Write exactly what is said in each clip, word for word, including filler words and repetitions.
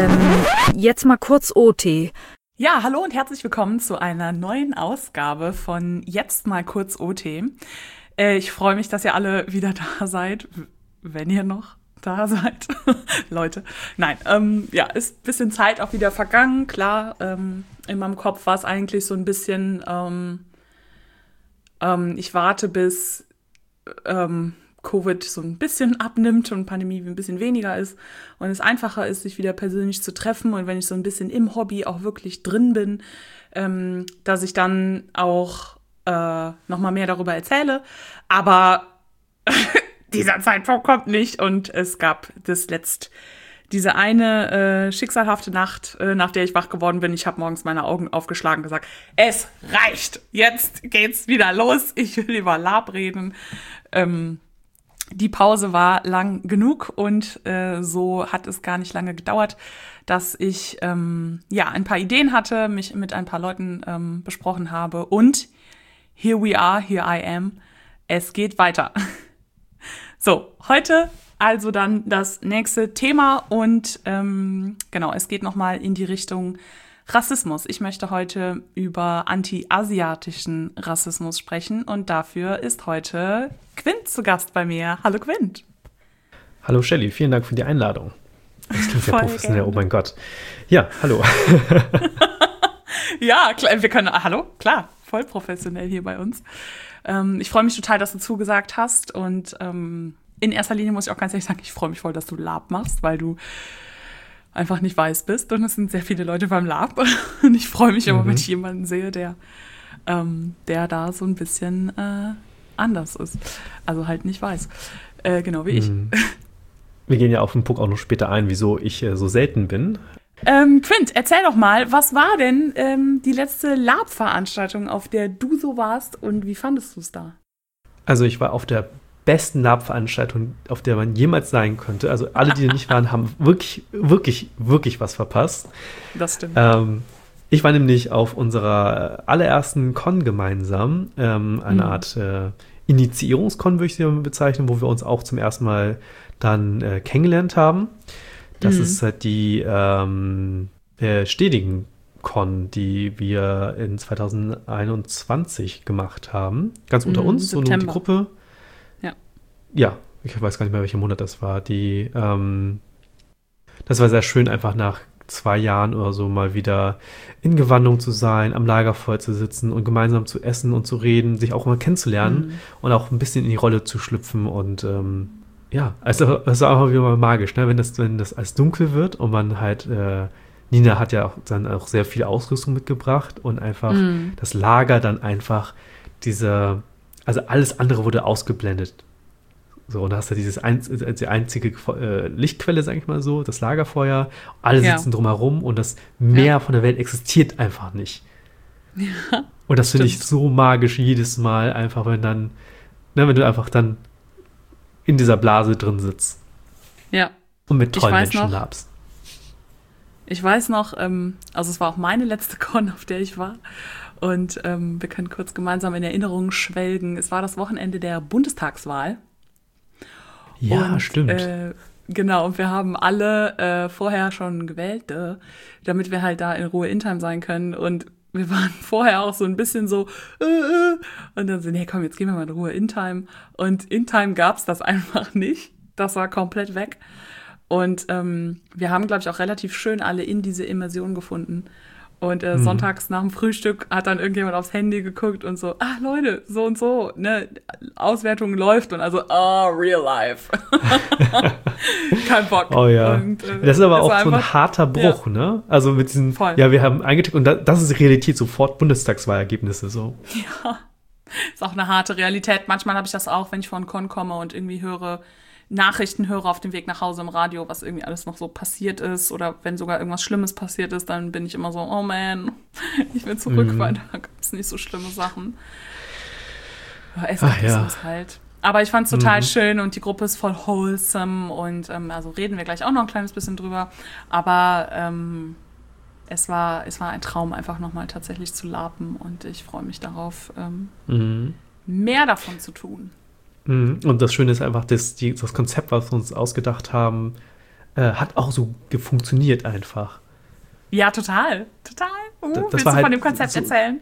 Ähm, jetzt mal kurz O T. Ja, hallo und herzlich willkommen zu einer neuen Ausgabe von Jetzt mal kurz O T. Äh, ich freue mich, dass ihr alle wieder da seid, wenn ihr noch da seid, Leute. Nein, ähm, ja, ist ein bisschen Zeit auch wieder vergangen. Klar, ähm, in meinem Kopf war es eigentlich so ein bisschen, ähm, ähm, ich warte bis ähm, Covid so ein bisschen abnimmt und Pandemie ein bisschen weniger ist und es einfacher ist, sich wieder persönlich zu treffen und wenn ich so ein bisschen im Hobby auch wirklich drin bin, ähm, dass ich dann auch äh, noch mal mehr darüber erzähle. Aber dieser Zeitpunkt kommt nicht und es gab das letzt diese eine äh, schicksalhafte Nacht, äh, nach der ich wach geworden bin. Ich habe morgens meine Augen aufgeschlagen und gesagt, es reicht, jetzt geht's wieder los, ich will über Lab reden. Ähm, die Pause war lang genug und äh, so hat es gar nicht lange gedauert, dass ich ähm, ja ein paar Ideen hatte, mich mit ein paar Leuten ähm, besprochen habe und here we are, here I am, es geht weiter. So, heute also dann das nächste Thema und ähm, genau, es geht nochmal in die Richtung Rassismus. Ich möchte heute über anti-asiatischen Rassismus sprechen und dafür ist heute Quint zu Gast bei mir. Hallo Quint. Hallo Shelly, vielen Dank für die Einladung. Das klingt sehr professionell, gerne. Oh mein Gott. Ja, hallo. Ja, klar, wir können, hallo, klar, voll professionell hier bei uns. Ähm, ich freue mich total, dass du zugesagt hast und ähm, in erster Linie muss ich auch ganz ehrlich sagen, ich freue mich voll, dass du Lab machst, weil du einfach nicht weiß bist und es sind sehr viele Leute beim Lab und ich freue mich immer, Mhm. wenn ich jemanden sehe, der, ähm, der da so ein bisschen äh, anders ist, also halt nicht weiß, äh, genau wie ich. Mhm. Wir gehen ja auf den Punkt auch noch später ein, wieso ich äh, so selten bin. Ähm, Quint, erzähl doch mal, was war denn ähm, die letzte Lab-Veranstaltung, auf der du so warst und wie fandest du es da? Also ich war auf der besten Lab-Veranstaltung, auf der man jemals sein könnte. Also alle, die nicht waren, haben wirklich, wirklich, wirklich was verpasst. Das stimmt. Ähm, ich war nämlich auf unserer allerersten Con gemeinsam, ähm, eine Mhm. Art äh, Initiierungskon, würde ich sie mal bezeichnen, wo wir uns auch zum ersten Mal dann äh, kennengelernt haben. Das Mhm. ist halt die ähm, äh, stetigen Con, die wir in zwanzig einundzwanzig gemacht haben. Ganz unter Mhm, uns, so nur die September. Gruppe. Ja. Ja, ich weiß gar nicht mehr, welcher Monat das war. Die, ähm, das war sehr schön, einfach nach zwei Jahren oder so mal wieder in Gewandung zu sein, am Lagerfeuer zu sitzen und gemeinsam zu essen und zu reden, sich auch mal kennenzulernen Mhm. und auch ein bisschen in die Rolle zu schlüpfen und ähm, ja, also es war einfach wieder mal magisch, ne? Wenn das, wenn das alles dunkel wird und man halt, äh, Nina hat ja auch dann auch sehr viel Ausrüstung mitgebracht und einfach Mhm. das Lager dann einfach diese, also alles andere wurde ausgeblendet. So, und da hast du dieses ein, die einzige äh, Lichtquelle, sag ich mal so, das Lagerfeuer, alle Ja. sitzen drumherum und das Meer Ja. von der Welt existiert einfach nicht. Ja. Und das finde ich Stimmt. so magisch jedes Mal, einfach wenn dann, ne, wenn du einfach dann in dieser Blase drin sitzt Ja. und mit Ich tollen weiß Menschen noch- labst. Ich weiß noch, ähm, also es war auch meine letzte Con, auf der ich war. Und ähm, wir können kurz gemeinsam in Erinnerungen schwelgen. Es war das Wochenende der Bundestagswahl. Ja, und, stimmt. Äh, genau, und wir haben alle äh, vorher schon gewählt, äh, damit wir halt da in Ruhe in-time sein können. Und wir waren vorher auch so ein bisschen so, äh, äh, und dann so, nee, komm, jetzt gehen wir mal in Ruhe in-time. Und in-time gab's das einfach nicht. Das war komplett weg. Und ähm, wir haben, glaube ich, auch relativ schön alle in diese Immersion gefunden. Und äh, Mhm. sonntags nach dem Frühstück hat dann irgendjemand aufs Handy geguckt und so, ah, Leute, so und so, ne, Auswertung läuft und also, oh, real life. Kein Bock. Oh ja. Und, äh, das ist aber es auch war so ein einfach- harter Bruch, ne? Also mit diesen, Voll. ja, wir haben eingetippt und da, das ist Realität, sofort Bundestagswahlergebnisse so. Ja, ist auch eine harte Realität. Manchmal habe ich das auch, wenn ich von Con komme und irgendwie höre, Nachrichten höre auf dem Weg nach Hause im Radio, was irgendwie alles noch so passiert ist oder wenn sogar irgendwas Schlimmes passiert ist, dann bin ich immer so, oh man, ich will zurück, Mhm. weil da gab es nicht so schlimme Sachen. Ja, Ach Eskapismus ja. halt. Aber ich fand es total Mhm. schön und die Gruppe ist voll wholesome und ähm, also reden wir gleich auch noch ein kleines bisschen drüber. Aber ähm, es war, es war ein Traum, einfach nochmal tatsächlich zu laben und ich freue mich darauf, ähm, Mhm. mehr davon zu tun. Mhm. Und das Schöne ist einfach, dass die, das Konzept, was wir uns ausgedacht haben, äh, hat auch so ge- funktioniert einfach. Ja, total. Total. Uh, Das- das willst war du halt von dem Konzept so- erzählen?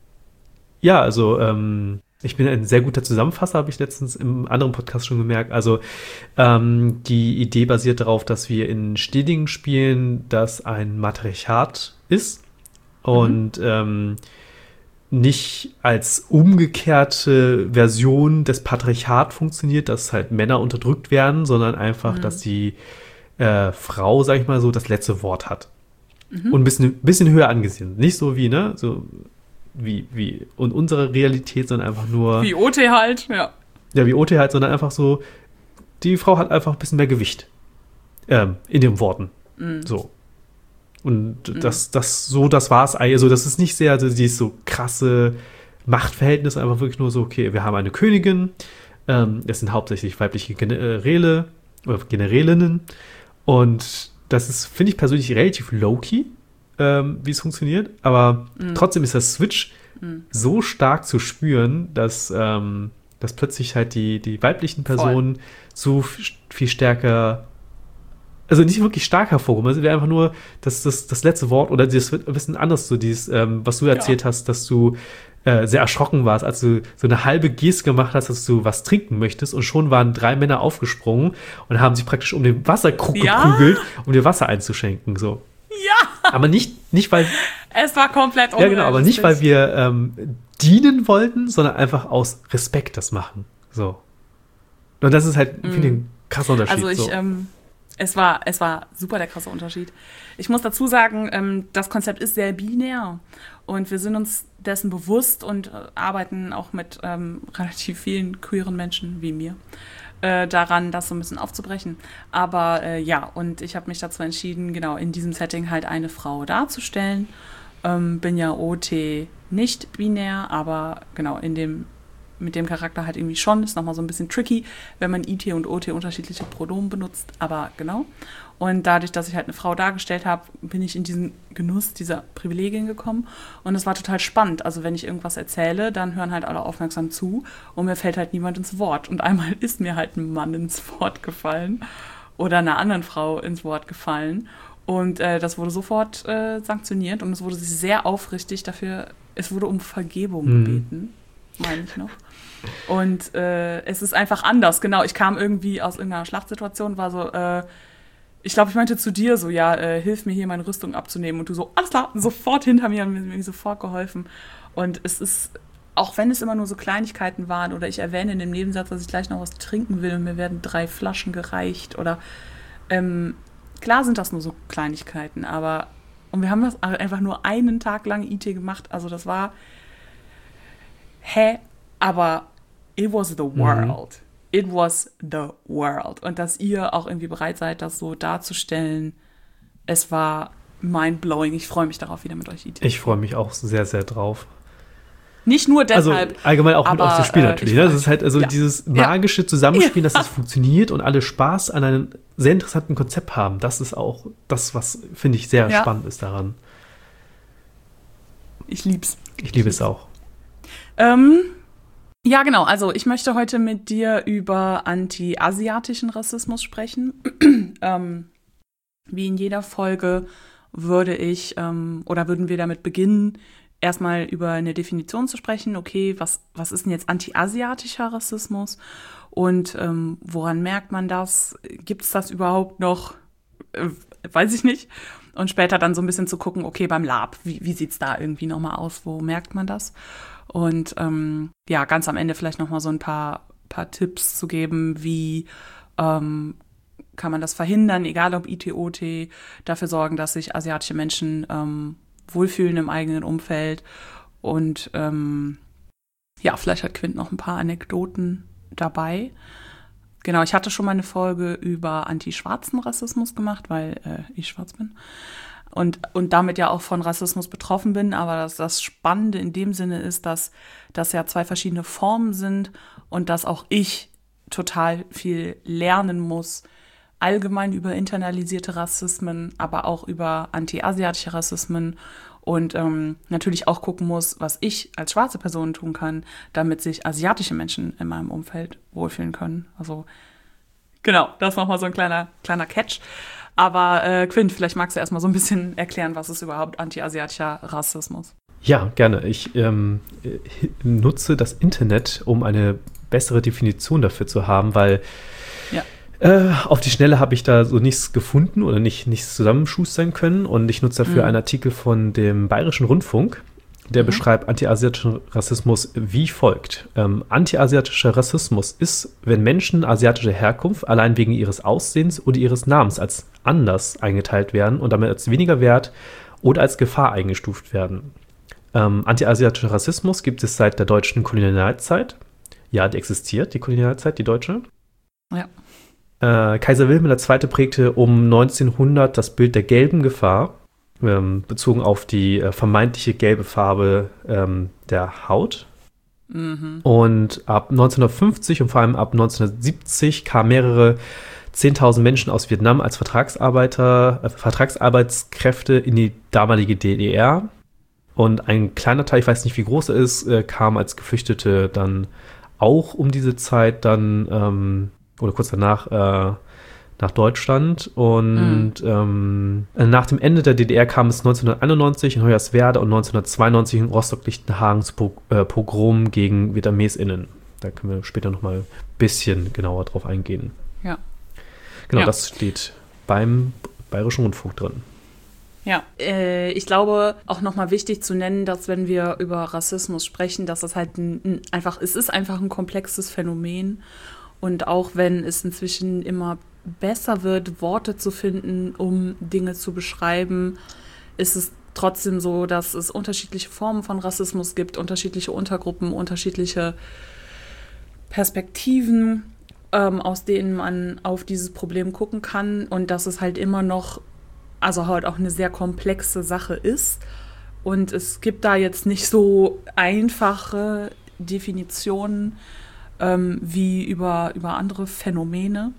Ja, also ähm, ich bin ein sehr guter Zusammenfasser, habe ich letztens im anderen Podcast schon gemerkt. Also ähm, die Idee basiert darauf, dass wir in stetigen Spielen, das ein Matriarchat ist und ähm, nicht als umgekehrte Version des Patriarchat funktioniert, dass halt Männer unterdrückt werden, sondern einfach, dass die äh, Frau, sag ich mal so, das letzte Wort hat. Und ein bisschen, bisschen höher angesehen. Nicht so wie, ne, so wie, wie und unsere Realität, sondern einfach nur, Wie O T halt, ja. ja, wie O T halt, sondern einfach so, die Frau hat einfach ein bisschen mehr Gewicht ähm, in den Worten. So. Und das, das, so, das war's. Also, das ist nicht sehr, also dieses so krasse Machtverhältnis, einfach wirklich nur so, okay, wir haben eine Königin, ähm, das sind hauptsächlich weibliche Generäle oder Generälinnen und das ist, finde ich persönlich, relativ low-key, ähm, wie es funktioniert, aber trotzdem ist das Switch so stark zu spüren, dass, ähm, dass plötzlich halt die, die weiblichen Personen so f- viel stärker, also nicht wirklich stark hervorgehoben, also wäre einfach nur das, das, das letzte Wort oder das wird ein bisschen anders, so dieses, ähm, was du erzählt hast, dass du äh, sehr erschrocken warst, als du so eine halbe Geste gemacht hast, dass du was trinken möchtest und schon waren drei Männer aufgesprungen und haben sich praktisch um den Wasserkrug Ja. geprügelt, um dir Wasser einzuschenken, so. Ja, Aber nicht, nicht weil, es war komplett ja genau, aber nicht, weil unrealistisch. wir ähm, dienen wollten, sondern einfach aus Respekt das machen, so. Und das ist halt, finde ich, ein krasser Unterschied. Also ich, so. ähm, es war, es war super der krasse Unterschied. Ich muss dazu sagen, ähm, das Konzept ist sehr binär und wir sind uns dessen bewusst und äh, arbeiten auch mit ähm, relativ vielen queeren Menschen wie mir äh, daran, das so ein bisschen aufzubrechen. Aber äh, ja, und ich habe mich dazu entschieden, genau in diesem Setting halt eine Frau darzustellen. Ähm, bin ja O T nicht binär, aber genau in dem mit dem Charakter halt irgendwie schon. Ist nochmal so ein bisschen tricky, wenn man I T und O T unterschiedliche Pronomen benutzt, aber genau. Und dadurch, dass ich halt eine Frau dargestellt habe, bin ich in diesen Genuss dieser Privilegien gekommen. Und es war total spannend. Also wenn ich irgendwas erzähle, dann hören halt alle aufmerksam zu und mir fällt halt niemand ins Wort. Und einmal ist mir halt ein Mann ins Wort gefallen oder einer anderen Frau ins Wort gefallen. Und äh, das wurde sofort äh, sanktioniert und es wurde sehr aufrichtig dafür, es wurde um Vergebung Mhm. gebeten, meine ich noch. Und äh, es ist einfach anders, genau. Ich kam irgendwie aus irgendeiner Schlachtsituation, war so, äh, ich glaube, ich meinte zu dir so, ja, äh, hilf mir hier meine Rüstung abzunehmen. Und du so, alles klar, sofort hinter mir und mir, mir sofort geholfen. Und es ist, auch wenn es immer nur so Kleinigkeiten waren oder ich erwähne in dem Nebensatz, dass ich gleich noch was trinken will und mir werden drei Flaschen gereicht oder ähm, klar sind das nur so Kleinigkeiten, aber und wir haben das einfach nur einen Tag lang I T gemacht, also das war hä, aber it was the world. It was the world. Und dass ihr auch irgendwie bereit seid, das so darzustellen, es war mind-blowing. Ich freue mich darauf, wieder mit euch I T. Ich freue mich auch sehr, sehr drauf. Nicht nur Also deshalb. allgemein auch mit aber, aus dem Spiel äh, natürlich. ich Ne? freu Das ist halt also Ja. dieses Ja. magische Zusammenspiel, Ja. dass es funktioniert und alle Spaß an einem sehr interessanten Konzept haben. Das ist auch das, was, finde ich, sehr Ja. spannend ist daran. Ich lieb's. Ich liebe es auch. Ähm, ja, genau. Also ich möchte heute mit dir über anti-asiatischen Rassismus sprechen. ähm, wie in jeder Folge würde ich ähm, oder würden wir damit beginnen, erstmal über eine Definition zu sprechen. Okay, was, was ist denn jetzt anti-asiatischer Rassismus? Und ähm, woran merkt man das? Gibt es das überhaupt noch? Äh, weiß ich nicht. Und später dann so ein bisschen zu gucken, okay, beim Lab, wie, wie sieht es da irgendwie nochmal aus? Wo merkt man das? Und ähm, ja, ganz am Ende vielleicht nochmal so ein paar, paar Tipps zu geben, wie ähm, kann man das verhindern, egal ob I T, O T, dafür sorgen, dass sich asiatische Menschen ähm, wohlfühlen im eigenen Umfeld. Und ähm, ja, vielleicht hat Quint noch ein paar Anekdoten dabei. Genau, ich hatte schon mal eine Folge über anti-schwarzen Rassismus gemacht, weil äh, ich schwarz bin. Und, und damit ja auch von Rassismus betroffen bin. Aber das, das Spannende in dem Sinne ist, dass das ja zwei verschiedene Formen sind und dass auch ich total viel lernen muss, allgemein über internalisierte Rassismen, aber auch über anti-asiatische Rassismen und ähm, natürlich auch gucken muss, was ich als schwarze Person tun kann, damit sich asiatische Menschen in meinem Umfeld wohlfühlen können. Also genau, das ist nochmal so ein kleiner, kleiner Catch. Aber äh, Quint, vielleicht magst du erstmal so ein bisschen erklären, was ist überhaupt anti-asiatischer Rassismus? Ja, gerne. Ich ähm, nutze das Internet, um eine bessere Definition dafür zu haben, weil ja. äh, auf die Schnelle habe ich da so nichts gefunden oder nicht, nichts zusammenschustern können. Und ich nutze dafür mhm. einen Artikel von dem Bayerischen Rundfunk, der mhm. beschreibt antiasiatischen Rassismus wie folgt. Ähm, antiasiatischer Rassismus ist, wenn Menschen asiatischer Herkunft allein wegen ihres Aussehens oder ihres Namens als anders eingeteilt werden und damit als weniger wert oder als Gefahr eingestuft werden. Ähm, antiasiatischer Rassismus gibt es seit der deutschen Kolonialzeit. Ja, die existiert, die Kolonialzeit, die deutsche. Ja. Äh, Kaiser Wilhelm der Zweite prägte um neunzehnhundert das Bild der gelben Gefahr, ähm, bezogen auf die äh, vermeintliche gelbe Farbe ähm, der Haut. Mhm. Und ab neunzehnhundertfünfzig und vor allem ab neunzehnhundertsiebzig kamen mehrere zehntausend Menschen aus Vietnam als Vertragsarbeiter, äh, Vertragsarbeitskräfte in die damalige D D R. Und ein kleiner Teil, ich weiß nicht, wie groß er ist, äh, kam als Geflüchtete dann auch um diese Zeit dann, ähm, oder kurz danach, äh, nach Deutschland. Und mhm. ähm, nach dem Ende der D D R kam es neunzehnhunderteinundneunzig in Hoyerswerda und neunzehnhundertzweiundneunzig in Rostock-Lichtenhagen zu Pog- äh, Pogrom gegen VietnamesInnen. Da können wir später noch mal ein bisschen genauer drauf eingehen. Ja. Genau, ja. das steht beim Bayerischen Rundfunk drin. Ja, äh, ich glaube auch nochmal wichtig zu nennen, dass wenn wir über Rassismus sprechen, dass das halt ein, ein, einfach, es ist einfach ein komplexes Phänomen und auch wenn es inzwischen immer besser wird, Worte zu finden, um Dinge zu beschreiben, ist es trotzdem so, dass es unterschiedliche Formen von Rassismus gibt, unterschiedliche Untergruppen, unterschiedliche Perspektiven, ähm, aus denen man auf dieses Problem gucken kann und dass es halt immer noch also halt auch eine sehr komplexe Sache ist. Und es gibt da jetzt nicht so einfache Definitionen ähm, wie über, über andere Phänomene.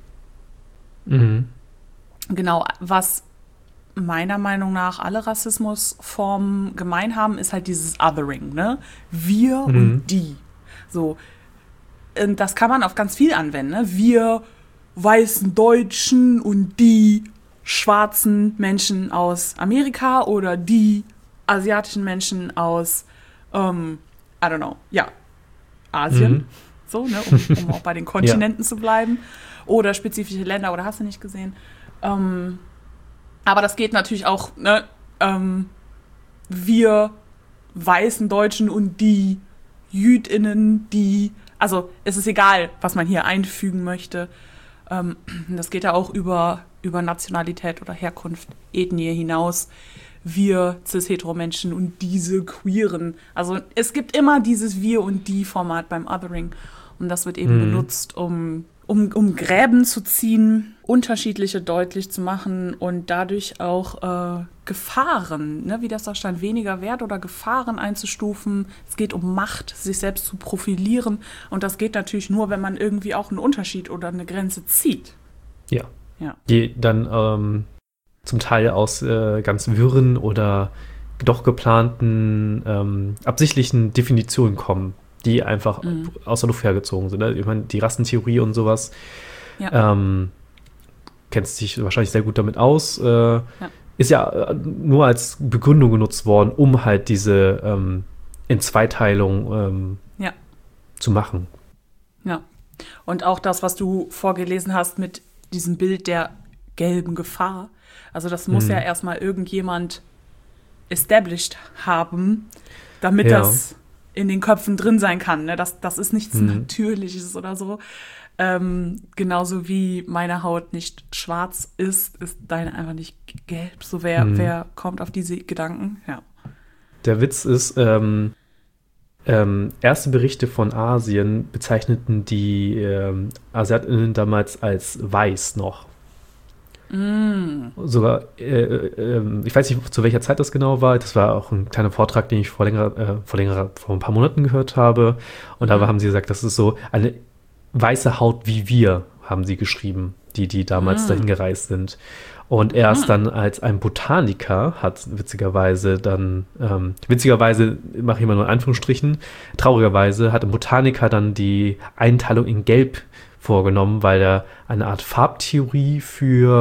Mhm. Genau, was meiner Meinung nach alle Rassismusformen gemein haben, ist halt dieses Othering, ne? Wir mhm. und die. So. Und das kann man auf ganz viel anwenden, ne? Wir weißen Deutschen und die schwarzen Menschen aus Amerika oder die asiatischen Menschen aus, ähm, I don't know, ja, Asien, mhm. so, ne, um, um auch bei den Kontinenten ja. zu bleiben, oder spezifische Länder, oder hast du nicht gesehen. Ähm, aber das geht natürlich auch, ne, ähm, wir weißen Deutschen und die JüdInnen, die, also es ist egal, was man hier einfügen möchte. Ähm, das geht ja auch über über Nationalität oder Herkunft, Ethnie hinaus, wir cis-hetero-Menschen und diese Queeren. Also es gibt immer dieses Wir- und Die-Format beim Othering und das wird eben mhm. benutzt, um, um, um Gräben zu ziehen, unterschiedliche deutlich zu machen und dadurch auch äh, Gefahren, ne, wie das da stand, weniger Wert oder Gefahren einzustufen. Es geht um Macht, sich selbst zu profilieren und das geht natürlich nur, wenn man irgendwie auch einen Unterschied oder eine Grenze zieht. Ja. Ja. Die dann ähm, zum Teil aus äh, ganz wirren oder doch geplanten, ähm, absichtlichen Definitionen kommen, die einfach mhm. aus der Luft hergezogen sind. Ne? Ich meine, die Rassentheorie und sowas, ja. ähm, kennst dich wahrscheinlich sehr gut damit aus, äh, ja. ist ja nur als Begründung genutzt worden, um halt diese ähm, Entzweiteilung ähm, ja. zu machen. Ja, und auch das, was du vorgelesen hast mit diesem Bild der gelben Gefahr. Also das muss mhm. ja erstmal irgendjemand established haben, damit ja. das in den Köpfen drin sein kann. Ne? Das, das ist nichts mhm. Natürliches oder so. Ähm, genauso wie meine Haut nicht schwarz ist, ist deine einfach nicht gelb. So wer, mhm. wer kommt auf diese Gedanken? Ja. Der Witz ist, ähm, Ähm, erste Berichte von Asien bezeichneten die ähm, AsiatInnen damals als weiß noch. Mm. Sogar, äh, äh, ich weiß nicht, zu welcher Zeit das genau war. Das war auch ein kleiner Vortrag, den ich vor längerer, äh, vor längerer, vor ein paar Monaten gehört habe. Und da haben sie gesagt, das ist so eine weiße Haut wie wir, haben sie geschrieben, die, die damals mm. dahin gereist sind. Und erst dann als ein Botaniker hat witzigerweise dann, ähm, witzigerweise mache ich mal nur in Anführungsstrichen, traurigerweise hat ein Botaniker dann die Einteilung in Gelb vorgenommen, weil er eine Art Farbtheorie für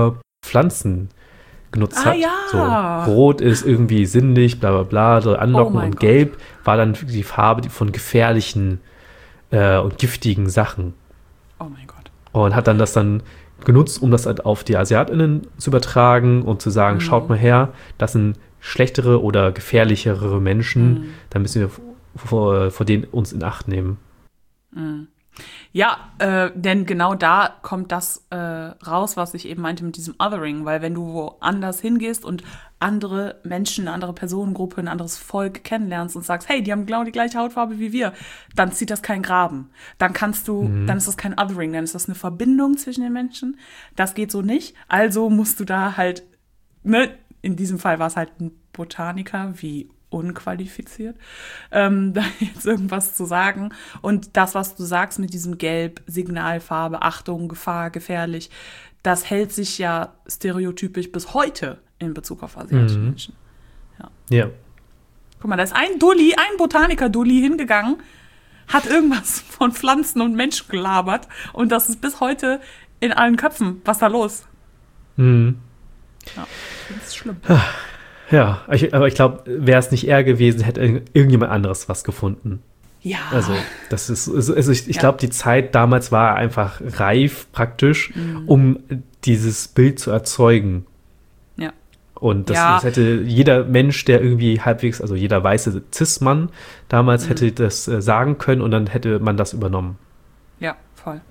Pflanzen genutzt Ah, hat. ja. So, Rot ist irgendwie sinnlich, bla bla bla, soll anlocken, Oh mein und Gott. Gelb war dann die Farbe von gefährlichen äh, und giftigen Sachen. Oh mein Gott. Und hat dann das dann genutzt, um das halt auf die AsiatInnen zu übertragen und zu sagen, Mhm. schaut mal her, das sind schlechtere oder gefährlichere Menschen, Mhm. da müssen wir vor, vor denen uns in Acht nehmen. Mhm. Ja, äh, denn genau da kommt das äh, raus, was ich eben meinte mit diesem Othering, weil wenn du woanders hingehst und andere Menschen, eine andere Personengruppe, ein anderes Volk kennenlernst und sagst, hey, die haben genau die gleiche Hautfarbe wie wir, dann zieht das keinen Graben. Dann kannst du, Mhm. dann ist das kein Othering, dann ist das eine Verbindung zwischen den Menschen. Das geht so nicht. Also musst du da halt, ne, in diesem Fall war es halt ein Botaniker, wie unqualifiziert, ähm, da jetzt irgendwas zu sagen. Und das, was du sagst mit diesem Gelb, Signalfarbe, Achtung, Gefahr, gefährlich, das hält sich ja stereotypisch bis heute in Bezug auf asiatische Mhm. Menschen. Ja. Guck mal, da ist ein Dulli, ein Botaniker-Dulli hingegangen, hat irgendwas von Pflanzen und Menschen gelabert und das ist bis heute in allen Köpfen. Was ist da los? Mhm. Ja, das ist schlimm. Ja, ich, aber ich glaube, wäre es nicht er gewesen, hätte irg- irgendjemand anderes was gefunden. Ja. Also, das ist, also also ich, ich Ja. glaube, die Zeit damals war einfach reif praktisch, Mhm. um dieses Bild zu erzeugen. Ja. Und das, Ja. das hätte jeder Mensch, der irgendwie halbwegs, also jeder weiße Cis-Mann damals Mhm. hätte das äh, sagen können und dann hätte man das übernommen. Ja, voll.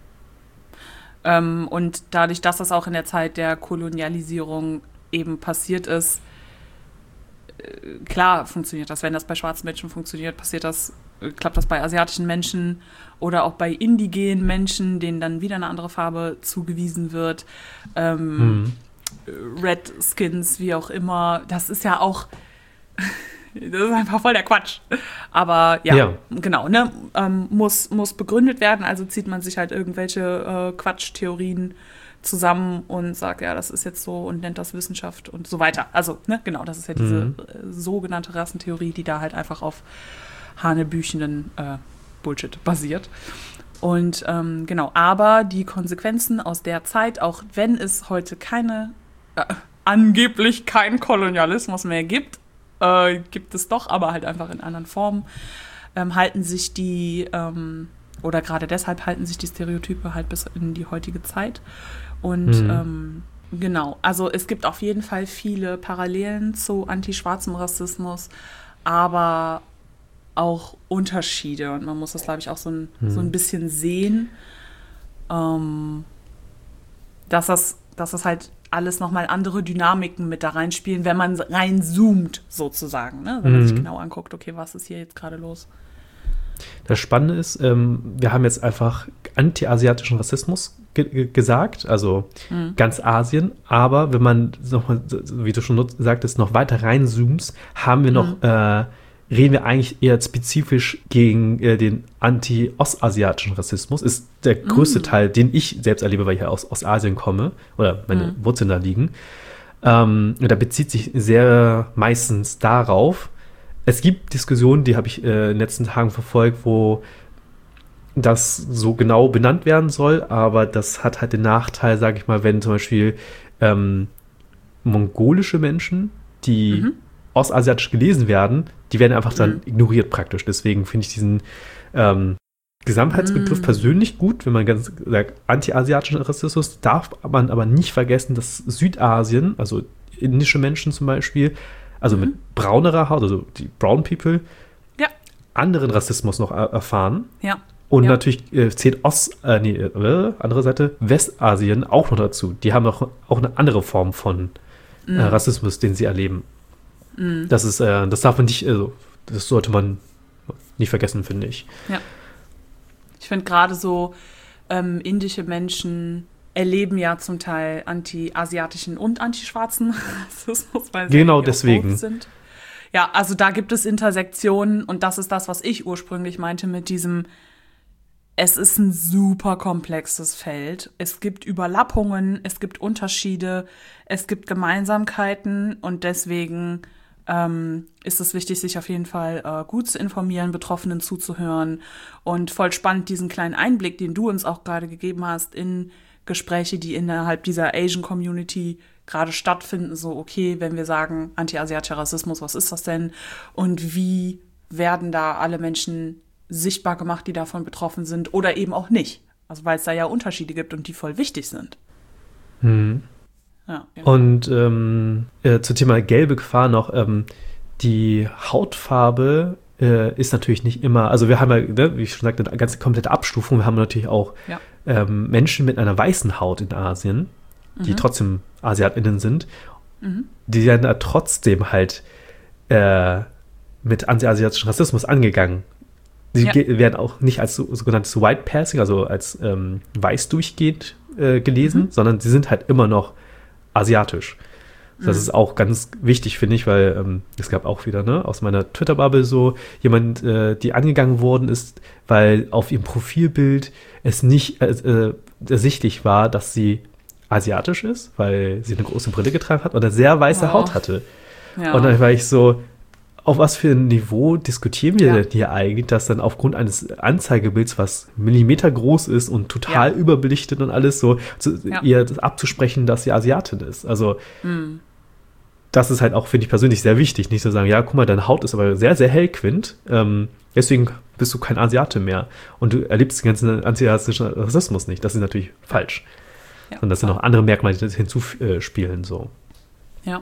Ähm, und dadurch, dass das auch in der Zeit der Kolonialisierung eben passiert ist, äh, klar funktioniert das. Wenn das bei schwarzen Menschen funktioniert, passiert das, äh, klappt das bei asiatischen Menschen oder auch bei indigenen Menschen, denen dann wieder eine andere Farbe zugewiesen wird. Ähm, Mhm. Redskins, wie auch immer. Das ist ja auch, das ist einfach voll der Quatsch. Aber ja, Ja. genau, ne, ähm, muss, muss begründet werden. Also zieht man sich halt irgendwelche äh, Quatschtheorien zusammen und sagt, ja, das ist jetzt so und nennt das Wissenschaft und so weiter. Also, ne, genau, das ist ja diese Mhm. äh, sogenannte Rassentheorie, die da halt einfach auf hanebüchenden äh, Bullshit basiert. Und ähm, genau, aber die Konsequenzen aus der Zeit, auch wenn es heute keine, äh, angeblich keinen Kolonialismus mehr gibt, äh, gibt es doch, aber halt einfach in anderen Formen, ähm, halten sich die, ähm, oder gerade deshalb halten sich die Stereotype halt bis in die heutige Zeit. Und Mhm. ähm, genau, also es gibt auf jeden Fall viele Parallelen zu antischwarzem Rassismus, aber auch Unterschiede. Und man muss das, glaube ich, auch so ein, Mhm. so ein bisschen sehen, ähm, dass das, dass das halt alles nochmal andere Dynamiken mit da reinspielen, wenn man reinzoomt, sozusagen. Ne? Wenn man sich Mhm. genau anguckt, okay, was ist hier jetzt gerade los? Das Spannende ist, ähm, wir haben jetzt einfach anti-asiatischen Rassismus ge ge gesagt, also Mhm. ganz Asien, aber wenn man nochmal, wie du schon nutz- sagtest, noch weiter reinzoomst, haben wir noch, äh, reden wir eigentlich eher spezifisch gegen äh, den anti-ostasiatischen Rassismus. Ist der größte Mhm. Teil, den ich selbst erlebe, weil ich ja aus Ostasien komme oder meine Mhm. Wurzeln da liegen. Ähm, und da bezieht sich sehr meistens darauf. Es gibt Diskussionen, die habe ich äh, in den letzten Tagen verfolgt, wo das so genau benannt werden soll, aber das hat halt den Nachteil, sage ich mal, wenn zum Beispiel ähm, mongolische Menschen, die Mhm. ostasiatisch gelesen werden, die werden einfach dann Mhm. ignoriert praktisch. Deswegen finde ich diesen ähm, Gesamtheitsbegriff Mhm. persönlich gut, wenn man ganz sagt, anti-asiatischen Rassismus, darf man aber nicht vergessen, dass Südasien, also indische Menschen zum Beispiel, also Mhm. mit braunerer Haut, also die Brown People, Ja. anderen Rassismus noch er erfahren. Ja. Und Ja. natürlich äh, zählt Ost, äh, nee, äh, andere Seite, Westasien auch noch dazu. Die haben auch, auch eine andere Form von äh, Mhm. Rassismus, den sie erleben. Mhm. Das ist, äh, das darf man nicht, also, das sollte man nicht vergessen, finde ich. Ich finde gerade so ähm, indische Menschen erleben ja zum Teil anti-asiatischen und anti-schwarzen Rassismus, weil sie Genau irgendwie auch deswegen. both sind. Ja, also da gibt es Intersektionen und das ist das, was ich ursprünglich meinte mit diesem, es ist ein super komplexes Feld. Es gibt Überlappungen, es gibt Unterschiede, es gibt Gemeinsamkeiten und deswegen ähm, ist es wichtig, sich auf jeden Fall äh, gut zu informieren, Betroffenen zuzuhören und voll spannend diesen kleinen Einblick, den du uns auch gerade gegeben hast in Gespräche, die innerhalb dieser Asian Community gerade stattfinden, so okay, wenn wir sagen anti-asiatischer Rassismus, was ist das denn? Und wie werden da alle Menschen sichtbar gemacht, die davon betroffen sind oder eben auch nicht? Also weil es da ja Unterschiede gibt und die voll wichtig sind. Mhm. Ja, genau. Und ähm, äh, zum Thema gelbe Gefahr noch, ähm, die Hautfarbe äh, ist natürlich nicht immer, also wir haben ja, ne, wie ich schon sagte, eine ganze komplette Abstufung. Wir haben natürlich auch Ja. ähm, Menschen mit einer weißen Haut in Asien, die Mhm. trotzdem AsiatInnen sind, Mhm. die werden da trotzdem halt äh, mit anti-asiatischem Rassismus angegangen. Sie Ja. ge- werden auch nicht als so, sogenanntes White Passing, also als ähm, weiß durchgehend äh, gelesen, Mhm. sondern sie sind halt immer noch asiatisch. Das Mhm. ist auch ganz wichtig, finde ich, weil ähm, es gab auch wieder, ne, aus meiner Twitter-Bubble so jemand, äh, die angegangen worden ist, weil auf ihrem Profilbild es nicht äh, äh, ersichtlich war, dass sie asiatisch ist, weil sie eine große Brille getragen hat und eine sehr weiße Oh. Haut hatte. Ja. Und dann war ich so, auf was für ein Niveau diskutieren wir Ja. denn hier eigentlich, dass dann aufgrund eines Anzeigebilds, was Millimeter groß ist und total Ja. überbelichtet und alles so, zu, Ja. ihr das abzusprechen, dass sie Asiatin ist. Also Mhm. das ist halt auch, finde ich persönlich, sehr wichtig. Nicht zu sagen, ja, guck mal, deine Haut ist aber sehr, sehr hell, Quint. Ähm, deswegen bist du kein Asiate mehr. Und du erlebst den ganzen anti-asiatischen Rassismus nicht. Das ist natürlich falsch. Ja. Und das sind auch andere Merkmale, die das hinzuspielen. So. Ja.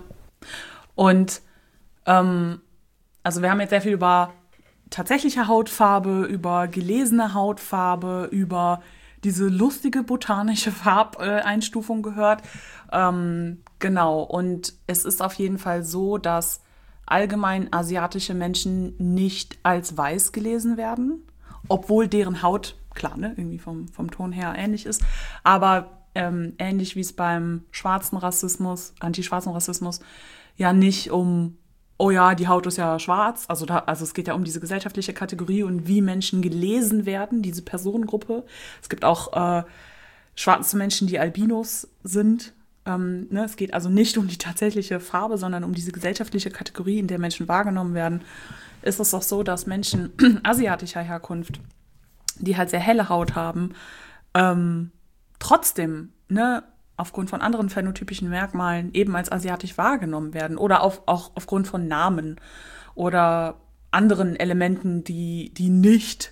Und ähm, also wir haben jetzt sehr viel über tatsächliche Hautfarbe, über gelesene Hautfarbe, über diese lustige botanische Farbeinstufung gehört. Ähm, genau. Und es ist auf jeden Fall so, dass allgemein asiatische Menschen nicht als weiß gelesen werden, obwohl deren Haut, klar, ne, irgendwie vom, vom Ton her ähnlich ist, aber ähm, ähnlich wie es beim schwarzen Rassismus, anti-schwarzen Rassismus, ja nicht um, oh ja, die Haut ist ja schwarz, also, da, also es geht ja um diese gesellschaftliche Kategorie und wie Menschen gelesen werden, diese Personengruppe. Es gibt auch äh, schwarze Menschen, die Albinos sind. Ähm, ne? Es geht also nicht um die tatsächliche Farbe, sondern um diese gesellschaftliche Kategorie, in der Menschen wahrgenommen werden. Ist es doch so, dass Menschen asiatischer Herkunft, die halt sehr helle Haut haben, ähm, trotzdem, ne, aufgrund von anderen phänotypischen Merkmalen eben als asiatisch wahrgenommen werden oder auf, auch aufgrund von Namen oder anderen Elementen, die, die nicht,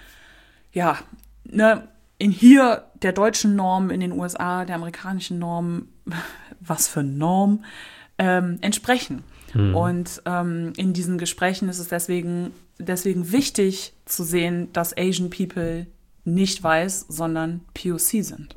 ja, ne, in hier der deutschen Norm, in den U S A, der amerikanischen Norm, was für Norm, ähm, entsprechen. Mhm. Und ähm, in diesen Gesprächen ist es deswegen, deswegen wichtig zu sehen, dass Asian People nicht weiß, sondern P O C sind.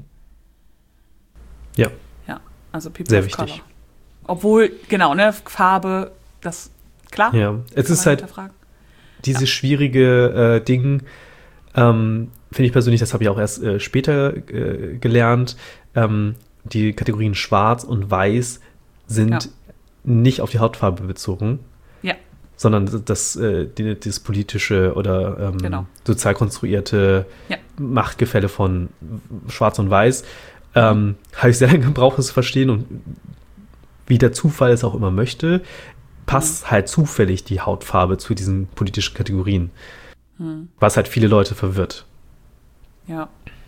Ja. Ja, also People Sehr of wichtig. Color. Obwohl, genau, ne, Farbe, das, klar. Ja, es ist halt dieses ja. schwierige äh, Ding, ähm, finde ich persönlich, das habe ich auch erst äh, später äh, gelernt, ähm, die Kategorien schwarz und weiß sind ja. nicht auf die Hautfarbe bezogen. Ja. Sondern das, äh, die, das politische oder ähm, genau. sozial konstruierte ja. Machtgefälle von Schwarz und Weiß. Ähm, habe ich sehr lange gebraucht, es zu verstehen und wie der Zufall es auch immer möchte, passt mhm. halt zufällig die Hautfarbe zu diesen politischen Kategorien. Mhm. Was halt viele Leute verwirrt. Ja.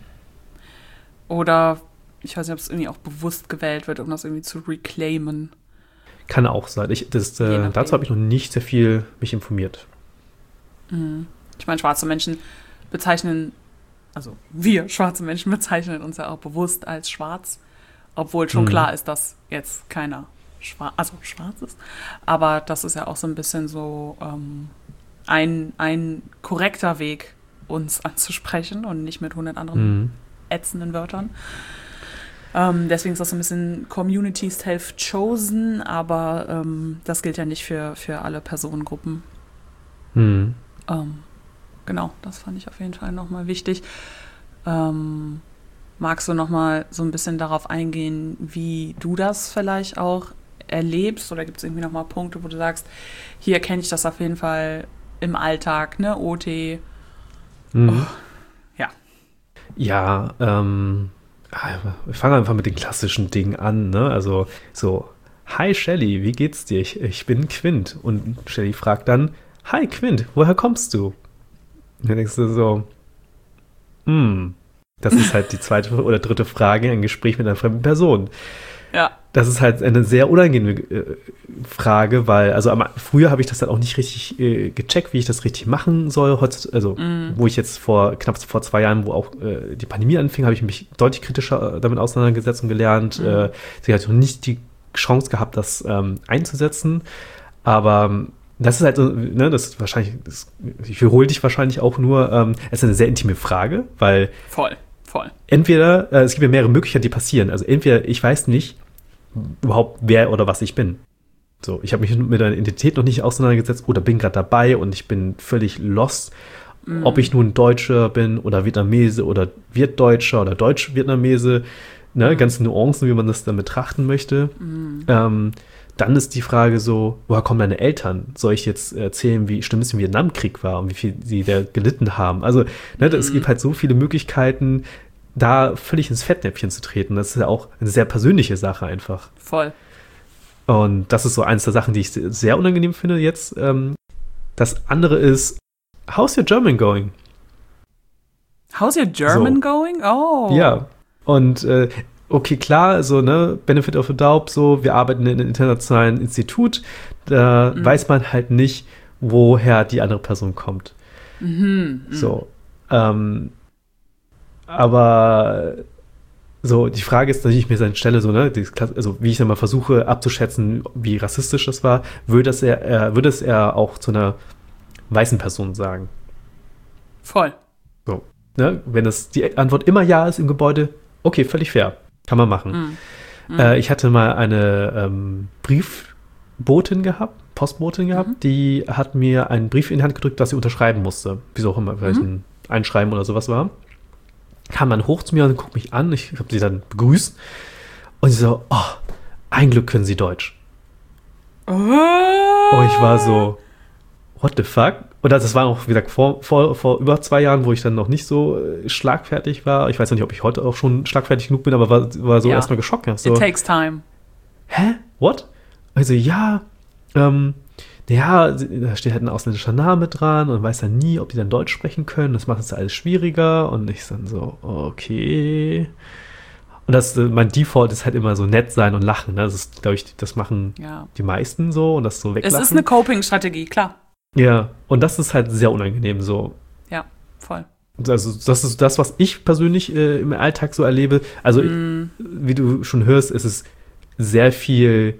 Oder ich weiß nicht, ob es irgendwie auch bewusst gewählt wird, um das irgendwie zu reclaimen. Kann auch sein. Ich, das, äh, dazu habe ich noch nicht sehr viel mich informiert. Mhm. Ich meine, schwarze Menschen bezeichnen, also wir schwarze Menschen bezeichnen uns ja auch bewusst als schwarz, obwohl schon mhm. klar ist, dass jetzt keiner schwarz, also schwarz ist. Aber das ist ja auch so ein bisschen so ähm, ein, ein korrekter Weg, uns anzusprechen und nicht mit hundert anderen mhm. ätzenden Wörtern. Ähm, deswegen ist das so ein bisschen Community self-chosen, aber ähm, das gilt ja nicht für, für alle Personengruppen. Mhm. Ähm, genau, das fand ich auf jeden Fall nochmal wichtig. Ähm, magst du nochmal so ein bisschen darauf eingehen, wie du das vielleicht auch erlebst? Oder gibt es irgendwie nochmal Punkte, wo du sagst, hier kenne ich das auf jeden Fall im Alltag, ne, O T? Mhm. Oh, ja. Ja, ähm... wir fangen einfach mit den klassischen Dingen an, ne? Also so, hi Shelly, wie geht's dir? Ich, ich bin Quint. Und Shelly fragt dann, hi Quint, woher kommst du? Und dann denkst du so, hm, Das ist halt die zweite oder dritte Frage, ein Gespräch mit einer fremden Person. Ja. Das ist halt eine sehr unangenehme äh, Frage, weil, also am, früher habe ich das dann auch nicht richtig äh, gecheckt, wie ich das richtig machen soll. Heutz, also, mm. wo ich jetzt vor knapp vor zwei Jahren, wo auch äh, die Pandemie anfing, habe ich mich deutlich kritischer damit auseinandergesetzt und gelernt. Mm. Äh, ich hatte noch nicht die Chance gehabt, das ähm, einzusetzen. Aber das ist halt so, ne, das ist wahrscheinlich, das, ich wiederhole dich wahrscheinlich auch nur, ähm, es ist eine sehr intime Frage, weil. Voll, voll. Entweder, äh, es gibt ja mehrere Möglichkeiten, die passieren. Also, entweder ich weiß nicht, überhaupt wer oder was ich bin. So, ich habe mich mit der Identität noch nicht auseinandergesetzt oder bin gerade dabei und ich bin völlig lost, mm. ob ich nun Deutscher bin oder Vietnamese oder Wirtdeutscher oder Deutsch-Vietnamese, ne, mm. ganze Nuancen, wie man das dann betrachten möchte. Mm. Ähm, dann ist die Frage so, woher kommen deine Eltern? Soll ich jetzt erzählen, wie schlimm es im Vietnamkrieg war und wie viel sie da gelitten haben? Also, ne, mm. es gibt halt so viele Möglichkeiten, da völlig ins Fettnäpfchen zu treten. Das ist ja auch eine sehr persönliche Sache einfach. Voll. Und das ist so eins der Sachen, die ich sehr unangenehm finde jetzt. Das andere ist, how's your German going? How's your German so. going? Oh. Ja, und äh, okay, klar, so, ne, Benefit of the Doubt, so, wir arbeiten in einem internationalen Institut, da mhm. weiß man halt nicht, woher die andere Person kommt. Mhm. So, ähm, aber so, die Frage ist, dass ich mir seine Stelle so, ne, also wie ich dann mal versuche abzuschätzen, wie rassistisch das war, würde es er, er, würde es er auch zu einer weißen Person sagen. Voll. So, ne, wenn das die Antwort immer ja ist im Gebäude, okay, völlig fair, kann man machen. Mm. Mm. Äh, ich hatte mal eine ähm, Briefbotin gehabt, Postbotin gehabt, mhm. die hat mir einen Brief in die Hand gedrückt, dass sie unterschreiben musste, wieso auch immer, vielleicht mhm. ein Einschreiben oder sowas war. Kam dann hoch zu mir und guckt mich an. Ich habe sie dann begrüßt. Und sie so, oh, ein Glück können sie Deutsch. Oh. Und ich war so, what the fuck? Und das war auch wieder vor, vor, vor über zwei Jahren, wo ich dann noch nicht so äh, schlagfertig war. Ich weiß noch nicht, ob ich heute auch schon schlagfertig genug bin, aber war, war so ja. erstmal geschockt. So, it takes time. Hä? What? Also ja, ähm, ja, da steht halt ein ausländischer Name dran und weiß dann nie, ob die dann Deutsch sprechen können. Das macht es alles schwieriger. Und ich dann so, okay. Und das, mein Default ist halt immer so nett sein und lachen. Ne? Das ist, glaube ich, das machen ja. die meisten so und das so weglachen. Es ist eine Coping-Strategie, klar. Ja, und das ist halt sehr unangenehm so. Ja, voll. Also das ist das, was ich persönlich äh, im Alltag so erlebe. Also mm. wie du schon hörst, ist es sehr viel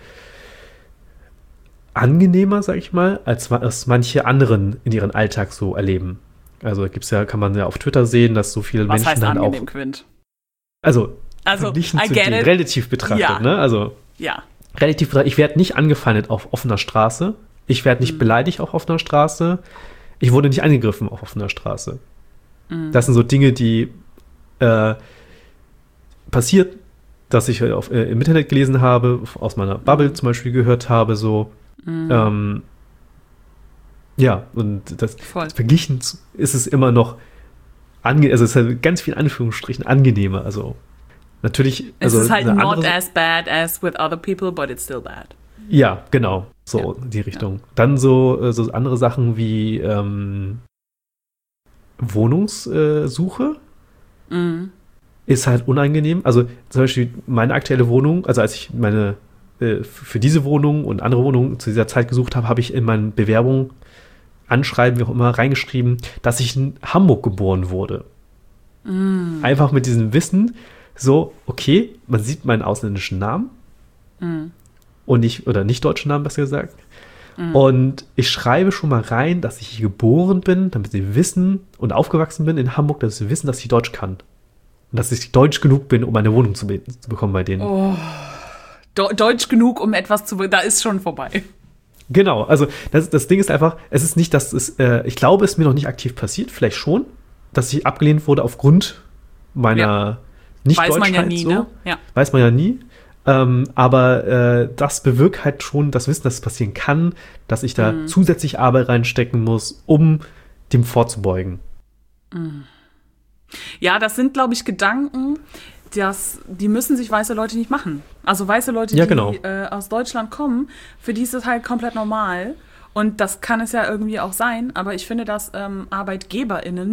angenehmer, sag ich mal, als was manche anderen in ihren Alltag so erleben. Also gibt's ja, kann man ja auf Twitter sehen, dass so viele was Menschen heißt dann angenehm, auch Quint? Also, also verglichen zu dem, relativ betrachtet, ja. ne? Also ja. relativ betrachtet, ich werde nicht angefeindet auf offener Straße, ich werde nicht mhm. beleidigt auf offener Straße, ich wurde nicht angegriffen auf offener Straße. Mhm. Das sind so Dinge, die äh, passiert, dass ich auf, äh, im Internet gelesen habe, aus meiner Bubble mhm. zum Beispiel gehört habe, so Mhm. Ähm, ja, und das, das verglichen ist es immer noch ange- also es ist halt ganz viel Anführungsstrichen angenehmer. Also natürlich. Es also ist halt not andere, as bad as with other people, but it's still bad. Ja, genau. So ja. die Richtung. Ja. Dann so, so andere Sachen wie ähm, Wohnungssuche mhm. ist halt unangenehm. Also zum Beispiel meine aktuelle Wohnung, also als ich meine für diese Wohnung und andere Wohnungen zu dieser Zeit gesucht habe, habe ich in meinen Bewerbungen, Anschreiben, wie auch immer, reingeschrieben, dass ich in Hamburg geboren wurde. Mm. Einfach mit diesem Wissen, so, okay, man sieht meinen ausländischen Namen mm. und nicht, oder nicht deutschen Namen, besser gesagt. Mm. Und ich schreibe schon mal rein, dass ich hier geboren bin, damit sie wissen und aufgewachsen bin in Hamburg, dass sie wissen, dass ich Deutsch kann. Und dass ich deutsch genug bin, um eine Wohnung zu, be- zu bekommen bei denen. Oh. Deutsch genug, um etwas zu... Da ist schon vorbei. Genau, also das, das Ding ist einfach, es ist nicht, dass es, äh, ich glaube, es ist mir noch nicht aktiv passiert, vielleicht schon, dass ich abgelehnt wurde aufgrund meiner ja. Nicht-Deutschheit. Weiß man ja nie, so. ne? Ja. Weiß man ja nie. Ähm, aber äh, das bewirkt halt schon das Wissen, dass es passieren kann, dass ich da mhm. zusätzlich Arbeit reinstecken muss, um dem vorzubeugen. Mhm. Ja, das sind, glaube ich, Gedanken, das, die müssen sich weiße Leute nicht machen. Also weiße Leute, ja, die genau. äh, aus Deutschland kommen, für die ist das halt komplett normal. Und das kann es ja irgendwie auch sein. Aber ich finde, dass ähm, ArbeitgeberInnen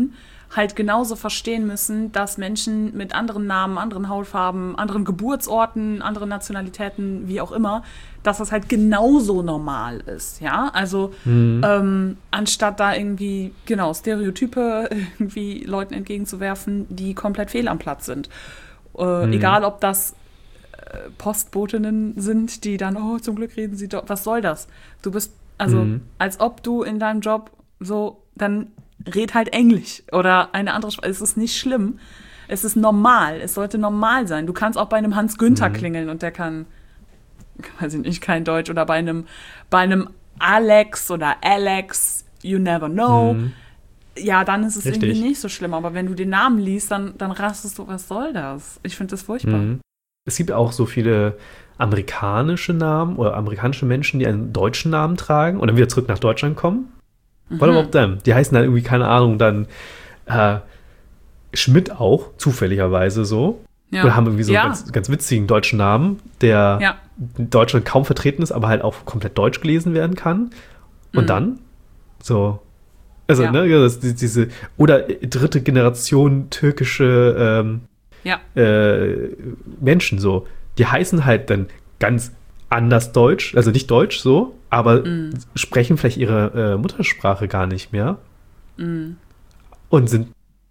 halt genauso verstehen müssen, dass Menschen mit anderen Namen, anderen Hautfarben, anderen Geburtsorten, anderen Nationalitäten, wie auch immer, dass das halt genauso normal ist, ja, also mhm. ähm, anstatt da irgendwie, genau, Stereotype irgendwie Leuten entgegenzuwerfen, die komplett fehl am Platz sind. Äh, mhm. Egal, ob das äh, Postbotinnen sind, die dann, oh, zum Glück reden sie doch, was soll das? Du bist, also, mhm. als ob du in deinem Job so, dann red halt Englisch oder eine andere Sprache. Es ist nicht schlimm. Es ist normal. Es sollte normal sein. Du kannst auch bei einem Hans Günther mhm. klingeln und der kann, weiß ich nicht, kein Deutsch. Oder bei einem, bei einem Alex oder Alex, you never know. Mhm. Ja, dann ist es Richtig. irgendwie nicht so schlimm. Aber wenn du den Namen liest, dann, dann rastest du, was soll das? Ich finde das furchtbar. Mhm. Es gibt auch so viele amerikanische Namen oder amerikanische Menschen, die einen deutschen Namen tragen und dann wieder zurück nach Deutschland kommen. Mhm. What about them? Die heißen dann irgendwie, keine Ahnung, dann äh, Schmidt auch, zufälligerweise so. Ja. Oder haben irgendwie so ja. einen ganz, ganz witzigen deutschen Namen, der ja. in Deutschland kaum vertreten ist, aber halt auch komplett deutsch gelesen werden kann. Und mhm. dann so, also, ja. ne, das, diese, oder dritte Generation türkische ähm, ja. äh, Menschen so, die heißen halt dann ganz anders Deutsch, also nicht Deutsch so, aber mm. sprechen vielleicht ihre äh, Muttersprache gar nicht mehr mm. und sind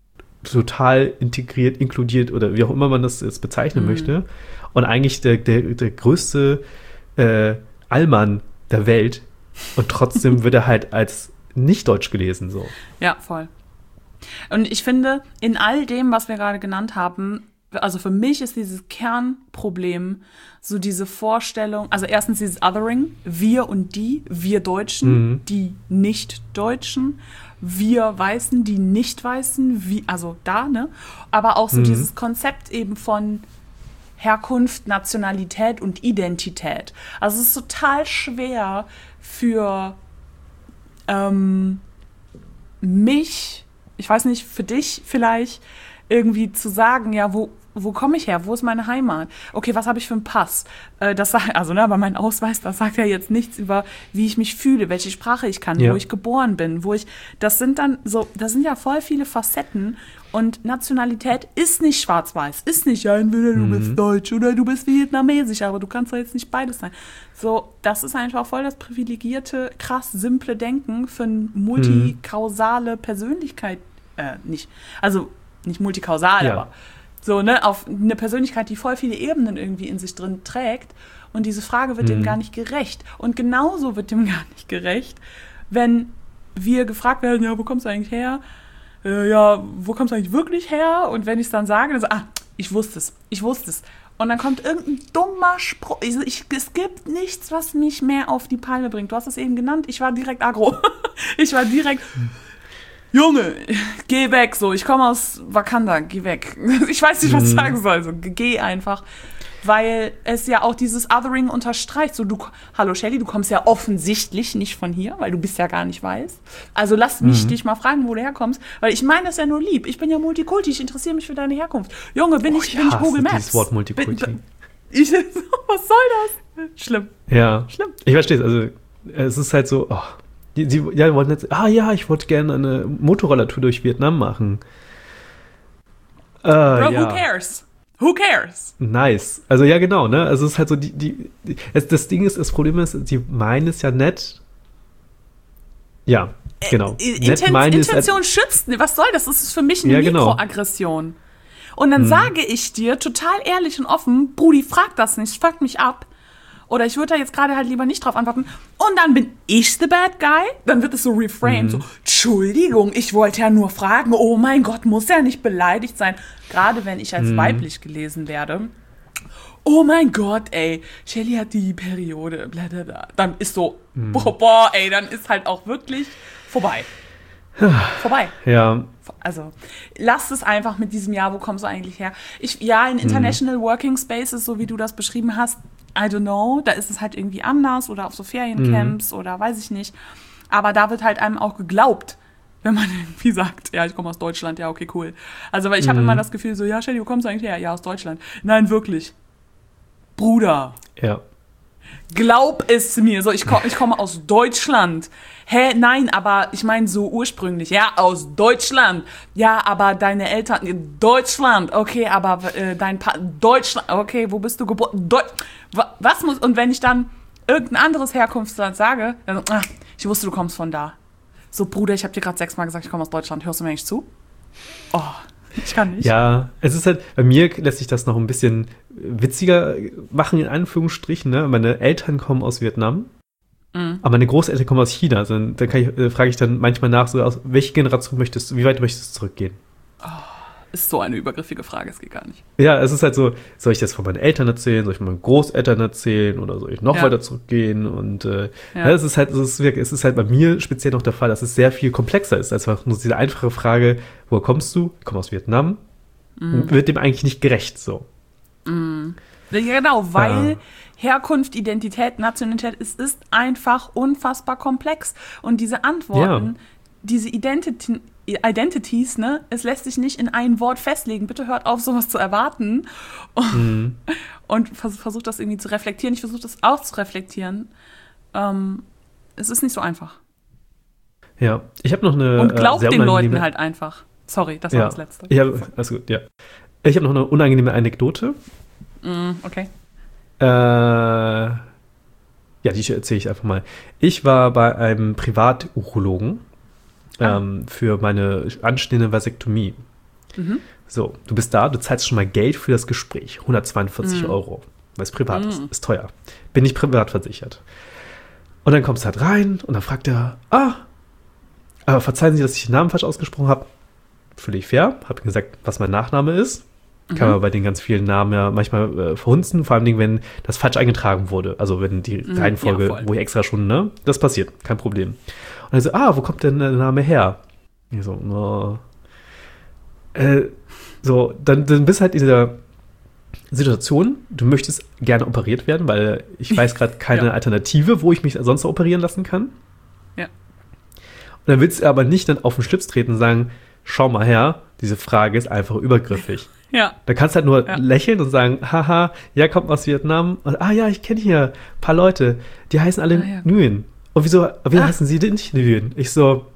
total integriert, inkludiert oder wie auch immer man das jetzt bezeichnen mm. möchte. Und eigentlich der, der, der größte äh, Allmann der Welt und trotzdem wird er halt als nicht deutsch gelesen so. Ja, voll. Und ich finde, in all dem, was wir gerade genannt haben, also für mich ist dieses Kernproblem so diese Vorstellung, also erstens dieses Othering, wir und die, wir Deutschen, mhm. die Nicht-Deutschen, wir Weißen, die Nicht-Weißen, wie, also da, ne? Aber auch so mhm. dieses Konzept eben von Herkunft, Nationalität und Identität. Also es ist total schwer für ähm, mich, ich weiß nicht, für dich vielleicht, irgendwie zu sagen, ja, wo, wo komme ich her? Wo ist meine Heimat? Okay, was habe ich für einen Pass? Äh, das sagt, also, ne, aber mein Ausweis, das sagt ja jetzt nichts über, wie ich mich fühle, welche Sprache ich kann, ja. wo ich geboren bin, wo ich, das sind dann so, das sind ja voll viele Facetten und Nationalität ist nicht schwarz-weiß, ist nicht, ja, entweder du mhm. bist deutsch oder du bist vietnamesisch, aber du kannst doch jetzt nicht beides sein. So, das ist einfach voll das privilegierte, krass simple Denken für eine multikausale Persönlichkeit, äh, nicht, also, nicht multikausal, ja. aber so, ne, auf eine Persönlichkeit, die voll viele Ebenen irgendwie in sich drin trägt. Und diese Frage wird mhm. dem gar nicht gerecht. Und genauso wird dem gar nicht gerecht, wenn wir gefragt werden, ja, wo kommst du eigentlich her? Äh, ja, wo kommst du eigentlich wirklich her? Und wenn ich es dann sage, dann so, ah, ich wusste es, ich wusste es. Und dann kommt irgendein dummer Spruch. Ich, ich, es gibt nichts, was mich mehr auf die Palme bringt. Du hast es eben genannt, ich war direkt aggro. ich war direkt... Junge, geh weg, so, ich komme aus Wakanda, geh weg. Ich weiß nicht, was ich sagen soll, so, geh einfach. Weil es ja auch dieses Othering unterstreicht. So, du, hallo Shelly, du kommst ja offensichtlich nicht von hier, weil du bist ja gar nicht weiß. Also lass mich mhm. dich mal fragen, wo du herkommst. Weil ich meine das ja nur lieb. Ich bin ja Multikulti, ich interessiere mich für deine Herkunft. Junge, bin, oh, ich, bin ich Google Maps? Dieses Wort Multikulti. Bin, ich, was soll das? Schlimm. Ja, Schlimm. Ich verstehe es. Also, es ist halt so, oh. Die, die ja, wollten jetzt, ah ja, ich wollte gerne eine Motorroller-Tour durch Vietnam machen. Äh, Bro, ja. who cares? Who cares? Nice. Also ja, genau, ne? Also es ist halt so, die, die, die das, das Ding ist, das Problem ist, die meinen es ja nett. Ja, genau. Äh, Inten- nett Intention halt, schützt, was soll das? Das ist für mich eine ja, genau. Mikroaggression. Und dann hm. sage ich dir total ehrlich und offen, Brudi, frag das nicht, fuck mich ab. Oder ich würde da jetzt gerade halt lieber nicht drauf antworten. Und dann bin ich the bad guy. Dann wird es so reframed. Mhm. So, Entschuldigung, ich wollte ja nur fragen. Oh mein Gott, muss ja nicht beleidigt sein. Gerade wenn ich als mhm. weiblich gelesen werde. Oh mein Gott, ey, Shelly hat die Periode. Blablabla. Dann ist so, mhm. boah, boah, ey, dann ist halt auch wirklich vorbei. vorbei. Ja. Also, lasst es einfach mit diesem Jahr, wo kommst du eigentlich her? Ich, ja, in International mhm. Working Spaces, so wie du das beschrieben hast, I don't know, da ist es halt irgendwie anders oder auf so Feriencamps mhm. oder weiß ich nicht. Aber da wird halt einem auch geglaubt, wenn man irgendwie sagt, ja, ich komme aus Deutschland, ja, okay, cool. Also, weil ich mhm. habe immer das Gefühl so, ja, Shelly, wo kommst du eigentlich her? Ja, aus Deutschland. Nein, wirklich. Bruder. Ja. Glaub es mir. So, ich, komm, ich komme aus Deutschland. Hä, nein, aber ich meine so ursprünglich. Ja, aus Deutschland. Ja, aber deine Eltern, Deutschland. Okay, aber äh, dein Pa, Deutschland. Okay, wo bist du geboren? Deu Was muss, und wenn ich dann irgendein anderes Herkunftsland sage, dann, ach, ich wusste, du kommst von da. So, Bruder, ich habe dir gerade sechsmal gesagt, ich komme aus Deutschland. Hörst du mir nicht zu? Oh, ich kann nicht. Ja, es ist halt, bei mir lässt sich das noch ein bisschen witziger machen, in Anführungsstrichen. Ne? Meine Eltern kommen aus Vietnam, mhm. aber meine Großeltern kommen aus China. Also, dann kann ich, äh, frage ich dann manchmal nach, so, aus welche Generation möchtest du, wie weit möchtest du zurückgehen? Oh, ist so eine übergriffige Frage, es geht gar nicht. Ja, es ist halt so, soll ich das von meinen Eltern erzählen, soll ich von meinen Großeltern erzählen oder soll ich noch ja. weiter zurückgehen? Und äh, ja. Ja, es ist halt, es ist, wirklich, es ist halt bei mir speziell noch der Fall, dass es sehr viel komplexer ist, als nur diese einfache Frage, woher kommst du? Ich komme aus Vietnam. Mhm. Wird dem eigentlich nicht gerecht so. Mhm. Ja, genau, weil ja. Herkunft, Identität, Nationalität, es ist einfach unfassbar komplex. Und diese Antworten, ja. diese Identity, Identities, ne, es lässt sich nicht in ein Wort festlegen. Bitte hört auf, sowas zu erwarten. Mhm. Und vers- versucht das irgendwie zu reflektieren. Ich versuche das auch zu reflektieren. Ähm, es ist nicht so einfach. Ja, ich habe noch eine. Und glaubt äh, den Leuten halt einfach. Sorry, das war ja. das Letzte. Ja, alles gut, ja. Ich habe noch eine unangenehme Anekdote. Mm, okay. Äh, ja, die erzähle ich einfach mal. Ich war bei einem Privaturologen ah. ähm, für meine anstehende Vasektomie. Mhm. So, du bist da, du zahlst schon mal Geld für das Gespräch. hundertzweiundvierzig mhm. Euro, weil es privat mhm. ist. Ist teuer. Bin nicht privat versichert. Und dann kommst du halt rein und dann fragt er, ah, aber verzeihen Sie, dass ich den Namen falsch ausgesprochen habe. Völlig fair. Habe gesagt, was mein Nachname ist. Kann mhm. man bei den ganz vielen Namen ja manchmal äh, verhunzen, vor allem, wenn das falsch eingetragen wurde. Also wenn die mhm, Reihenfolge, ja, wo ich extra schon, ne, das passiert, kein Problem. Und er so, ah, wo kommt denn der Name her? Ich so, no. äh, so, dann, dann bist halt in dieser Situation, du möchtest gerne operiert werden, weil ich weiß gerade keine ja. Alternative, wo ich mich sonst noch operieren lassen kann. Ja. Und dann willst du aber nicht dann auf den Schlips treten und sagen, schau mal her, diese Frage ist einfach übergriffig. Ja. Da kannst du halt nur ja. lächeln und sagen, haha, ja, kommt aus Vietnam. Und, ah ja, ich kenne hier ein paar Leute, die heißen alle ah, ja. Nguyen. Und wieso, wie ah. heißen sie denn nicht Nguyen? Ich so,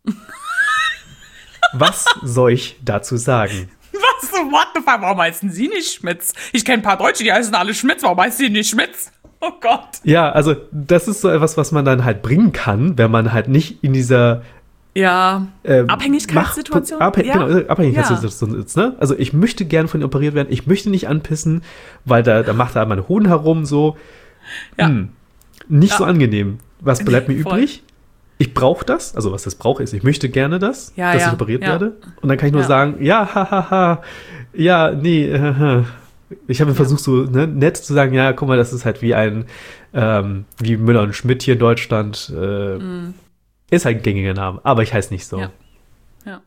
was soll ich dazu sagen? Was? What the fuck? Warum heißen sie nicht Schmitz? Ich kenne ein paar Deutsche, die heißen alle Schmitz. Warum heißen sie nicht Schmitz? Oh Gott. Ja, also das ist so etwas, was man dann halt bringen kann, wenn man halt nicht in dieser Ja, ähm, Abhängigkeitssituation. Macht, abhäng, ja. Genau, Abhängigkeitssituation ja. ist, ne? Also ich möchte gern von ihm operiert werden, ich möchte nicht anpissen, weil da, da macht er meine Hoden herum, so. Ja. Hm, nicht ja. so angenehm. Was bleibt mir Voll. übrig? Ich brauche das, also was das brauche ist, ich möchte gerne das, ja, dass ja. ich operiert ja. werde. Und dann kann ich nur ja. sagen, ja, hahaha, ha, ha. ja, nee, haha. Ich habe ja. versucht, so ne, nett zu sagen, ja, guck mal, das ist halt wie ein, ähm, wie Müller und Schmidt hier in Deutschland, äh, mm. ist halt ein gängiger Name, aber ich heiße nicht so. Ja. ja.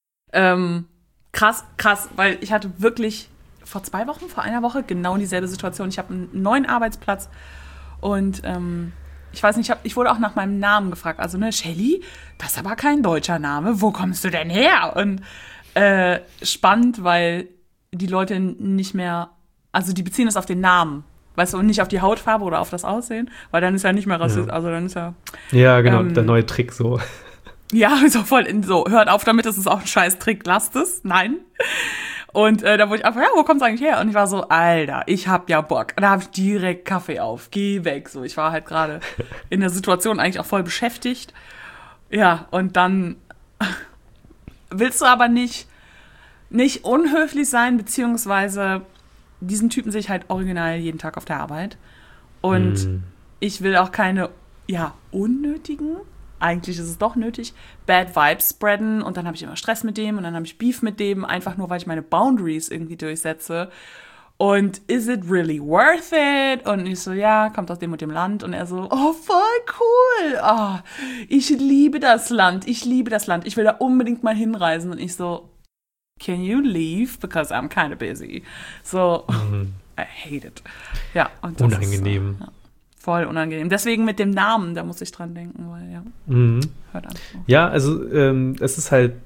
Ähm, krass, krass, weil ich hatte wirklich vor zwei Wochen, vor einer Woche genau dieselbe Situation. Ich habe einen neuen Arbeitsplatz und ähm, ich weiß nicht, ich, hab, ich wurde auch nach meinem Namen gefragt. Also, ne, Shelly, das ist aber kein deutscher Name. Wo kommst du denn her? Und äh, spannend, weil die Leute nicht mehr, also die beziehen es auf den Namen. Weißt du, und nicht auf die Hautfarbe oder auf das Aussehen, weil dann ist ja nicht mehr rassistisch, ja. also dann ist ja... Ja, genau, ähm, der neue Trick so. Ja, so voll in so, hört auf damit, das ist auch ein scheiß Trick, lasst es, nein. Und äh, da wurde ich einfach, ja, wo kommt's eigentlich her? Und ich war so, Alter, ich hab ja Bock. Da habe ich direkt Kaffee auf, geh weg. So, ich war halt gerade in der Situation eigentlich auch voll beschäftigt. Ja, und dann willst du aber nicht, nicht unhöflich sein, beziehungsweise diesen Typen sehe ich halt original jeden Tag auf der Arbeit. Und mm. ich will auch keine, ja, unnötigen, eigentlich ist es doch nötig, Bad Vibes spreaden. Und dann habe ich immer Stress mit dem und dann habe ich Beef mit dem, einfach nur, weil ich meine Boundaries irgendwie durchsetze. Und is it really worth it? Und ich so, ja, kommt aus dem und dem Land. Und er so, oh, voll cool. Oh, ich liebe das Land. Ich liebe das Land. Ich will da unbedingt mal hinreisen. Und ich so, can you leave? Because I'm kind of busy. So, mhm. I hate it. Ja, und das unangenehm. Ist, ja, voll unangenehm. Deswegen mit dem Namen, da muss ich dran denken, weil ja, mhm. hört an. Ja, also ähm, es ist halt,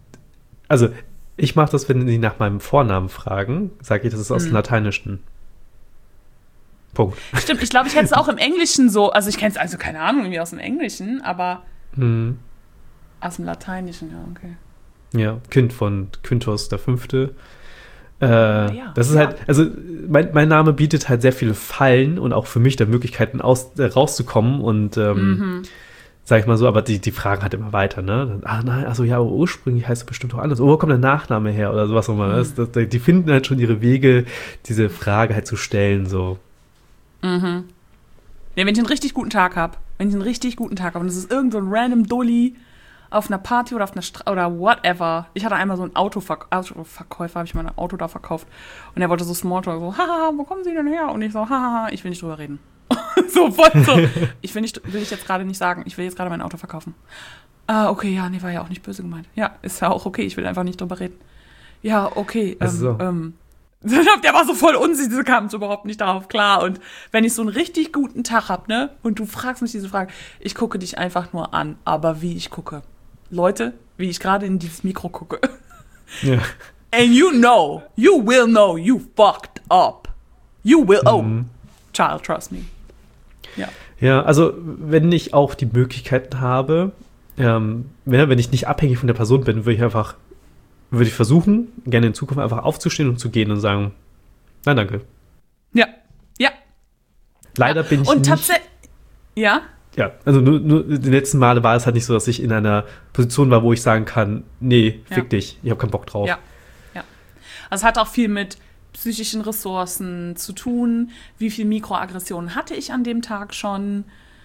also ich mache das, wenn die nach meinem Vornamen fragen, sage ich, das ist aus mhm. dem Lateinischen. Punkt. Stimmt, ich glaube, ich hätte es auch im Englischen so, also ich kenne es also, keine Ahnung, irgendwie aus dem Englischen, aber Hm. aus dem Lateinischen, ja, okay. Ja, Kind von Quintus der Fünfte. Äh, ja, das ist ja. halt, also mein, mein Name bietet halt sehr viele Fallen und auch für mich da Möglichkeiten aus, äh, rauszukommen und ähm, Mhm. sag ich mal so, aber die, die fragen halt immer weiter, ne? Dann, ah nein, also ja, aber ursprünglich heißt es bestimmt auch anders. Oh, wo kommt der Nachname her oder sowas auch immer. Das, das, die finden halt schon ihre Wege, diese Frage halt zu stellen, so. Mhm. Ja, wenn ich einen richtig guten Tag habe, wenn ich einen richtig guten Tag habe und es ist irgend so ein random Dulli auf einer Party oder auf einer Stra- oder whatever. Ich hatte einmal so einen Autoverk- Autoverkäufer, habe ich mein Auto da verkauft und er wollte so Smalltalk, so, haha, wo kommen Sie denn her? Und ich so, haha, ich will nicht drüber reden. So voll so. Ich will, nicht, will ich jetzt gerade nicht sagen, ich will jetzt gerade mein Auto verkaufen. Ah, okay, ja, nee, war ja auch nicht böse gemeint. Ja, ist ja auch okay, ich will einfach nicht drüber reden. Ja, okay, Ach ähm, so. ähm. Der war so voll unsicher, sie kam überhaupt nicht darauf klar. Und wenn ich so einen richtig guten Tag hab, ne, und du fragst mich diese Frage, ich gucke dich einfach nur an, aber wie ich gucke. Leute, wie ich gerade in dieses Mikro gucke. Ja. And you know, you will know you fucked up. You will, oh, Mhm. child, trust me. Ja. Ja, also wenn ich auch die Möglichkeiten habe, ähm, wenn, wenn ich nicht abhängig von der Person bin, würde ich einfach, würde ich versuchen, gerne in Zukunft einfach aufzustehen und zu gehen und sagen, nein, danke. Ja, ja. Leider bin ich Und nicht, tatsächlich, ja, ja, also nur, nur die letzten Male war es halt nicht so, dass ich in einer Position war, wo ich sagen kann, nee, fick Ja. dich, ich habe keinen Bock drauf. ja, ja. Also es hat auch viel mit psychischen Ressourcen zu tun. Wie viel Mikroaggressionen hatte ich an dem Tag schon?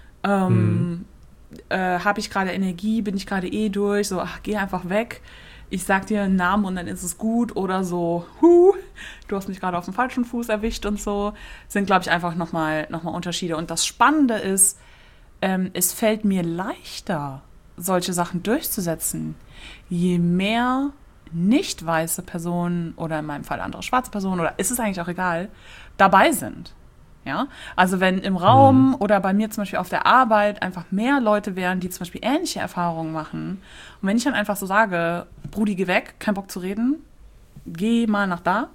Ähm, äh, habe ich gerade Energie? Bin ich gerade eh durch? So, ach, geh einfach weg. Ich sag dir einen Namen und dann ist es gut. Oder so, huh, du hast mich gerade auf dem falschen Fuß erwischt und so. Sind, glaube ich, einfach nochmal noch mal Unterschiede. Und das Spannende ist, ähm, es fällt mir leichter, solche Sachen durchzusetzen, je mehr nicht weiße Personen oder in meinem Fall andere schwarze Personen oder ist es eigentlich auch egal, dabei sind. Ja? Also wenn im Raum Mhm. oder bei mir zum Beispiel auf der Arbeit einfach mehr Leute wären, die zum Beispiel ähnliche Erfahrungen machen und wenn ich dann einfach so sage, Brudi, geh weg, kein Bock zu reden, geh mal nach da,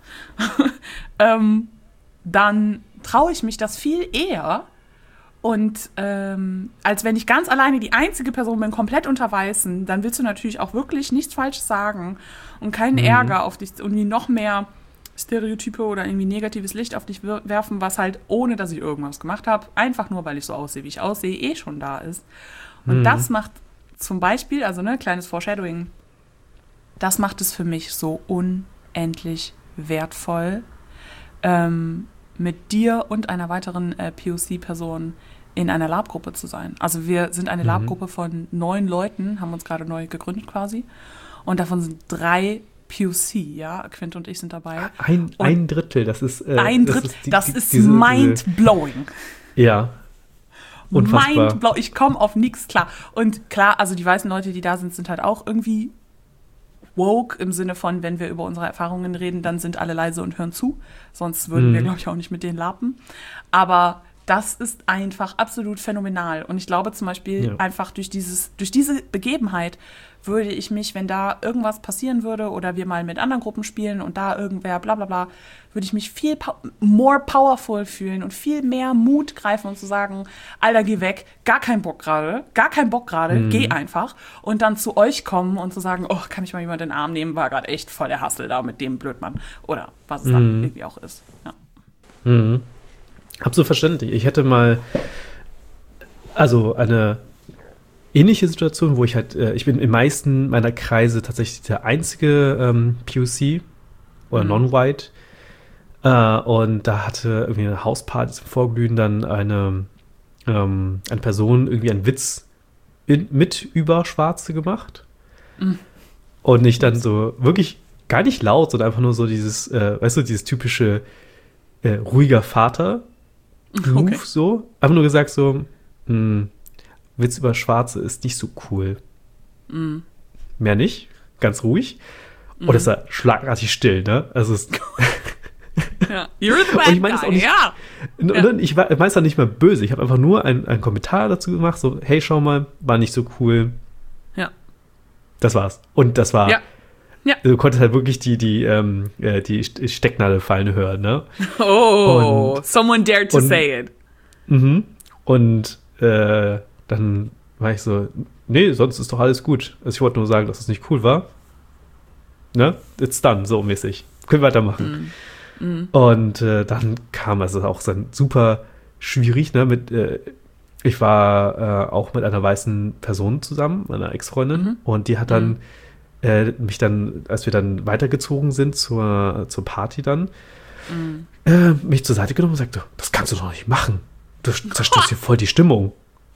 ähm, dann traue ich mich das viel eher und ähm, als wenn ich ganz alleine die einzige Person bin, komplett unter Weißen, dann willst du natürlich auch wirklich nichts Falsches sagen und keinen Mhm. Ärger auf dich und noch mehr Stereotype oder irgendwie negatives Licht auf dich wir- werfen, was halt, ohne dass ich irgendwas gemacht habe, einfach nur, weil ich so aussehe, wie ich aussehe, eh schon da ist. Und Mhm. das macht zum Beispiel, also ne, kleines Foreshadowing, das macht es für mich so unendlich wertvoll, ähm, mit dir und einer weiteren äh, P O C-Person in einer Lab-Gruppe zu sein. Also wir sind eine Mhm. Lab-Gruppe von neun Leuten, haben uns gerade neu gegründet quasi. Und davon sind drei P O C, ja. Quint und ich sind dabei. Ein, Und ein Drittel, das ist äh, ein das Drittel, ist die- das die- ist diese- mind-blowing. diese- Ja, unfassbar. Mindblow. Ich komme auf nichts klar. Und klar, also die weißen Leute, die da sind, sind halt auch irgendwie woke im Sinne von, wenn wir über unsere Erfahrungen reden, dann sind alle leise und hören zu. Sonst würden Mhm. wir, glaube ich, auch nicht mit denen lappen. Aber das ist einfach absolut phänomenal. Und ich glaube zum Beispiel Ja. einfach durch dieses, durch diese Begebenheit würde ich mich, wenn da irgendwas passieren würde oder wir mal mit anderen Gruppen spielen und da irgendwer bla bla bla, würde ich mich viel pow- more powerful fühlen und viel mehr Mut greifen und zu sagen, Alter, geh weg, gar keinen Bock gerade, gar keinen Bock gerade, Mhm. geh einfach und dann zu euch kommen und zu sagen, oh, kann mich mal jemand in den Arm nehmen, war gerade echt voll der Hassel da mit dem Blödmann oder was es dann Mhm. irgendwie auch ist. Ja. Mhm. Absolut verständlich. Ich hätte mal, also eine ähnliche Situation, wo ich halt, äh, ich bin in meisten meiner Kreise tatsächlich der einzige ähm, P O C oder Mhm. Non-White. Äh, und da hatte irgendwie eine Hausparty zum Vorglühen dann eine, ähm, eine Person irgendwie einen Witz in, mit über Schwarze gemacht. Mhm. Und ich dann so wirklich gar nicht laut, sondern einfach nur so dieses, äh, weißt du, dieses typische äh, ruhiger Vater. Move Okay. so. Einfach nur gesagt so, hm, Witz über Schwarze ist nicht so cool. Mhm. Mehr nicht. Ganz ruhig. Und es war schlagartig still, ne? Also es Ja. You're the bad Und ich meine es guy, auch nicht- ja. und, Ja. und ich war- ich meine es dann nicht mal böse. Ich habe einfach nur einen, einen Kommentar dazu gemacht, so, hey, schau mal, war nicht so cool. Ja. Das war's. Und das war Ja. Ja. Du konntest halt wirklich die, die, ähm, äh, die Stecknadel fallen hören, ne? Oh, und, someone dared to und, say it. Mhm. Und äh, dann war ich so, nee, sonst ist doch alles gut. Also ich wollte nur sagen, dass es nicht cool war. Ne? It's done, so mäßig. Können wir weitermachen. Mm. Mm. Und äh, dann kam also auch dann super schwierig, ne? Mit, äh, ich war äh, auch mit einer weißen Person zusammen, meiner Ex-Freundin, Mhm. und die hat dann Mhm. äh, mich dann, als wir dann weitergezogen sind zur, zur Party dann, Mm. äh, mich zur Seite genommen und sagte, das kannst du doch nicht machen. Du zerstörst hier voll die Stimmung.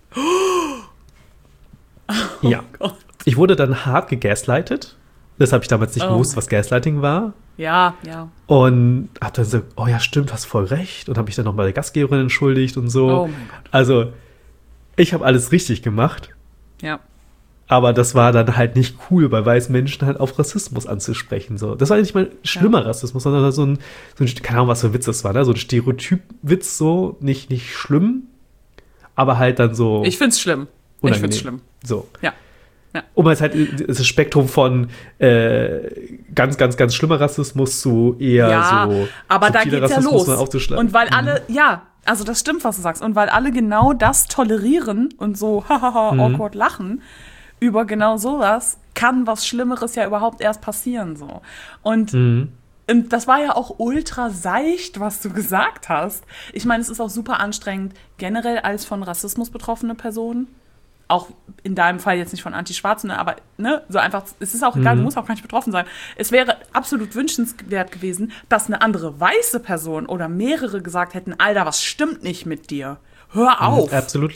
Ja. Gott. Ich wurde dann hart gegaslightet. Das habe ich damals nicht Oh gewusst, mein was Gaslighting war. Ja, ja. Und habe dann so, oh ja, stimmt, hast voll recht. Und habe mich dann noch bei der Gastgeberin entschuldigt und so. Oh mein Gott. Also, ich habe alles richtig gemacht. Ja. Aber das war dann halt nicht cool, bei weißen Menschen halt auf Rassismus anzusprechen. So. Das war nicht mal schlimmer Ja. Rassismus, sondern so ein, so ein, keine Ahnung, was für ein Witz das war, ne? So ein Stereotypwitz, so, nicht, nicht schlimm, aber halt dann so Ich find's schlimm. Ich unangenehm. find's schlimm. So. Ja. Ja. Um jetzt halt das Spektrum von äh, ganz, ganz, ganz schlimmer Rassismus zu eher Ja, so aber da subtiler geht's ja Rassismus los. dann aufzuschlagen. Und weil alle, ja, also das stimmt, was du sagst. Und weil alle genau das tolerieren und so hahaha Mhm. awkward lachen über genau sowas, kann was Schlimmeres ja überhaupt erst passieren so. Und Mhm. Und das war ja auch ultra seicht, was du gesagt hast. Ich meine, es ist auch super anstrengend, generell als von Rassismus betroffene Person. Auch in deinem Fall jetzt nicht von Anti-Schwarzen, ne, aber ne, so einfach, es ist auch egal, Mhm. du musst auch gar nicht betroffen sein. Es wäre absolut wünschenswert gewesen, dass eine andere weiße Person oder mehrere gesagt hätten, Alter, was stimmt nicht mit dir? Hör auf! Absolut.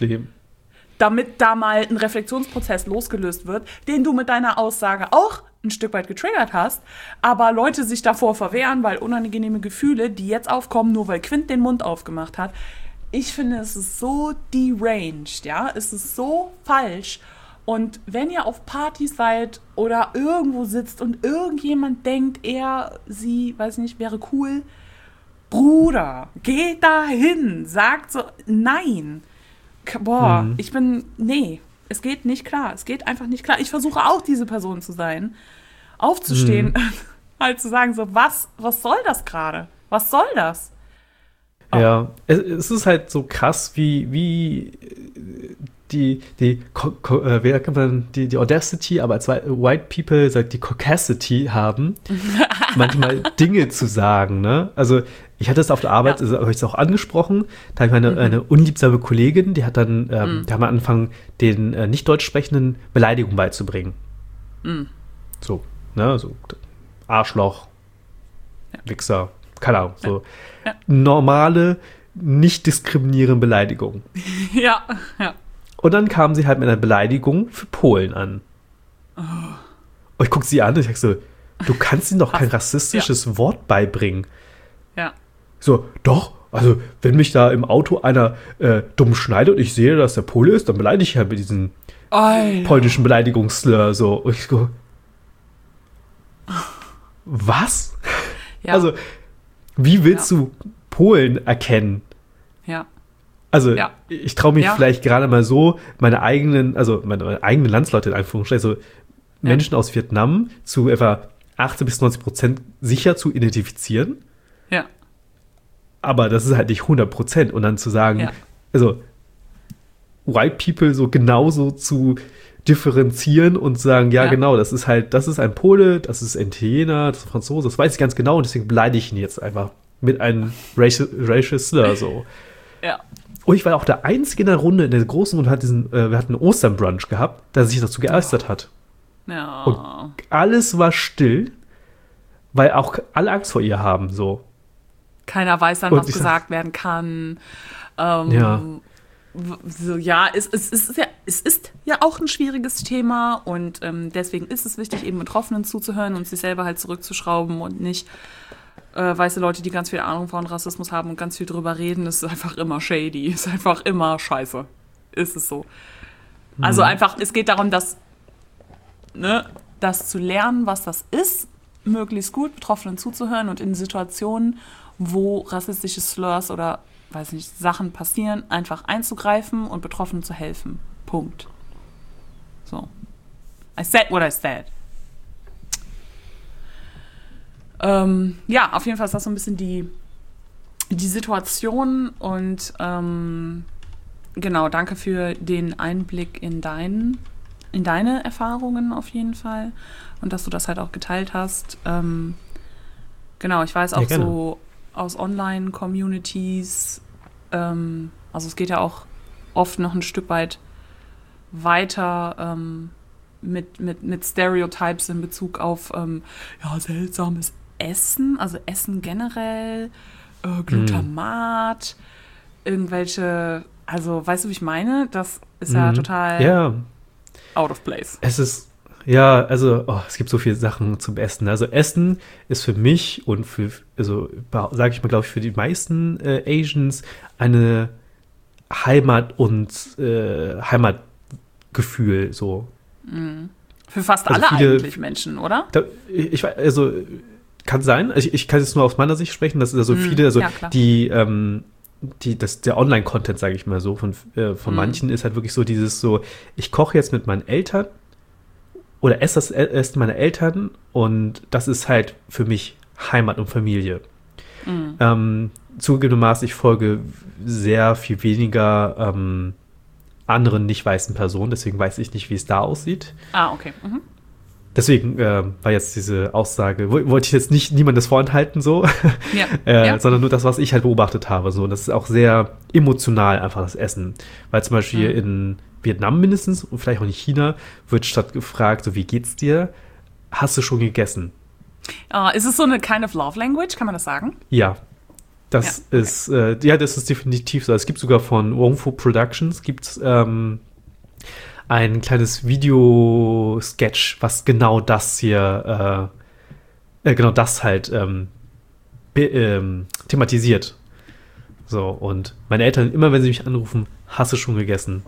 Damit da mal ein Reflexionsprozess losgelöst wird, den du mit deiner Aussage auch ein Stück weit getriggert hast, aber Leute sich davor verwehren, weil unangenehme Gefühle, die jetzt aufkommen, nur weil Quint den Mund aufgemacht hat. Ich finde, es ist so deranged, ja, es ist so falsch. Und wenn ihr auf Partys seid oder irgendwo sitzt und irgendjemand denkt, er, sie, weiß nicht, wäre cool, Bruder, geht da hin, sagt so, nein. K- Boah, Mhm. ich bin, nee, es geht nicht klar, es geht einfach nicht klar. Ich versuche auch, diese Person zu sein, aufzustehen, halt zu sagen, so, was, was soll das gerade? Was soll das? Oh. Ja, es, es ist halt so krass, wie, wie die, die, Co- Co- äh, wie sagt man, die, die Audacity, aber als Whi- White People sagt die Caucasity haben, manchmal Dinge zu sagen, ne? Also ich hatte es auf der Arbeit, Ja. also, habe ich es auch angesprochen, da habe ich eine, Mhm. eine unliebsame Kollegin, die hat dann, ähm, Mhm. die haben angefangen, den äh, nicht deutsch sprechenden Beleidigungen beizubringen. Mhm. So, ne, so Arschloch, Ja. Wichser, keine Ahnung, so Ja. normale, nicht diskriminierende Beleidigungen. Ja, ja. Und dann kam sie halt mit einer Beleidigung für Polen an. Oh. Und ich gucke sie an und ich sag so, du kannst ihnen doch kein Hass. rassistisches Wort beibringen. Ja. So, doch, also wenn mich da im Auto einer äh, dumm schneidet und ich sehe, dass der Pole ist, dann beleidige ich halt mit diesem Alter. polnischen Beleidigungsslur so. Und ich so, was? Ja. Also, wie willst du Polen erkennen? ja. Also, Ja. ich traue mich Ja. vielleicht gerade mal so, meine eigenen, also meine, meine eigenen Landsleute in Anführungsstrichen, also Menschen aus Vietnam zu etwa achtzig bis neunzig Prozent sicher zu identifizieren. Ja. Aber das ist halt nicht hundert Prozent. Und dann zu sagen, Ja. also White People so genauso zu differenzieren und sagen, ja, Ja. genau, das ist halt, das ist ein Pole, das ist ein Italiener, das ist ein Franzose, das weiß ich ganz genau und deswegen beleidige ich ihn jetzt einfach mit einem Racial, Racial Slur so. Ja. Und ich war auch der Einzige in der Runde, in der großen Runde, hat diesen, äh, wir hatten einen Osternbrunch gehabt, der sich dazu geäußert hat. Ja. Und alles war still, weil auch alle Angst vor ihr haben, so. Keiner weiß dann, Und was ich sag- gesagt werden kann. Ähm, Ja. w- So, ja, es, es, es, ist ja, es ist ja auch ein schwieriges Thema und ähm, deswegen ist es wichtig, eben Betroffenen zuzuhören und sich selber halt zurückzuschrauben und nicht äh, weiße Leute, die ganz viel Ahnung von Rassismus haben und ganz viel drüber reden. Es ist einfach immer shady, es ist einfach immer scheiße. Ist es so. Also einfach, es geht darum, dass, ne, das zu lernen, was das ist, möglichst gut Betroffenen zuzuhören und in Situationen, wo rassistische Slurs oder, weiß nicht, Sachen passieren, einfach einzugreifen und Betroffenen zu helfen. Punkt. So. I said what I said. Ähm, ja, auf jeden Fall ist das so ein bisschen die, die Situation und ähm, genau, danke für den Einblick in deinen, in deine Erfahrungen auf jeden Fall und dass du das halt auch geteilt hast. Ähm, genau, ich weiß auch Ja, gerne. so aus Online-Communities, ähm, also es geht ja auch oft noch ein Stück weit weiter ähm, mit, mit, mit Stereotypes in Bezug auf ähm, ja, seltsames Essen, also Essen generell, äh, Glutamat, irgendwelche, also weißt du, wie ich meine? Das ist ja Mhm. total Ja, out of place. es ist, ja, also, oh, es gibt so viele Sachen zum Essen. Also, Essen ist für mich und für, also, sage ich mal, glaube ich, für die meisten äh, Asians eine Heimat und äh, Heimatgefühl, so. Für fast Also alle viele- eigentlich Menschen, oder? Da, ich weiß, also, kann sein. Also, ich, ich kann jetzt nur aus meiner Sicht sprechen, dass also Mhm, viele, also, ja, klar. die, ähm, die, das, der Online-Content, sage ich mal so, von, äh, von Mhm. manchen ist halt wirklich so dieses so, ich koche jetzt mit meinen Eltern oder esse das Essen meiner Eltern und das ist halt für mich Heimat und Familie. Mhm. Ähm, zugegebenermaßen, ich folge sehr viel weniger ähm, anderen nicht weißen Personen, deswegen weiß ich nicht, wie es da aussieht. Ah, okay. Mhm. Deswegen äh, war jetzt diese Aussage, wo- wollte ich jetzt nicht niemandes vorenthalten, so, Ja. äh, ja. sondern nur das, was ich halt beobachtet habe. So. Und das ist auch sehr emotional einfach das Essen. Weil zum Beispiel Mhm. in Vietnam mindestens und vielleicht auch in China wird statt gefragt, so wie geht's dir, hast du schon gegessen? Ah, ist es so eine kind of love language, kann man das sagen? Ja. Das Ja, okay. ist, äh, ja, das ist definitiv so. Es gibt sogar von Wong Fu Productions gibt's ähm, ein kleines Video-Sketch, was genau das hier, äh, äh, genau das halt ähm, be- ähm, thematisiert. So, und meine Eltern, immer wenn sie mich anrufen, hast du schon gegessen?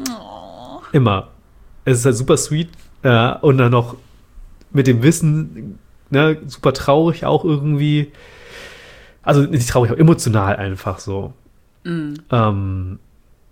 Oh. Immer. Es ist halt super sweet äh, und dann noch mit dem Wissen, ne, super traurig auch irgendwie. Also nicht traurig, auch emotional einfach so. Mm. Ähm,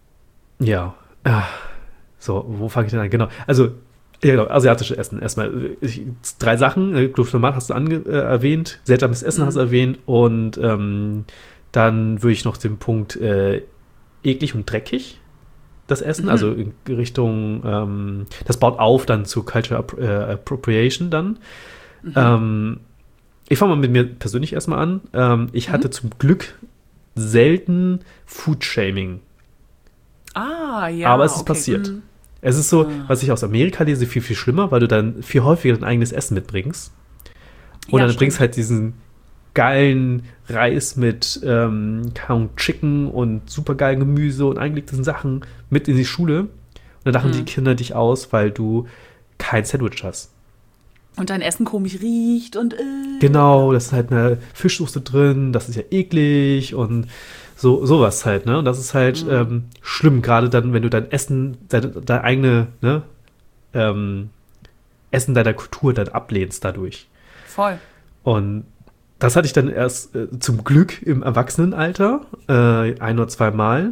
ja. Ah, so, wo fange ich denn an? Genau. Also, ja, genau, asiatische Essen. Erstmal äh, ich, drei Sachen. Äh, Glutamat hast du ange äh, erwähnt, seltsames Essen Mhm. hast du erwähnt und ähm, dann würde ich noch den Punkt äh, eklig und dreckig, das Essen, Mhm. also in Richtung, ähm, das baut auf dann zu Cultural Appro äh, Appropriation dann. Mhm. Ähm, ich fange mal mit mir persönlich erstmal an. Ähm, ich Mhm. hatte zum Glück selten Food-Shaming. Ah, ja. Aber es ist okay. passiert. Mm. Es ist so, Ah. was ich aus Amerika lese, viel, viel schlimmer, weil du dann viel häufiger dein eigenes Essen mitbringst. Und Ja, dann bringst stimmt. halt diesen geilen Reis mit ähm, keine Ahnung, Chicken und super geilen Gemüse und eingelegten Sachen mit in die Schule. Und dann lachen Mhm. die Kinder dich aus, weil du kein Sandwich hast. Und dein Essen komisch riecht und äh. Genau, da ist halt eine Fischsoße drin, das ist ja eklig und so sowas halt, ne? Und das ist halt Mhm. ähm, schlimm, gerade dann, wenn du dein Essen, deine, deine eigene, ne, ähm, Essen deiner Kultur dann ablehnst dadurch. Voll. Und das hatte ich dann erst äh, zum Glück im Erwachsenenalter, äh, ein oder zwei Mal.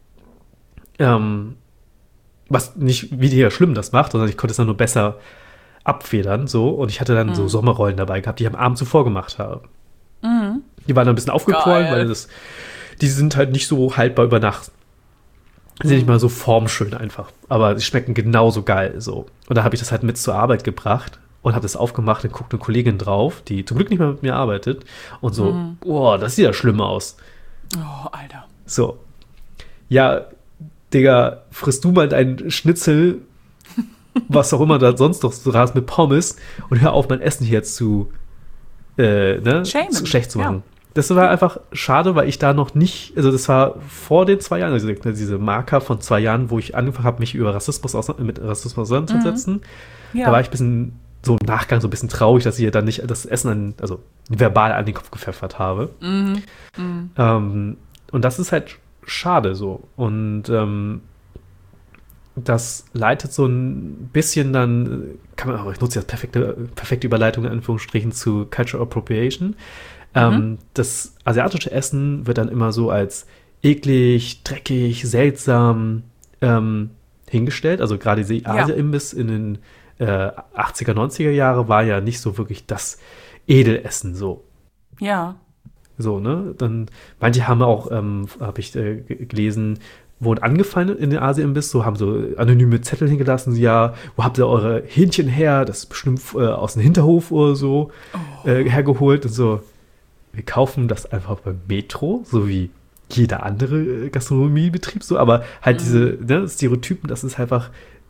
Ähm, was nicht weniger schlimm das macht, sondern ich konnte es dann nur besser abfedern, so. Und ich hatte dann so Mhm. Sommerrollen dabei gehabt, die ich am Abend zuvor gemacht habe. Mhm. Die waren dann ein bisschen aufgequollen, Geil. weil das, die sind halt nicht so haltbar über Nacht. Die sind nicht mal so formschön einfach. Aber die schmecken genauso geil, so. Und da habe ich das halt mit zur Arbeit gebracht und habe das aufgemacht und guckt eine Kollegin drauf, die zum Glück nicht mehr mit mir arbeitet. Und so, Mhm. boah, das sieht ja schlimm aus. Oh, Alter. So. Ja, Digga, frisst du mal deinen Schnitzel, was auch immer da sonst noch so rast mit Pommes und hör auf, mein Essen hier zu, äh, ne, Shamen. zu schlecht zu Ja. machen. Das war einfach schade, weil ich da noch nicht, also das war vor den zwei Jahren, also diese Marker von zwei Jahren, wo ich angefangen habe, mich über Rassismus aus, mit Rassismus auseinanderzusetzen. Ja. Da war ich ein bisschen so im Nachgang so ein bisschen traurig, dass ich ihr dann nicht das Essen an, also verbal an den Kopf gepfeffert habe. Mhm. Mhm. Ähm, und das ist halt schade so. Und ähm, das leitet so ein bisschen dann, kann man, oh, ich nutze jetzt perfekte, perfekte Überleitung in Anführungsstrichen zu Cultural Appropriation. Ähm, das asiatische Essen wird dann immer so als eklig, dreckig, seltsam ähm, hingestellt. Also gerade dieser Ja. Asia-Imbiss in den äh, achtziger, neunziger Jahre war ja nicht so wirklich das Edelessen so. Ja. So, ne? Dann, manche haben auch, ähm, habe ich äh, gelesen, wurden angefallen in den Asien-Imbiss, so haben so anonyme Zettel hingelassen, so, ja, wo habt ihr eure Hähnchen her? Das ist bestimmt äh, aus dem Hinterhof oder so Oh. äh, hergeholt und so. Wir kaufen das einfach beim Metro, so wie jeder andere äh, Gastronomiebetrieb, so, aber halt Mhm. diese ne, Stereotypen, dass es einfach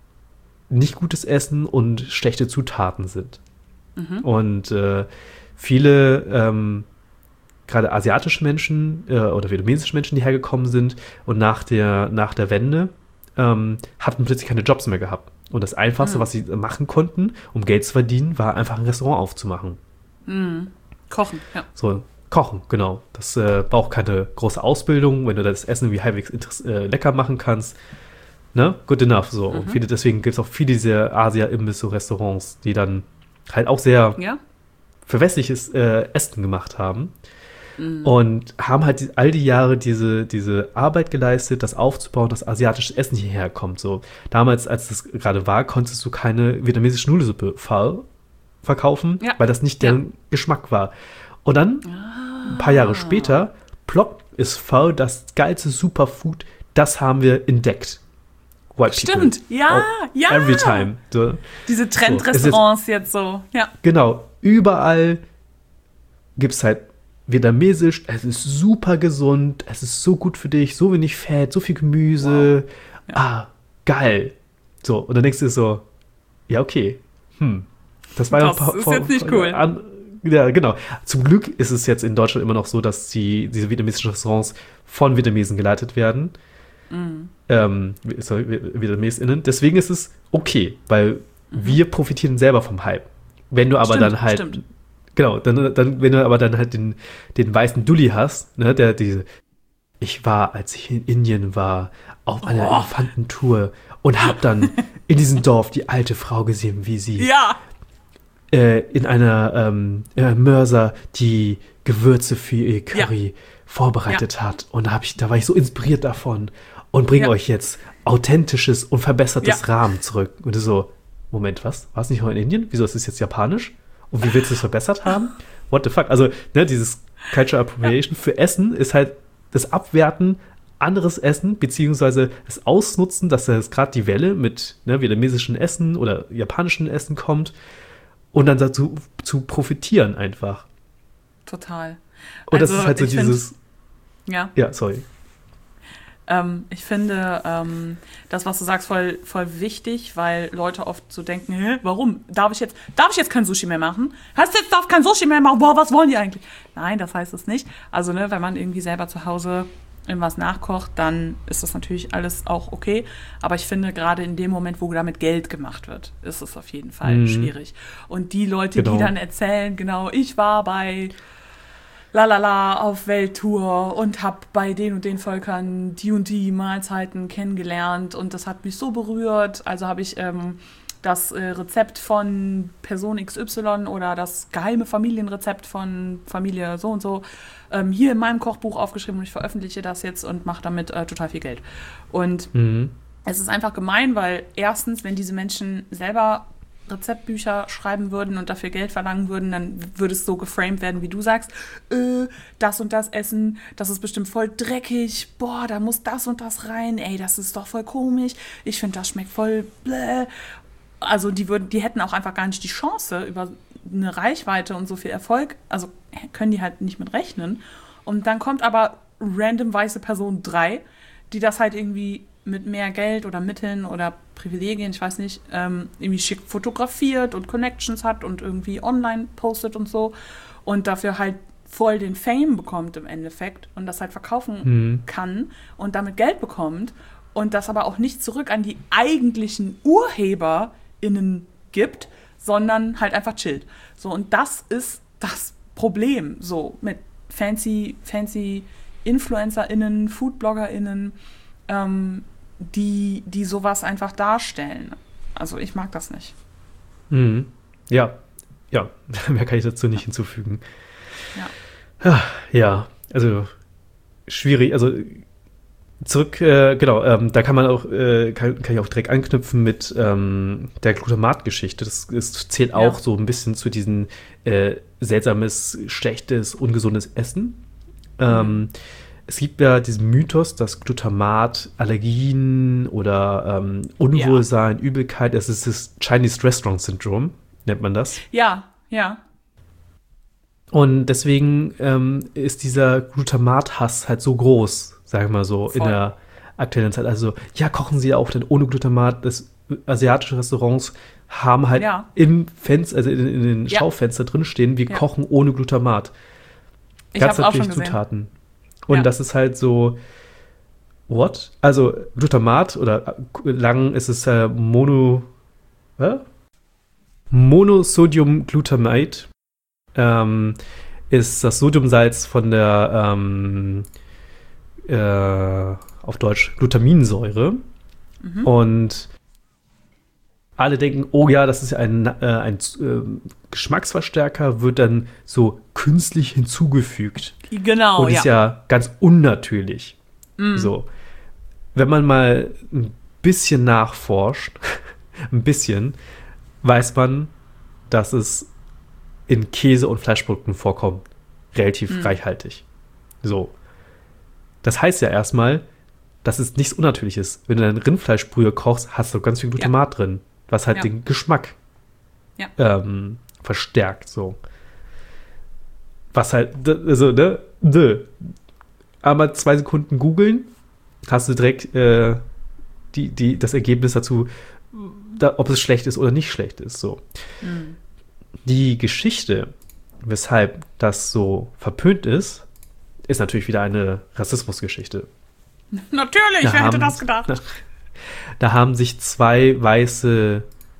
nicht gutes Essen und schlechte Zutaten sind. Mhm. Und äh, viele, ähm, gerade asiatische Menschen äh, oder vietnamesische Menschen, die hergekommen sind und nach der, nach der Wende ähm, hatten plötzlich keine Jobs mehr gehabt. Und das Einfachste, Mhm. was sie machen konnten, um Geld zu verdienen, war einfach ein Restaurant aufzumachen. Mhm. Kochen, ja. So, kochen, genau. Das äh, braucht keine große Ausbildung, wenn du das Essen irgendwie halbwegs interess- äh, lecker machen kannst. Ne? Good enough. So. Und Mhm. viele, deswegen gibt es auch viele dieser Asia-Imbiss-Restaurants, die dann halt auch sehr Ja? verwässliches äh, Essen gemacht haben. Mhm. Und haben halt die, all die Jahre diese, diese Arbeit geleistet, das aufzubauen, dass asiatisches Essen hierher kommt. So. Damals, als das gerade war, konntest du keine vietnamesische Nudelsuppe ver verkaufen, Ja. weil das nicht Ja. deren Geschmack war. Und dann, Ah. ein paar Jahre später, plopp, ist Pho das geilste Superfood, das haben wir entdeckt. White Stimmt, people. ja, Oh, ja. Every time. So. Diese Trendrestaurants jetzt so, ja. Genau, überall gibt es halt vietnamesisch, es ist super gesund, es ist so gut für dich, so wenig Fett, so viel Gemüse. Ja. Ah, geil. So, und dann denkst du dir so, ja, okay, hm, das war Das ja ist jetzt nicht cool. An, ja, genau. Zum Glück ist es jetzt in Deutschland immer noch so, dass die, diese vietnamesischen Restaurants von Vietnamesen geleitet werden. Mhm. Ähm, sorry, VietnamesInnen. Deswegen ist es okay, weil wir profitieren selber vom Hype. Wenn du aber Stimmt, dann halt stimmt. Genau, dann, dann, wenn du aber dann halt den, den weißen Dulli hast, ne, der diese, ich war, als ich in Indien war, auf einer Oh. Elefantentour und hab dann in diesem Dorf die alte Frau gesehen, wie sie Ja, äh, in einer ähm, äh, Mörser die Gewürze für ihr Curry vorbereitet hat. Und da, hab ich, da war ich so inspiriert davon und bringe Ja. euch jetzt authentisches und verbessertes Ja. Rahmen zurück. Und du so, Moment, was? War es nicht noch in Indien? Wieso ist es jetzt japanisch? Und wie willst du es verbessert haben? What the fuck? Also, ne, dieses Cultural Appropriation für Essen ist halt das Abwerten anderes Essen, beziehungsweise das Ausnutzen, dass jetzt gerade die Welle mit ne, vietnamesischem Essen oder japanischem Essen kommt und dann dazu zu profitieren einfach. total. Und Also, das ist halt so ich find- dieses, Ja. ja, sorry. Ähm, ich finde ähm, das, was du sagst, voll, voll wichtig, weil Leute oft so denken, hä, warum? Darf ich jetzt, darf ich jetzt kein Sushi mehr machen? Heißt jetzt, darf kein Sushi mehr machen? Boah, was wollen die eigentlich? Nein, das heißt es nicht. Also, ne, wenn man irgendwie selber zu Hause irgendwas nachkocht, dann ist das natürlich alles auch okay. Aber ich finde, gerade in dem Moment, wo damit Geld gemacht wird, ist es auf jeden Fall Mhm. schwierig. Und die Leute, Genau. die dann erzählen, genau, ich war bei lalala auf Welttour und hab bei den und den Völkern die und die Mahlzeiten kennengelernt und das hat mich so berührt. Also habe ich ähm, das äh, Rezept von Person X Y oder das geheime Familienrezept von Familie so und so ähm, hier in meinem Kochbuch aufgeschrieben und ich veröffentliche das jetzt und mache damit äh, total viel Geld. Und Mhm. es ist einfach gemein, weil erstens, wenn diese Menschen selber Rezeptbücher schreiben würden und dafür Geld verlangen würden, dann würde es so geframed werden, wie du sagst, äh, das und das essen, das ist bestimmt voll dreckig, boah, da muss das und das rein, ey, das ist doch voll komisch, ich finde, das schmeckt voll bläh. Also die würden, die hätten auch einfach gar nicht die Chance über eine Reichweite und so viel Erfolg, also können die halt nicht mit rechnen. Und dann kommt aber random weiße Person drei, die das halt irgendwie mit mehr Geld oder Mitteln oder Privilegien, ich weiß nicht, ähm, irgendwie schick fotografiert und Connections hat und irgendwie online postet und so und dafür halt voll den Fame bekommt im Endeffekt und das halt verkaufen Mhm. kann und damit Geld bekommt und das aber auch nicht zurück an die eigentlichen UrheberInnen gibt, sondern halt einfach chillt. So, und das ist das Problem, so mit fancy, fancy InfluencerInnen, FoodbloggerInnen, ähm, die, die sowas einfach darstellen. Also ich mag das nicht. Mhm. Ja, ja, mehr kann ich dazu nicht hinzufügen. Ja. Ah, ja, also schwierig, also zurück, äh, genau, ähm, da kann man auch, äh, kann, kann ich auch direkt anknüpfen mit ähm, der Glutamat-Geschichte. Das, das zählt auch Ja. so ein bisschen zu diesen äh, seltsames, schlechtes, ungesundes Essen. Ähm, es gibt ja diesen Mythos, dass Glutamat Allergien oder ähm, Unwohlsein, Übelkeit, das ist das Chinese Restaurant Syndrome, nennt man das. Ja, ja. Und deswegen ähm, ist dieser Glutamat-Hass halt so groß, sagen wir mal so, Voll. in der aktuellen Zeit. Also, ja, kochen sie ja auch denn ohne Glutamat. Das asiatische Restaurants haben halt Ja. im Fenster, also in, in den Ja. Schaufenster drin stehen, wir Ja. kochen ohne Glutamat. Ich Ganz habe auch schon natürliche gesehen. Zutaten. Und Ja. das ist halt so, what? Also Glutamat oder äh, lang ist es äh, Mono, äh? Monosodiumglutamate. Ähm, ist das Sodiumsalz von der ähm, äh, auf Deutsch Glutaminsäure. Mhm. Und alle denken, oh ja, das ist ja ein, äh, ein äh, Geschmacksverstärker, wird dann so künstlich hinzugefügt. Genau, Und ja. ist ja ganz unnatürlich. Mm. So. Wenn man mal ein bisschen nachforscht, ein bisschen, weiß man, dass es in Käse- und Fleischprodukten vorkommt. Relativ Mm. reichhaltig. So. Das heißt ja erstmal, dass es nichts Unnatürliches. Wenn du dein Rindfleischbrühe kochst, hast du ganz viel Glutamat drin, was halt Ja. den Geschmack Ja. ähm, verstärkt. So. Was halt, d- also, ne, d- aber zwei Sekunden googeln, hast du direkt äh, die, die, das Ergebnis dazu, da, ob es schlecht ist oder nicht schlecht ist. So. Mm. Die Geschichte, weshalb das so verpönt ist, ist natürlich wieder eine Rassismusgeschichte. Natürlich, Da wer hätte haben- das gedacht? Da haben sich zwei weiße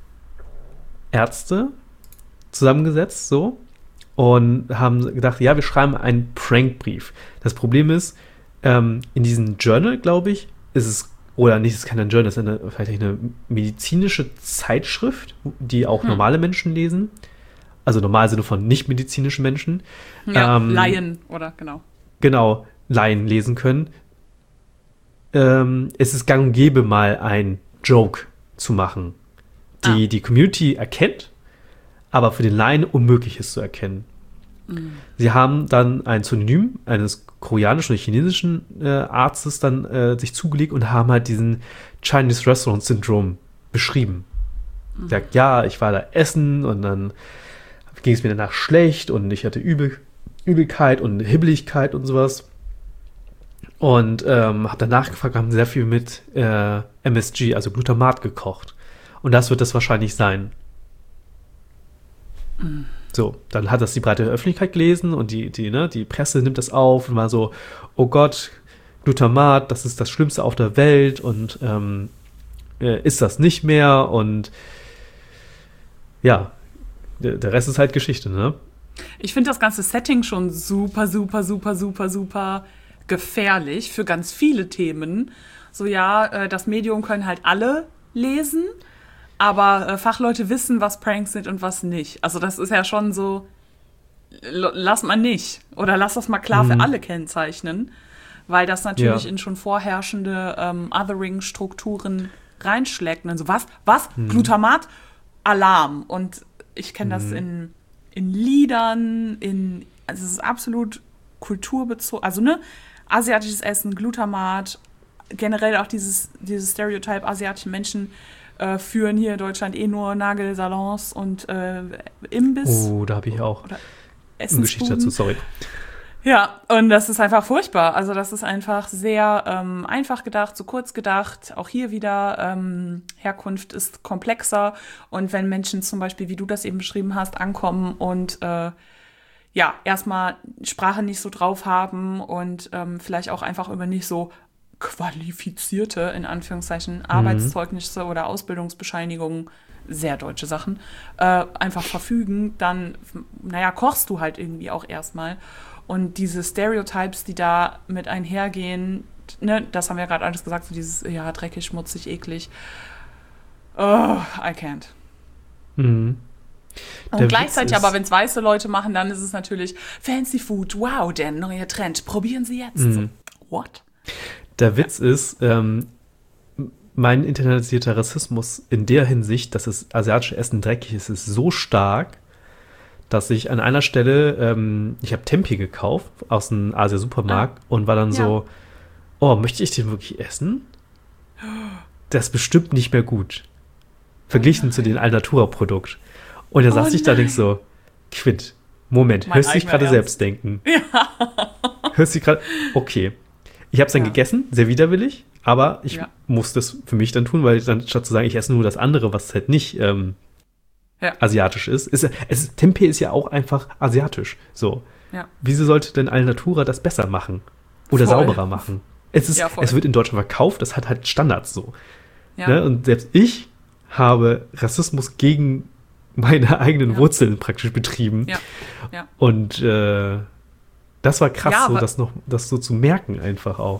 Ärzte zusammengesetzt, so, und haben gedacht, ja, wir schreiben einen Prankbrief. Das Problem ist, ähm, in diesem Journal, glaube ich, ist es, oder nicht, es ist kein Journal, es ist eine, vielleicht eine medizinische Zeitschrift, die auch Hm. normale Menschen lesen. Also normal im Sinne von nicht-medizinischen Menschen. Ja, ähm, Laien, oder genau. Genau, Laien lesen können. Ähm, es ist gang und gäbe, mal ein Joke zu machen, die Ah. die Community erkennt, aber für den Laien unmöglich ist zu erkennen. Sie haben dann ein Synonym eines koreanischen oder chinesischen äh, Arztes dann äh, sich zugelegt und haben halt diesen Chinese Restaurant Syndrome beschrieben. Mhm. Sagt, ja, ich war da essen und dann ging es mir danach schlecht und ich hatte Übel, Übelkeit und Hibbeligkeit und sowas. Und ähm, habe danach gefragt, haben sehr viel mit äh, M S G, also Glutamat, gekocht. Und das wird das wahrscheinlich sein. Mhm. So, dann hat das die breite Öffentlichkeit gelesen und die, die, ne, die Presse nimmt das auf und war so, oh Gott, Glutamat, das ist das Schlimmste auf der Welt und ähm, äh, ist das nicht mehr und ja, der, der Rest ist halt Geschichte, ne? Ich finde das ganze Setting schon super, super, super, super, super gefährlich für ganz viele Themen. So, ja, äh, das Medium können halt alle lesen, aber äh, Fachleute wissen, was Pranks sind und was nicht. Also das ist ja schon so, l- lass mal nicht. Oder lass das mal klar Mhm. für alle kennzeichnen, weil das natürlich Ja. in schon vorherrschende ähm, Othering-Strukturen reinschlägt. Und dann so, was? Was? Glutamat? Alarm. Und ich kenne das in, in Liedern, in, also es ist absolut kulturbezogen, also ne, asiatisches Essen, Glutamat, generell auch dieses, dieses Stereotype, asiatische Menschen äh, führen hier in Deutschland eh nur Nagelsalons und äh, Imbiss. Oh, da habe ich auch Oder eine Geschichte dazu, Essensbuden. sorry. Ja, und das ist einfach furchtbar. Also das ist einfach sehr ähm, einfach gedacht, zu kurz gedacht. Auch hier wieder, ähm, Herkunft ist komplexer. Und wenn Menschen zum Beispiel, wie du das eben beschrieben hast, ankommen und äh, ja, erstmal Sprache nicht so drauf haben und ähm, vielleicht auch einfach über nicht so qualifizierte, in Anführungszeichen, Arbeitszeugnisse oder Ausbildungsbescheinigungen, sehr deutsche Sachen, äh, einfach verfügen, dann, naja, kochst du halt irgendwie auch erstmal. Und diese Stereotypes, die da mit einhergehen, ne, das haben wir ja gerade alles gesagt, so dieses, ja, dreckig, schmutzig, eklig. Oh, I can't. Mhm. Und Der gleichzeitig Witz ist- aber, wenn es weiße Leute machen, dann ist es natürlich Fancy Food, wow, der neue Trend, probieren Sie jetzt. So, Mhm. what? Der Witz ist, ähm, mein internalisierter Rassismus in der Hinsicht, dass das asiatische Essen dreckig ist, ist so stark, dass ich an einer Stelle, ähm, ich habe Tempeh gekauft aus einem Asia-Supermarkt ah. und war dann ja. so, oh, möchte ich den wirklich essen? Das ist bestimmt nicht mehr gut. Verglichen oh zu dem Alnatura-Produkt. Und da saß oh ich da und denk so, Quint, Moment, mein hörst du dich gerade selbst denken? Ja. Hörst du dich gerade, okay. Ich habe es dann ja. gegessen, sehr widerwillig, aber ich ja. muss das für mich dann tun, weil dann statt zu sagen, ich esse nur das andere, was halt nicht ähm, ja. asiatisch ist, ist es, Tempeh ist ja auch einfach asiatisch. So. Ja. Wieso sollte denn Alnatura das besser machen? Oder voll. Sauberer machen? Es, ist, ja, es wird in Deutschland verkauft, das hat halt Standards so. Ja. Ne? Und selbst ich habe Rassismus gegen meine eigenen ja. Wurzeln praktisch betrieben. Ja. Ja. Und äh, das war krass, ja, so, das, noch, das so zu merken einfach auch.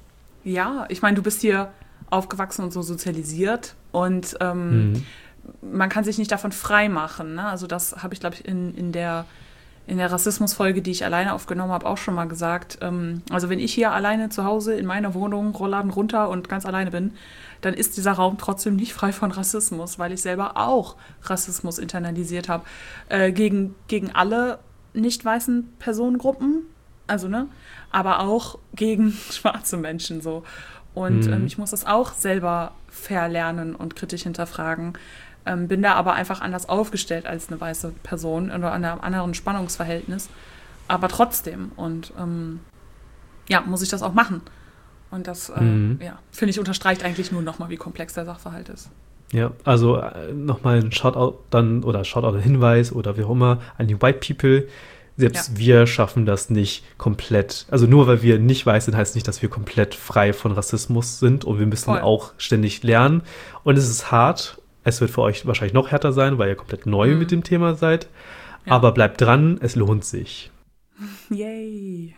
Ja, ich meine, du bist hier aufgewachsen und so sozialisiert und ähm, mhm. man kann sich nicht davon frei machen. Ne? Also das habe ich, glaube ich, in, in der in der Rassismusfolge, die ich alleine aufgenommen habe, auch schon mal gesagt. Ähm, also wenn ich hier alleine zu Hause in meiner Wohnung, Rollladen runter und ganz alleine bin, dann ist dieser Raum trotzdem nicht frei von Rassismus, weil ich selber auch Rassismus internalisiert habe. Äh, gegen, gegen alle nicht weißen Personengruppen, also ne, aber auch gegen schwarze Menschen so. Und mhm. ähm, ich muss das auch selber verlernen und kritisch hinterfragen. Ähm, bin da aber einfach anders aufgestellt als eine weiße Person oder an einem anderen Spannungsverhältnis. Aber trotzdem. Und ähm, ja, muss ich das auch machen. Und das, äh, mhm. ja, finde ich, unterstreicht eigentlich nur nochmal, wie komplex der Sachverhalt ist. Ja, also äh, nochmal ein Shoutout dann oder Shoutout, ein Hinweis oder wie auch immer an die White People. Selbst ja. wir schaffen das nicht komplett. Also nur weil wir nicht weiß sind, heißt nicht, dass wir komplett frei von Rassismus sind. Und wir müssen Voll. auch ständig lernen. Und es ist hart. Es wird für euch wahrscheinlich noch härter sein, weil ihr komplett neu mhm. mit dem Thema seid. Ja. Aber bleibt dran, es lohnt sich. Yay.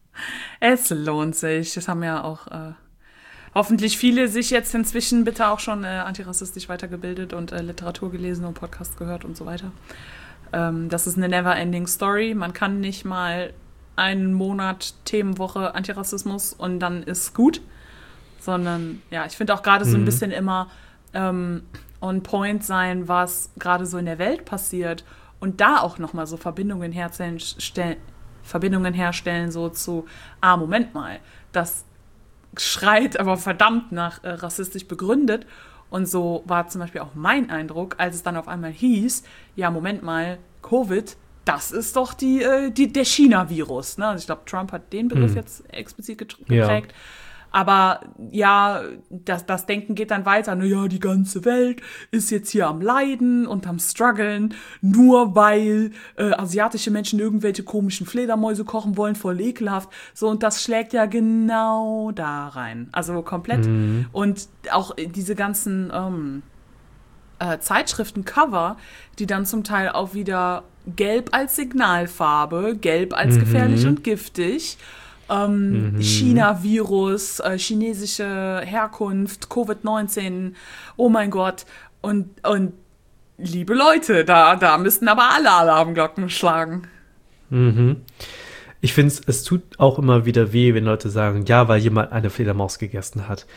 Es lohnt sich. Das haben ja auch äh, hoffentlich viele sich jetzt inzwischen bitte auch schon äh, antirassistisch weitergebildet und äh, Literatur gelesen und Podcast gehört und so weiter. Ähm, das ist eine never-ending Story. Man kann nicht mal einen Monat Themenwoche Antirassismus und dann ist gut. Sondern, ja, ich finde auch gerade mhm. so ein bisschen immer ähm, on point sein, was gerade so in der Welt passiert und da auch nochmal so Verbindungen herstellen, stell, Verbindungen herstellen, so zu, ah, Moment mal, das schreit aber verdammt nach äh, rassistisch begründet. Und so war zum Beispiel auch mein Eindruck, als es dann auf einmal hieß, ja, Moment mal, Covid, das ist doch die, äh, die, der China-Virus. Ne? Also ich glaube, Trump hat den Begriff hm. jetzt explizit geprägt. Ja. Aber ja, das, das Denken geht dann weiter. Naja, die ganze Welt ist jetzt hier am Leiden und am Struggeln, nur weil äh, asiatische Menschen irgendwelche komischen Fledermäuse kochen wollen, voll ekelhaft. So, und das schlägt ja genau da rein. Also komplett. Mhm. Und auch diese ganzen ähm, äh, Zeitschriftencover, die dann zum Teil auch wieder gelb als Signalfarbe, gelb als mhm. gefährlich und giftig, Ähm, mhm. China-Virus, äh, chinesische Herkunft, Covid neunzehn, oh mein Gott. Und, und liebe Leute, da, da müssten aber alle Alarmglocken schlagen. Mhm. Ich finde, es tut auch immer wieder weh, wenn Leute sagen, ja, weil jemand eine Fledermaus gegessen hat.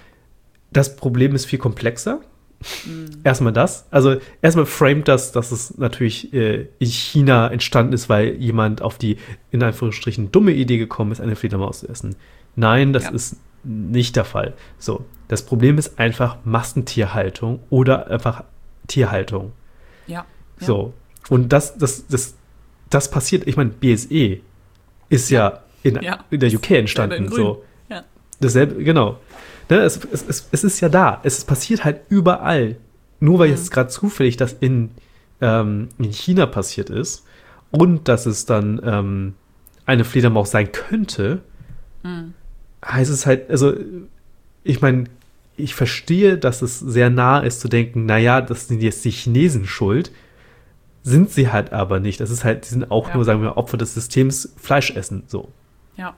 Das Problem ist viel komplexer. Mhm. Erstmal das. Also erstmal framed das, dass es natürlich äh, in China entstanden ist, weil jemand auf die, in Anführungsstrichen, dumme Idee gekommen ist, eine Fledermaus zu essen. Nein, das ja. ist nicht der Fall. So, das Problem ist einfach Massentierhaltung oder einfach Tierhaltung. Ja. ja. So, und das, das, das, das passiert, ich meine, B S E ist ja, ja in, ja. in der U K entstanden. So. Ja. Dasselbe, genau. Ne, es, es, es ist ja da. Es passiert halt überall. Nur weil mhm. jetzt gerade zufällig das in, ähm, in China passiert ist und dass es dann ähm, eine Fledermaus sein könnte, mhm. heißt es halt, also ich meine, ich verstehe, dass es sehr nah ist zu denken, naja, das sind jetzt die Chinesen schuld, sind sie halt aber nicht. Das ist halt, die sind auch ja. nur, sagen wir, Opfer des Systems, Fleisch essen, so. Ja.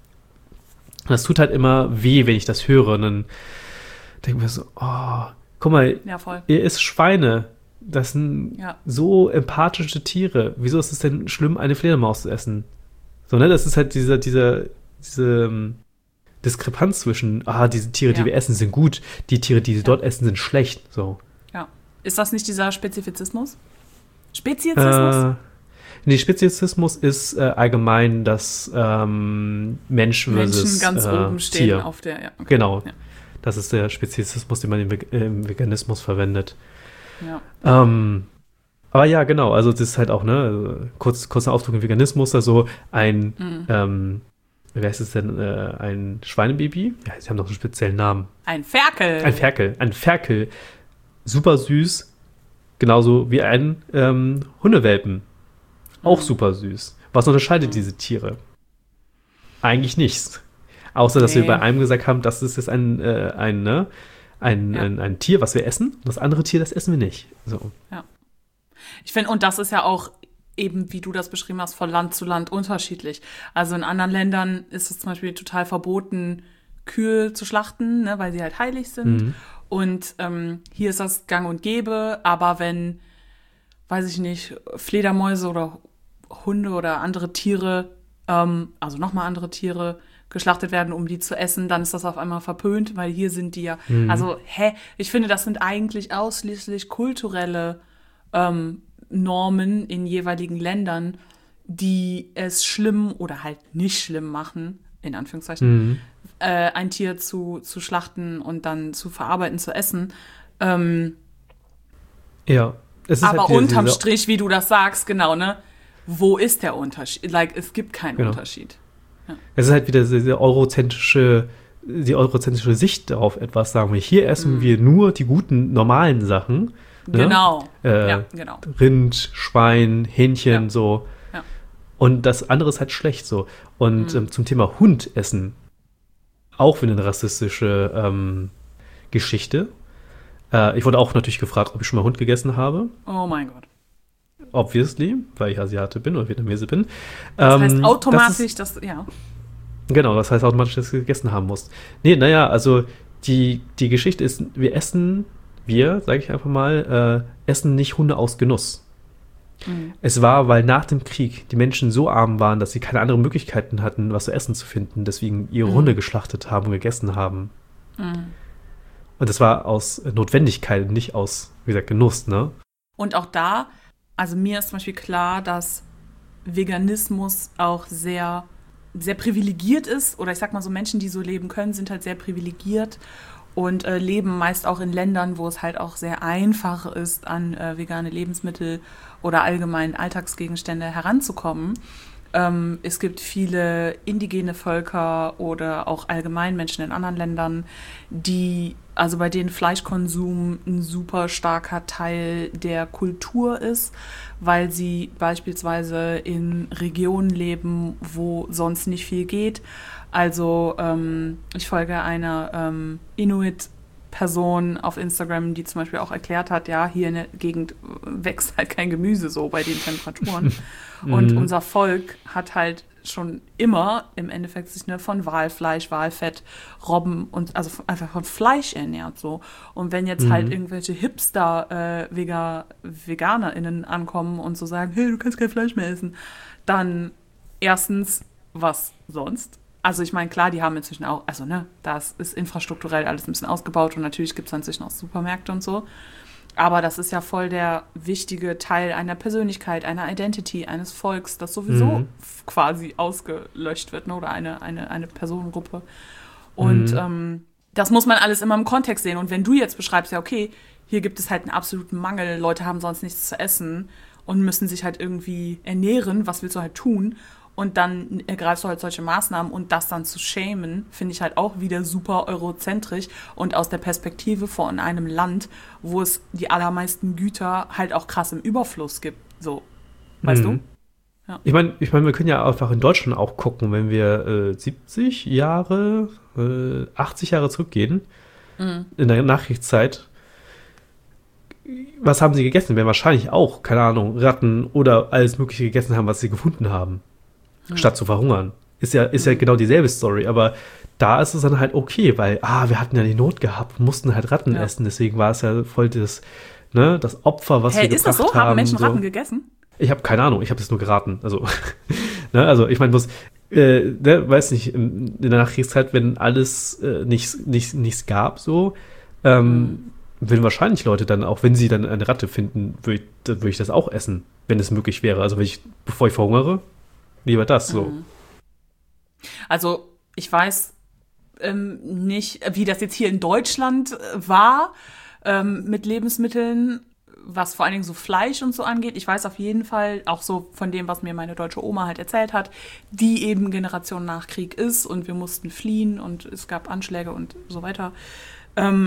Das tut halt immer weh, wenn ich das höre. Und dann denke ich mir so, oh, guck mal, ja, voll. Ihr isst Schweine. Das sind ja. so empathische Tiere. Wieso ist es denn schlimm, eine Fledermaus zu essen? So, ne, das ist halt dieser, dieser, diese, Diskrepanz zwischen, ah, diese Tiere, Ja. die wir essen, sind gut, die Tiere, die sie Ja. dort essen, sind schlecht. So. Ja. Ist das nicht dieser Spezifizismus? Speziesismus? Äh, nee, Speziesismus ist äh, allgemein das ähm, Mensch versus Menschen ganz äh, oben stehen Tier. auf der, ja. Okay. Genau. Ja. Das ist der Speziesismus, den man im, Ve- im Veganismus verwendet. Ja. Ähm, aber ja, genau, also das ist halt auch, ne, also kurz, kurzer Ausdruck im Veganismus, also ein, Mhm. ähm, wie heißt es denn, äh, ein Schweinebaby? Ja, sie haben doch einen speziellen Namen. Ein Ferkel. Ein Ferkel, ein Ferkel, super süß, genauso wie ein ähm, Hundewelpen, auch Mhm. super süß. Was unterscheidet Mhm. diese Tiere? Eigentlich nichts. Außer, dass Nee. wir bei einem gesagt haben, das ist jetzt ein, äh, ein, ne, ein, Ja. ein, ein Tier, was wir essen. Das andere Tier, das essen wir nicht. So. Ich finde, und das ist ja auch eben, wie du das beschrieben hast, von Land zu Land unterschiedlich. Also in anderen Ländern ist es zum Beispiel total verboten, Kühe zu schlachten, ne, weil sie halt heilig sind. Mhm. Und ähm, hier ist das gang und gäbe, aber wenn, weiß ich nicht, Fledermäuse oder Hunde oder andere Tiere, ähm, also nochmal andere Tiere, geschlachtet werden, um die zu essen, dann ist das auf einmal verpönt, weil hier sind die ja, Mhm. also, hä, ich finde, das sind eigentlich ausschließlich kulturelle ähm, Normen in jeweiligen Ländern, die es schlimm oder halt nicht schlimm machen, in Anführungszeichen, Mhm. äh, ein Tier zu, zu schlachten und dann zu verarbeiten, zu essen. Ähm, Ja. Es ist aber halt wieder unterm diese- Strich, wie du das sagst, genau, ne? Wo ist der Unterschied? Like, es gibt keinen Genau. Unterschied. Es ist halt wieder diese eurozentrische, die eurozentrische Sicht auf etwas, sagen wir. Hier essen wir nur die guten, normalen Sachen. Ne? Genau. Äh, ja, genau. Rind, Schwein, Hähnchen, Ja. so. Ja. Und das andere ist halt schlecht so. Und Mhm. ähm, zum Thema Hund essen, auch wieder eine rassistische ähm, Geschichte. Äh, ich wurde auch natürlich gefragt, ob ich schon mal Hund gegessen habe. Oh mein Gott. Obviously, weil ich Asiate bin oder Vietnamese bin. Das Ähm, heißt das automatisch, ist, das, ja. Genau, das heißt automatisch, dass du gegessen haben musst. Nee, naja, also die, die Geschichte ist, wir essen, wir, sage ich einfach mal, äh, essen nicht Hunde aus Genuss. Mhm. Es war, weil nach dem Krieg die Menschen so arm waren, dass sie keine anderen Möglichkeiten hatten, was zu essen zu finden, deswegen ihre Mhm. Hunde geschlachtet haben und gegessen haben. Mhm. Und das war aus Notwendigkeit, nicht aus, wie gesagt, Genuss, ne? Und auch da, also mir ist zum Beispiel klar, dass Veganismus auch sehr, sehr privilegiert ist. Oder ich sag mal so, Menschen, die so leben können, sind halt sehr privilegiert und äh, leben meist auch in Ländern, wo es halt auch sehr einfach ist, an äh, vegane Lebensmittel oder allgemein Alltagsgegenstände heranzukommen. Ähm, es gibt viele indigene Völker oder auch allgemein Menschen in anderen Ländern, die, also bei denen Fleischkonsum ein super starker Teil der Kultur ist, weil sie beispielsweise in Regionen leben, wo sonst nicht viel geht. Also ähm, ich folge einer ähm, Inuit-Person auf Instagram, die zum Beispiel auch erklärt hat, ja, hier in der Gegend wächst halt kein Gemüse so bei den Temperaturen. Und Mhm. unser Volk hat halt schon immer im Endeffekt sich ne, von Walfleisch, Walfett, Robben und also einfach von Fleisch ernährt so. Und wenn jetzt Mhm. halt irgendwelche Hipster äh, Vega, VeganerInnen ankommen und so sagen, hey, du kannst kein Fleisch mehr essen, dann erstens, was sonst? Also ich meine, klar, die haben inzwischen auch, also ne, das ist infrastrukturell alles ein bisschen ausgebaut und natürlich gibt es inzwischen auch Supermärkte und so. Aber das ist ja voll der wichtige Teil einer Persönlichkeit, einer Identity, eines Volks, das sowieso Mhm. f- quasi ausgelöscht wird, ne? Oder eine, eine, eine Personengruppe. Und Mhm. ähm, das muss man alles immer im Kontext sehen. Und wenn du jetzt beschreibst, ja, okay, hier gibt es halt einen absoluten Mangel, Leute haben sonst nichts zu essen und müssen sich halt irgendwie ernähren, was willst du halt tun? Und dann ergreifst du halt solche Maßnahmen und das dann zu shamen, finde ich halt auch wieder super eurozentrisch und aus der Perspektive von einem Land, wo es die allermeisten Güter halt auch krass im Überfluss gibt. So, weißt Mhm. du? Ja. Ich meine, ich mein, wir können ja einfach in Deutschland auch gucken, wenn wir äh, siebzig Jahre, äh, achtzig Jahre zurückgehen, Mhm. in der Nachkriegszeit. Was haben sie gegessen? Wir werden wahrscheinlich auch, keine Ahnung, Ratten oder alles Mögliche gegessen haben, was sie gefunden haben, Mhm. statt zu verhungern. Ist ja, ist ja genau dieselbe Story, aber da ist es dann halt okay, weil, ah, wir hatten ja die Not gehabt, mussten halt Ratten Ja. essen, deswegen war es ja voll das, ne, das Opfer, was Hey, wir ist das gebracht so? Haben haben. Menschen so. Ratten gegessen? Ich habe keine Ahnung, ich habe das nur geraten. Also, ne, also ich meine, muss, äh, ne, weiß nicht, in, in der Nachkriegszeit, wenn alles äh, nichts, nichts, nichts gab, so, ähm, Mhm. würden wahrscheinlich Leute dann, auch wenn sie dann eine Ratte finden, würde ich, dann würd ich das auch essen, wenn es möglich wäre. Also wenn ich, bevor ich verhungere, lieber das so. Mhm. Also ich weiß ähm, nicht, wie das jetzt hier in Deutschland äh, war ähm, mit Lebensmitteln, was vor allen Dingen so Fleisch und so angeht. Ich weiß auf jeden Fall, auch so von dem, was mir meine deutsche Oma halt erzählt hat, die eben Generation nach Krieg ist und wir mussten fliehen und es gab Anschläge und so weiter. Ähm,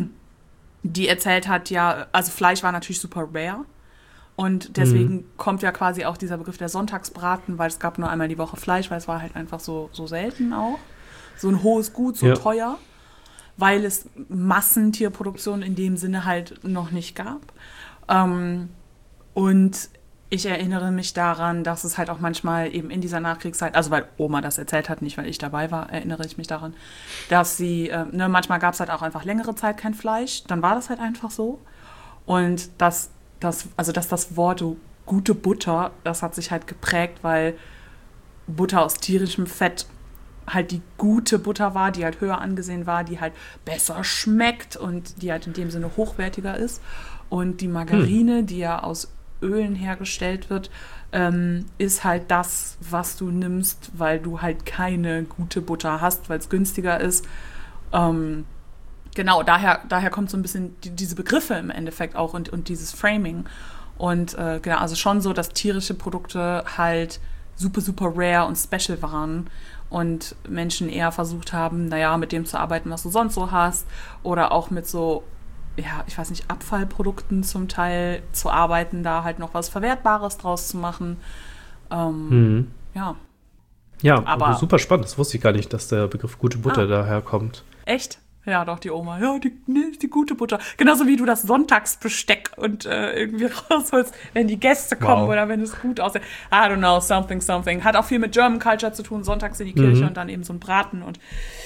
die erzählt hat, ja, also Fleisch war natürlich super rare. Und deswegen Mhm. kommt ja quasi auch dieser Begriff der Sonntagsbraten, weil es gab nur einmal die Woche Fleisch, weil es war halt einfach so, so selten auch. So ein hohes Gut, so Ja. teuer, weil es Massentierproduktion in dem Sinne halt noch nicht gab. Ähm, und ich erinnere mich daran, dass es halt auch manchmal eben in dieser Nachkriegszeit, also weil Oma das erzählt hat, nicht weil ich dabei war, erinnere ich mich daran, dass sie, äh, ne, manchmal gab es halt auch einfach längere Zeit kein Fleisch, dann war das halt einfach so. Und dass das, also dass das Wort so gute Butter, das hat sich halt geprägt, weil Butter aus tierischem Fett halt die gute Butter war, die halt höher angesehen war, die halt besser schmeckt und die halt in dem Sinne hochwertiger ist. Und die Margarine, die ja aus Ölen hergestellt wird, ähm, ist halt das, was du nimmst, weil du halt keine gute Butter hast, weil es günstiger ist. Ähm, Genau, daher, daher kommt so ein bisschen die, diese Begriffe im Endeffekt auch und, und dieses Framing. Und äh, genau, also schon so, dass tierische Produkte halt super, super rare und special waren und Menschen eher versucht haben, naja, mit dem zu arbeiten, was du sonst so hast oder auch mit so, ja, ich weiß nicht, Abfallprodukten zum Teil zu arbeiten, da halt noch was Verwertbares draus zu machen. Ähm, Mhm. ja, Ja, aber super spannend. Das wusste ich gar nicht, dass der Begriff gute Butter ah, daher kommt. echt? Ja, doch, die Oma. Ja, die, nee, die gute Butter. Genauso wie du das Sonntagsbesteck und äh, irgendwie rausholst, wenn die Gäste kommen Wow. oder wenn es gut aussieht. I don't know, something, something. Hat auch viel mit German Culture zu tun. Sonntags in die Kirche Mhm. und dann eben so ein Braten und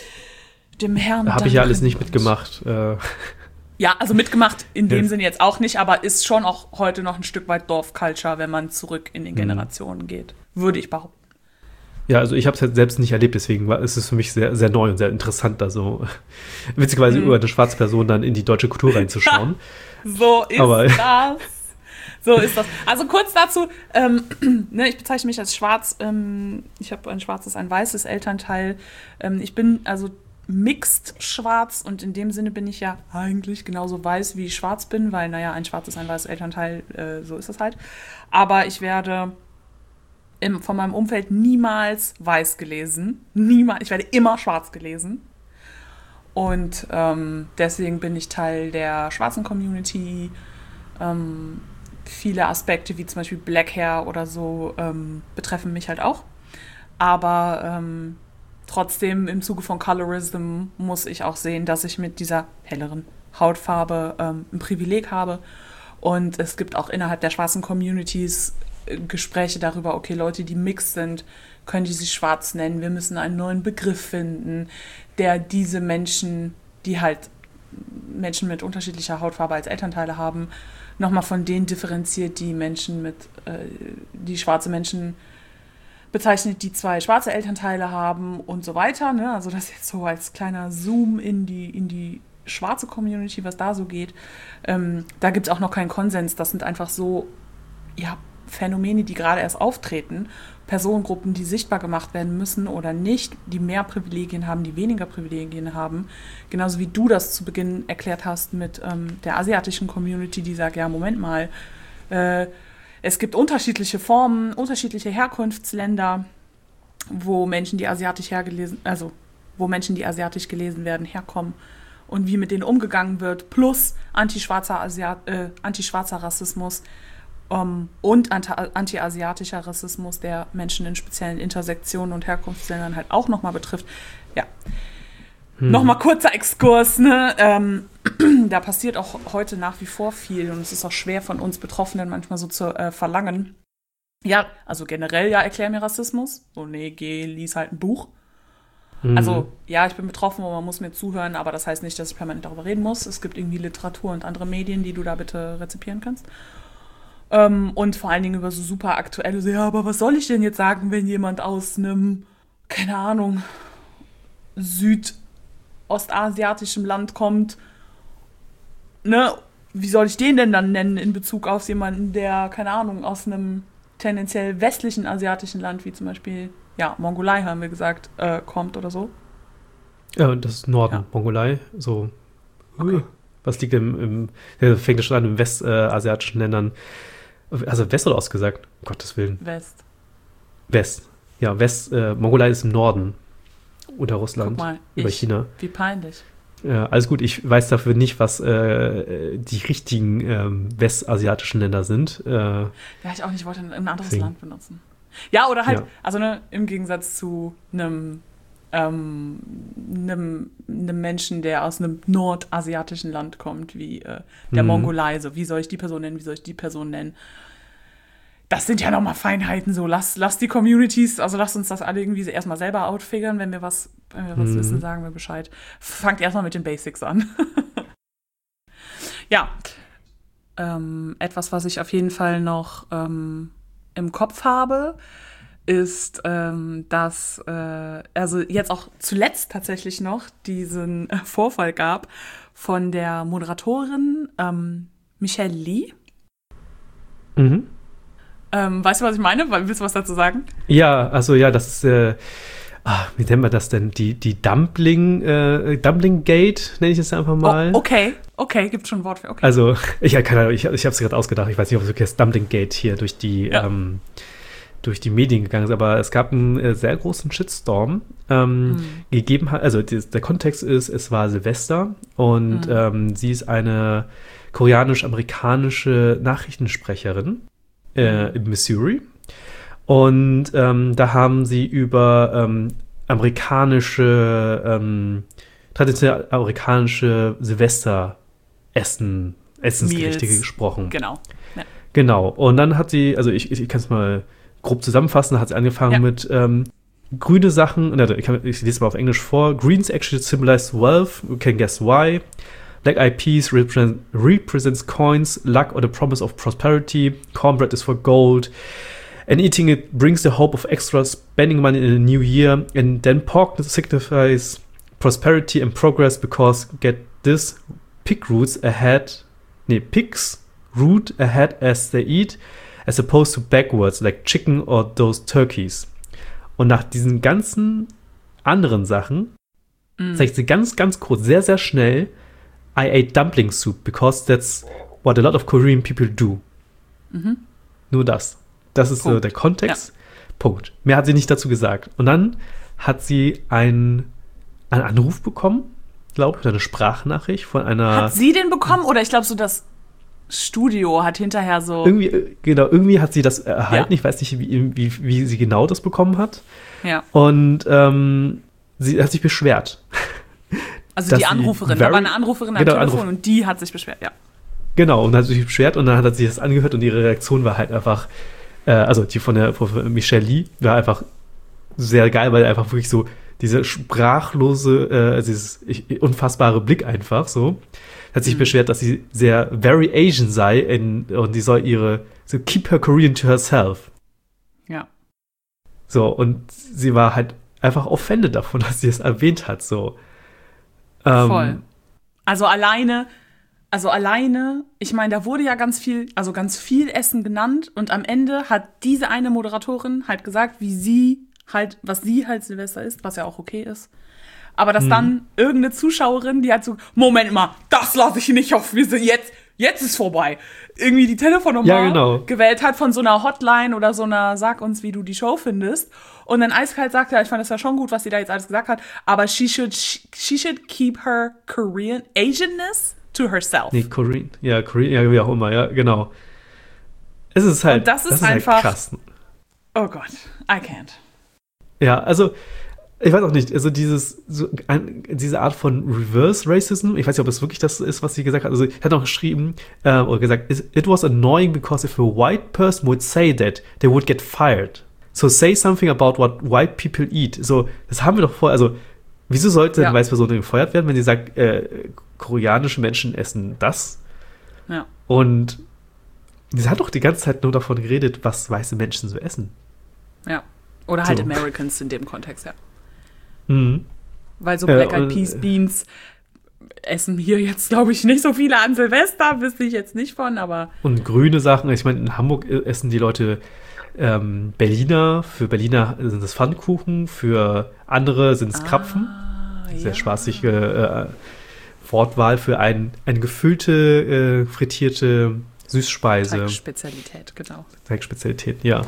dem Herrn Da habe ich ja alles danken nicht und- mitgemacht. Äh, Ja, also mitgemacht in dem Ja. Sinne jetzt auch nicht, aber ist schon auch heute noch ein Stück weit Dorfculture, wenn man zurück in den Mhm. Generationen geht. Würde ich behaupten. ja, also ich habe es halt selbst nicht erlebt, deswegen war, ist es für mich sehr, sehr neu und sehr interessant, da so witzigerweise Mhm. über eine schwarze Person dann in die deutsche Kultur reinzuschauen. So ist Aber- das. So ist das. Also kurz dazu, ähm, ne, ich bezeichne mich als schwarz. Ähm, ich habe ein schwarzes, ein weißes Elternteil. Ähm, ich bin also mixed schwarz und in dem Sinne bin ich ja eigentlich genauso weiß, wie ich schwarz bin, weil, naja, ein schwarzes, ein weißes Elternteil, äh, so ist es halt. Aber ich werde im, von meinem Umfeld niemals weiß gelesen. Niemals. Ich werde immer schwarz gelesen. Und ähm, deswegen bin ich Teil der schwarzen Community. Ähm, viele Aspekte wie zum Beispiel Black Hair oder so ähm, betreffen mich halt auch. Aber ähm, trotzdem im Zuge von Colorism muss ich auch sehen, dass ich mit dieser helleren Hautfarbe ähm, ein Privileg habe. Und es gibt auch innerhalb der schwarzen Communities äh, Gespräche darüber, okay, Leute, die mixed sind, können die sich schwarz nennen. Wir müssen einen neuen Begriff finden, der diese Menschen, die halt Menschen mit unterschiedlicher Hautfarbe als Elternteile haben, nochmal von denen differenziert, die Menschen mit, äh, die schwarze Menschen bezeichnet, die zwei schwarze Elternteile haben und so weiter. Ne? Also das jetzt so als kleiner Zoom in die, in die schwarze Community, was da so geht. Ähm, da gibt es auch noch keinen Konsens. Das sind einfach so, ja, Phänomene, die gerade erst auftreten. Personengruppen, die sichtbar gemacht werden müssen oder nicht, die mehr Privilegien haben, die weniger Privilegien haben. Genauso wie du das zu Beginn erklärt hast mit ähm, der asiatischen Community, die sagt, ja, Moment mal, äh, es gibt unterschiedliche Formen, unterschiedliche Herkunftsländer, wo Menschen, die asiatisch hergelesen, also wo Menschen, die asiatisch gelesen werden, herkommen und wie mit denen umgegangen wird, plus antischwarzer Asiat, äh, antischwarzer Rassismus um, und anti- anti-asiatischer Rassismus, der Menschen in speziellen Intersektionen und Herkunftsländern halt auch nochmal betrifft. Ja. Hm. Nochmal kurzer Exkurs, ne? Ähm, da passiert auch heute nach wie vor viel und es ist auch schwer von uns Betroffenen manchmal so zu äh, verlangen. Ja, also generell, ja, erklär mir Rassismus. So, nee, geh, lies halt ein Buch. Mhm. Also, ja, ich bin betroffen und man muss mir zuhören, aber das heißt nicht, dass ich permanent darüber reden muss. Es gibt irgendwie Literatur und andere Medien, die du da bitte rezipieren kannst. Ähm, und vor allen Dingen über so super aktuelle, so, ja, aber was soll ich denn jetzt sagen, wenn jemand aus einem keine Ahnung, südostasiatischem Land kommt, ne, wie soll ich den denn dann nennen in Bezug auf jemanden, der, keine Ahnung, aus einem tendenziell westlichen asiatischen Land, wie zum Beispiel, ja, Mongolei, haben wir gesagt, äh, kommt oder so? Ja, das ist Norden, Ja. Mongolei, so. Okay. Was liegt im, im ja, fängt schon an, in westasiatischen Ländern, also West oder Ost gesagt? Um Gottes Willen. West. West. Ja, West, äh, Mongolei ist im Norden unter Russland, Guck mal, über ich, China. wie peinlich. Ja, alles gut, ich weiß dafür nicht, was äh, die richtigen ähm, westasiatischen Länder sind. Äh, Ja, ich auch nicht, ich wollte ein anderes Deswegen. Land benutzen. Ja, oder halt, Ja. also ne, im Gegensatz zu einem, ähm, einem, einem Menschen, der aus einem nordasiatischen Land kommt, wie äh, der Mhm. Mongolei. So, wie soll ich die Person nennen, wie soll ich die Person nennen? Das sind ja nochmal Feinheiten, so. Lass, lass die Communities, also lass uns das alle irgendwie so erstmal selber outfigern. Wenn wir was, wenn wir was Mhm. wissen, sagen wir Bescheid. Fangt erstmal mit den Basics an. Ja. Ähm, etwas, was ich auf jeden Fall noch ähm, im Kopf habe, ist, ähm, dass äh, also jetzt auch zuletzt tatsächlich noch diesen äh, Vorfall gab von der Moderatorin ähm, Michelle Lee. Mhm. Ähm, weißt du, was ich meine? Willst du was dazu sagen? Ja, also ja, das ist, äh, ah, wie nennen wir das denn? Die, die Dumpling, äh, Dumpling Gate, nenne ich es einfach mal. Oh, okay, okay, gibt schon ein Wort für, okay. Also, ich, ja, keine Ahnung, ich, ich habe es gerade ausgedacht. Ich weiß nicht, ob es wirklich das Dumpling Gate hier durch die, Ja. ähm, durch die Medien gegangen ist, aber es gab einen äh, sehr großen Shitstorm ähm, Mhm. gegeben. Hat, also die, der Kontext ist, es war Silvester und Mhm. ähm, sie ist eine koreanisch-amerikanische Nachrichtensprecherin äh, in Missouri. Und ähm, da haben sie über ähm, amerikanische, ähm, traditionell amerikanische Silvesteressen, Essensgerichte Meals. gesprochen. Genau. Ja. Genau. Und dann hat sie, also ich, ich, ich kann es mal grob zusammenfassen, hat sie angefangen Ja. mit ähm, grüne Sachen, also ich, kann, ich lese mal auf Englisch vor. Greens actually symbolize wealth, you can guess why. Black eyed peas represent, represents coins, luck or the promise of prosperity. Cornbread is for gold. And eating it brings the hope of extra spending money in a new year. And then pork signifies prosperity and progress because, get this, pig roots ahead, nee, pigs root ahead as they eat, as opposed to backwards, like chicken or those turkeys. Und nach diesen ganzen anderen Sachen Mhm. zeigt sie ganz, ganz kurz, sehr, sehr schnell, I ate dumpling soup because that's what a lot of Korean people do. Mhm. Nur das. Das ist so Punkt. der Kontext. Punkt. Mehr hat sie nicht dazu gesagt. Und dann hat sie einen, einen Anruf bekommen, glaube ich, oder eine Sprachnachricht von einer. Hat sie den bekommen oder ich glaube so das Studio hat hinterher so Irgendwie, äh, genau, irgendwie hat sie das erhalten. Ja. Ich weiß nicht, wie, wie, wie sie genau das bekommen hat. ja. Und ähm, sie hat sich beschwert. Also dass die sie Anruferin, very- da war eine Anruferin am Genau, Telefon Anruf- und die hat sich beschwert, ja. Genau, und dann hat sie sich beschwert und dann hat sie das angehört und ihre Reaktion war halt einfach, äh, also die von der von Michelle Lee war einfach sehr geil, weil einfach wirklich so diese sprachlose, äh, also dieses ich, unfassbare Blick einfach so, hat sich Mhm. beschwert, dass sie sehr very Asian sei in, und die soll ihre, so keep her Korean to herself. Ja. So, und sie war halt einfach offended davon, dass sie es erwähnt hat, so. Ähm, Voll. Also alleine, also alleine, ich meine, da wurde ja ganz viel, also ganz viel Essen genannt und am Ende hat diese eine Moderatorin halt gesagt, wie sie halt, was sie halt Silvester ist, was ja auch okay ist. Aber dass Mhm. dann irgendeine Zuschauerin, die hat so, Moment mal, das lasse ich nicht auf, wir sind jetzt, jetzt ist vorbei. Irgendwie die Telefonnummer Ja, genau. gewählt hat von so einer Hotline oder so einer, sag uns, wie du die Show findest. Und dann eiskalt sagt, ja, ich fand das ja schon gut, was sie da jetzt alles gesagt hat, aber she should, she should keep her Korean Asianness to herself. Nee, Korean, ja, Korean, ja, wie auch immer, ja, genau. Es ist halt, Und das ist halt einfach- krass. Oh Gott, I can't. Ja, also, ich weiß auch nicht, also dieses, so ein, diese Art von Reverse Racism, ich weiß nicht, ob es wirklich das ist, was sie gesagt hat. Also, sie hat auch geschrieben, äh, oder gesagt, it was annoying because if a white person would say that, they would get fired. So say something about what white people eat. So, das haben wir doch vorher, also, wieso sollte Ja. eine weiße Person gefeuert werden, wenn sie sagt, äh, koreanische Menschen essen das? Ja. Und sie hat doch die ganze Zeit nur davon geredet, was weiße Menschen so essen. Ja. Oder halt So. Americans in dem Kontext, ja. Mhm. Weil so Äh, Black Eyed und, Peas äh, Beans essen hier jetzt, glaube ich, nicht so viele an Silvester, wüsste ich jetzt nicht von, aber Und grüne Sachen, ich meine, in Hamburg essen die Leute ähm, Berliner, für Berliner sind es Pfannkuchen, für andere sind es Krapfen. Ah, Sehr ja. spaßige äh, Wortwahl für ein, eine gefüllte, äh, frittierte Süßspeise. Teigspezialität, genau. Teigspezialität, ja.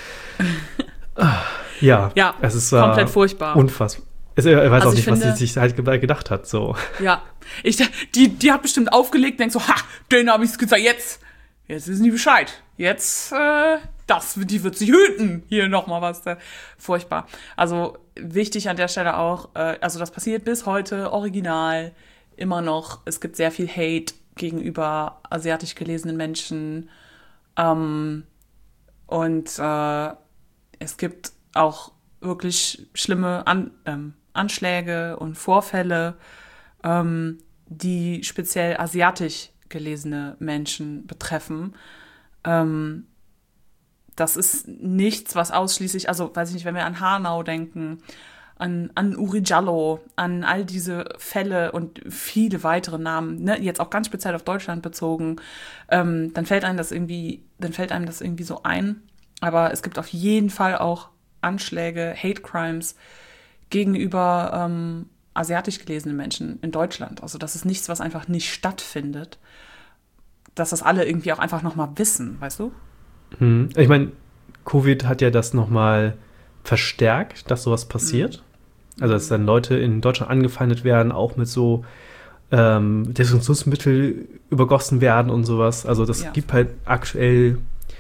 Ah, ja, Ja, es ist äh, komplett furchtbar. unfassbar. Es, er weiß Also auch ich nicht, was finde- sie sich halt ge- gedacht hat. So. Ja, ich, die, die hat bestimmt aufgelegt, denkt so, ha, den habe ich gesagt, jetzt, jetzt wissen die Bescheid. Jetzt, äh, das, die wird sich hüten. Hier nochmal was. Äh, furchtbar. Also wichtig an der Stelle auch, äh, also das passiert bis heute original immer noch. Es gibt sehr viel Hate gegenüber asiatisch gelesenen Menschen. Ähm, und äh, es gibt auch wirklich schlimme An ähm, Anschläge und Vorfälle, ähm, die speziell asiatisch gelesene Menschen betreffen. Ähm, das ist nichts, was ausschließlich, also weiß ich nicht, wenn wir an Hanau denken, an, an Uri Jallo, an all diese Fälle und viele weitere Namen, ne, jetzt auch ganz speziell auf Deutschland bezogen, ähm, dann fällt einem das irgendwie, dann fällt einem das irgendwie so ein. Aber es gibt auf jeden Fall auch Anschläge, Hate Crimes gegenüber ähm, asiatisch gelesenen Menschen in Deutschland. Also das ist nichts, was einfach nicht stattfindet. Dass das alle irgendwie auch einfach nochmal wissen, weißt du? Hm. Ich meine, Covid hat ja das nochmal verstärkt, dass sowas passiert. Mhm. Also, dass dann Leute in Deutschland angefeindet werden, auch mit so ähm, Desinfektionsmittel übergossen werden und sowas. Also, das Ja. gibt halt aktuell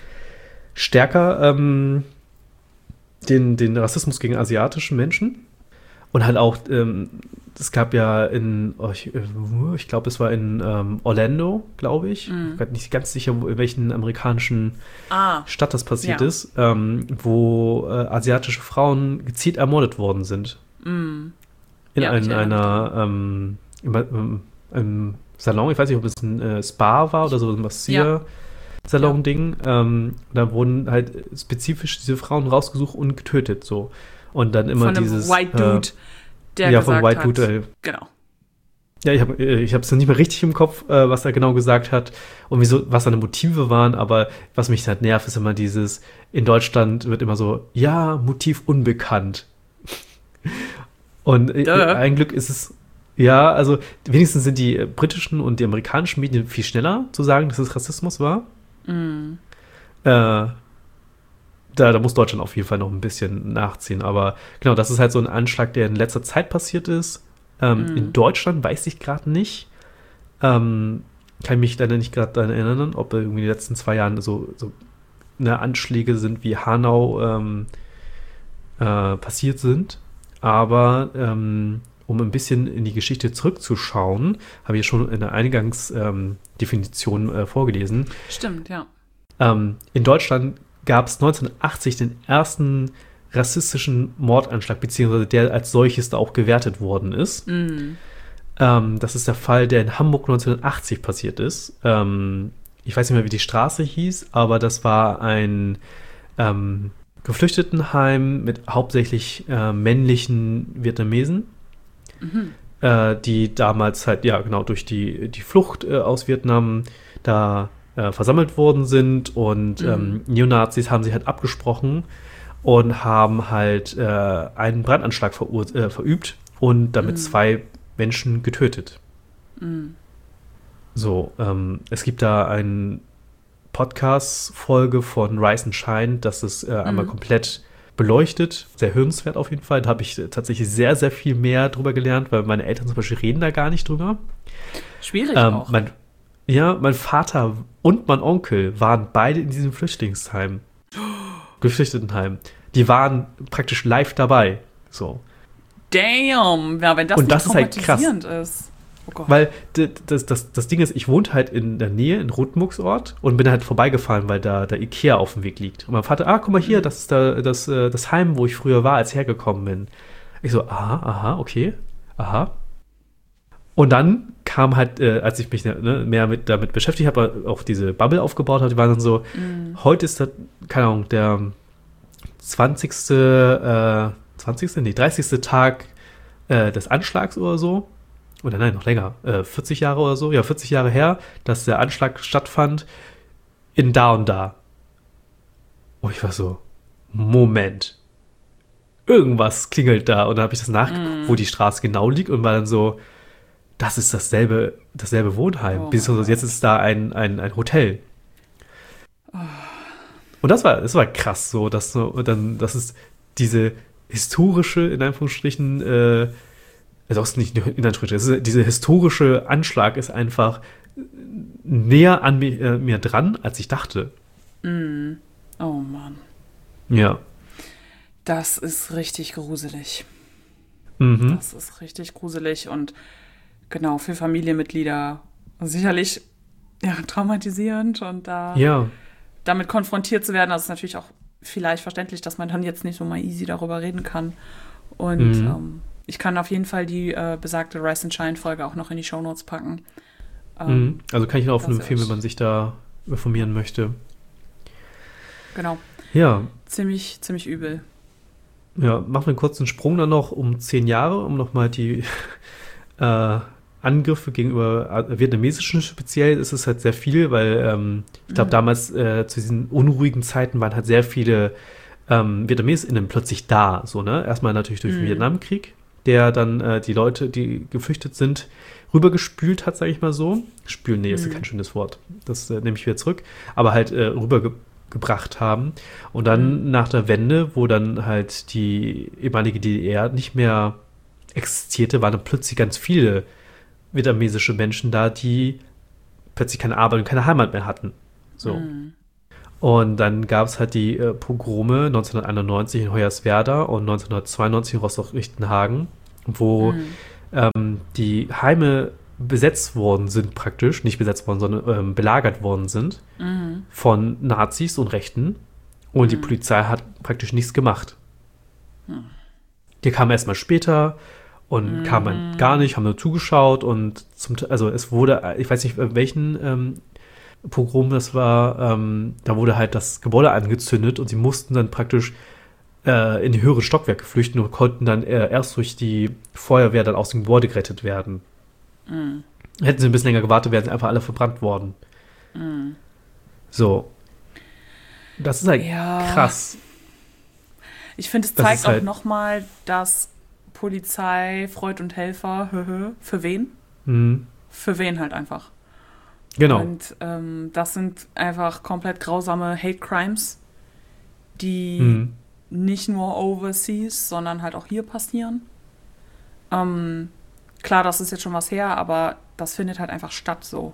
stärker ähm, den, den Rassismus gegen asiatische Menschen. Und halt auch, ähm, es gab ja in, oh, ich, ich glaube, es war in ähm, Orlando, glaube ich. Mhm. Ich bin nicht ganz sicher, wo, in welchen amerikanischen Ah, Stadt das passiert Ja. ist, ähm, wo äh, asiatische Frauen gezielt ermordet worden sind. mm, In, Ja, ich ein, erinnere mich einer ähm, im, im, im Salon, ich weiß nicht, ob es ein äh, Spa war oder so ein Massier-Salon-Ding. Ähm, da wurden halt spezifisch diese Frauen rausgesucht und getötet. So. Und dann immer von einem dieses. White Dude, der ja, gesagt von White hat, Dude, äh, genau. ja, ich habe ich es nicht mehr richtig im Kopf, äh, was er genau gesagt hat und wieso, was seine Motive waren, aber was mich halt nervt, ist immer dieses, in Deutschland wird immer so, ja, Motiv unbekannt. Und äh, Duh. ein Glück ist es, ja, also wenigstens sind die äh, britischen und die amerikanischen Medien viel schneller zu sagen, dass es Rassismus war. Mm. Äh, Da, da muss Deutschland auf jeden Fall noch ein bisschen nachziehen. Aber genau, das ist halt so ein Anschlag, der in letzter Zeit passiert ist. Ähm, Mhm. In Deutschland weiß ich gerade nicht. Ähm, kann mich leider nicht gerade daran erinnern, ob irgendwie in den letzten zwei Jahren so, so ne, Anschläge sind wie Hanau ähm, äh, passiert sind. Aber ähm, um ein bisschen in die Geschichte zurückzuschauen, habe ich schon in der Eingangsdefinition ähm, Definition, äh, vorgelesen. Stimmt, ja. Ähm, in Deutschland gab es neunzehnhundertachtzig den ersten rassistischen Mordanschlag, beziehungsweise der als solches da auch gewertet worden ist. Mm. Ähm, das ist der Fall, der in Hamburg neunzehnhundertachtzig passiert ist. Ähm, ich weiß nicht mehr, wie die Straße hieß, aber das war ein ähm, Geflüchtetenheim mit hauptsächlich äh, männlichen Vietnamesen, Mhm. äh, die damals halt, ja genau, durch die, die Flucht äh, aus Vietnam da äh, versammelt worden sind und Mhm. ähm, Neonazis haben sich halt abgesprochen und haben halt äh, einen Brandanschlag verur- äh, verübt und damit Mhm. zwei Menschen getötet. Mm. So, ähm, es gibt da eine Podcast-Folge von Rise and Shine, das ist äh, einmal Mhm. komplett beleuchtet. Sehr hörenswert auf jeden Fall. Da habe ich äh, tatsächlich sehr, sehr viel mehr drüber gelernt, weil meine Eltern zum Beispiel reden da gar nicht drüber. Schwierig Ähm, auch. mein, ja, mein Vater und mein Onkel waren beide in diesem Flüchtlingsheim. Geflüchtetenheim. Die waren praktisch live dabei. So. Damn, ja, wenn das Und nicht das ist halt krass. traumatisierend ist. Oh Gott. Weil d- das, das, das Ding ist, ich wohnte halt in der Nähe, in Rothenburgsort und bin halt vorbeigefahren, weil da der Ikea auf dem Weg liegt. Und mein Vater, ah, guck mal hier, das ist da, das, äh, das Heim, wo ich früher war, als ich hergekommen bin. Ich so, aha, aha, okay, aha. Und dann kam halt, äh, als ich mich ne, mehr mit, damit beschäftigt habe, auch diese Bubble aufgebaut habe, die waren dann so, Mm. heute ist das, keine Ahnung, der zwanzigste. Äh, zwanzigste? Nee, dreißigste Tag äh, des Anschlags oder so. Oder nein, noch länger. Äh, vierzig Jahre oder so. Ja, vierzig Jahre her, dass der Anschlag stattfand in da und da. Und ich war so, Moment. Irgendwas klingelt da. Und dann habe ich das nachgeguckt, mm. wo die Straße genau liegt und war dann so, das ist dasselbe, dasselbe Wohnheim. Oh Beziehungsweise jetzt ist da ein, ein, ein Hotel. Oh. Und das war, das war krass so, dass so, dann, das ist diese historische, in Anführungsstrichen, äh, also auch nicht in Anführungsstrichen, dieser historische Anschlag ist einfach näher an mir, äh, mir dran, als ich dachte. Mm. Oh Mann. Ja. Das ist richtig gruselig. Mhm. Das ist richtig gruselig und genau, für Familienmitglieder sicherlich ja, traumatisierend und da ja. damit konfrontiert zu werden, das ist natürlich auch vielleicht verständlich, dass man dann jetzt nicht so mal easy darüber reden kann. Und mhm. ähm, ich kann auf jeden Fall die äh, besagte Rise and Shine-Folge auch noch in die Shownotes packen. Ähm, mhm. Also kann ich nur auf empfehlen, wenn man sich da informieren möchte. Genau. Ja. Ziemlich, ziemlich übel. Ja, machen wir einen kurzen Sprung dann noch um zehn Jahre, um nochmal die äh, Angriffe gegenüber vietnamesischen speziell ist es halt sehr viel, weil ähm, ich glaube, mhm. damals äh, zu diesen unruhigen Zeiten waren halt sehr viele ähm, VietnamesInnen plötzlich da. So, ne? Erstmal natürlich durch den mhm. Vietnamkrieg, der dann äh, die Leute, die geflüchtet sind, rübergespült hat, sage ich mal so. Spülen, nee, mhm. ist kein schönes Wort. Das äh, nehme ich wieder zurück. Aber halt äh, rübergebracht haben. Und dann mhm. nach der Wende, wo dann halt die ehemalige D D R nicht mehr existierte, waren dann plötzlich ganz viele vietnamesische Menschen da, die plötzlich keine Arbeit und keine Heimat mehr hatten. So. Mhm. Und dann gab es halt die äh, Pogrome neunzehnhunderteinundneunzig in Hoyerswerda und neunzehnhundertzweiundneunzig in Rostock-Lichtenhagen, wo mhm. ähm, die Heime besetzt worden sind praktisch, nicht besetzt worden, sondern ähm, belagert worden sind mhm. von Nazis und Rechten und mhm. die Polizei hat praktisch nichts gemacht. Mhm. Die kamen erstmal später und mhm. kamen gar nicht, haben nur zugeschaut und zum, also es wurde, ich weiß nicht, welchen ähm, Pogrom das war, ähm, da wurde halt das Gebäude angezündet und sie mussten dann praktisch äh, in die höheren Stockwerke flüchten und konnten dann äh, erst durch die Feuerwehr dann aus dem Gebäude gerettet werden. Mm. Hätten sie ein bisschen länger gewartet, wären sie einfach alle verbrannt worden. Mm. So. Das ist halt ja. krass. Ich finde, es das zeigt auch halt nochmal, dass Polizei, Freund und Helfer, für wen? Mm. Für wen halt einfach. Genau. Und ähm, das sind einfach komplett grausame Hate Crimes, die mm. nicht nur overseas, sondern halt auch hier passieren. Ähm, Klar, das ist jetzt schon was her, aber das findet halt einfach statt so.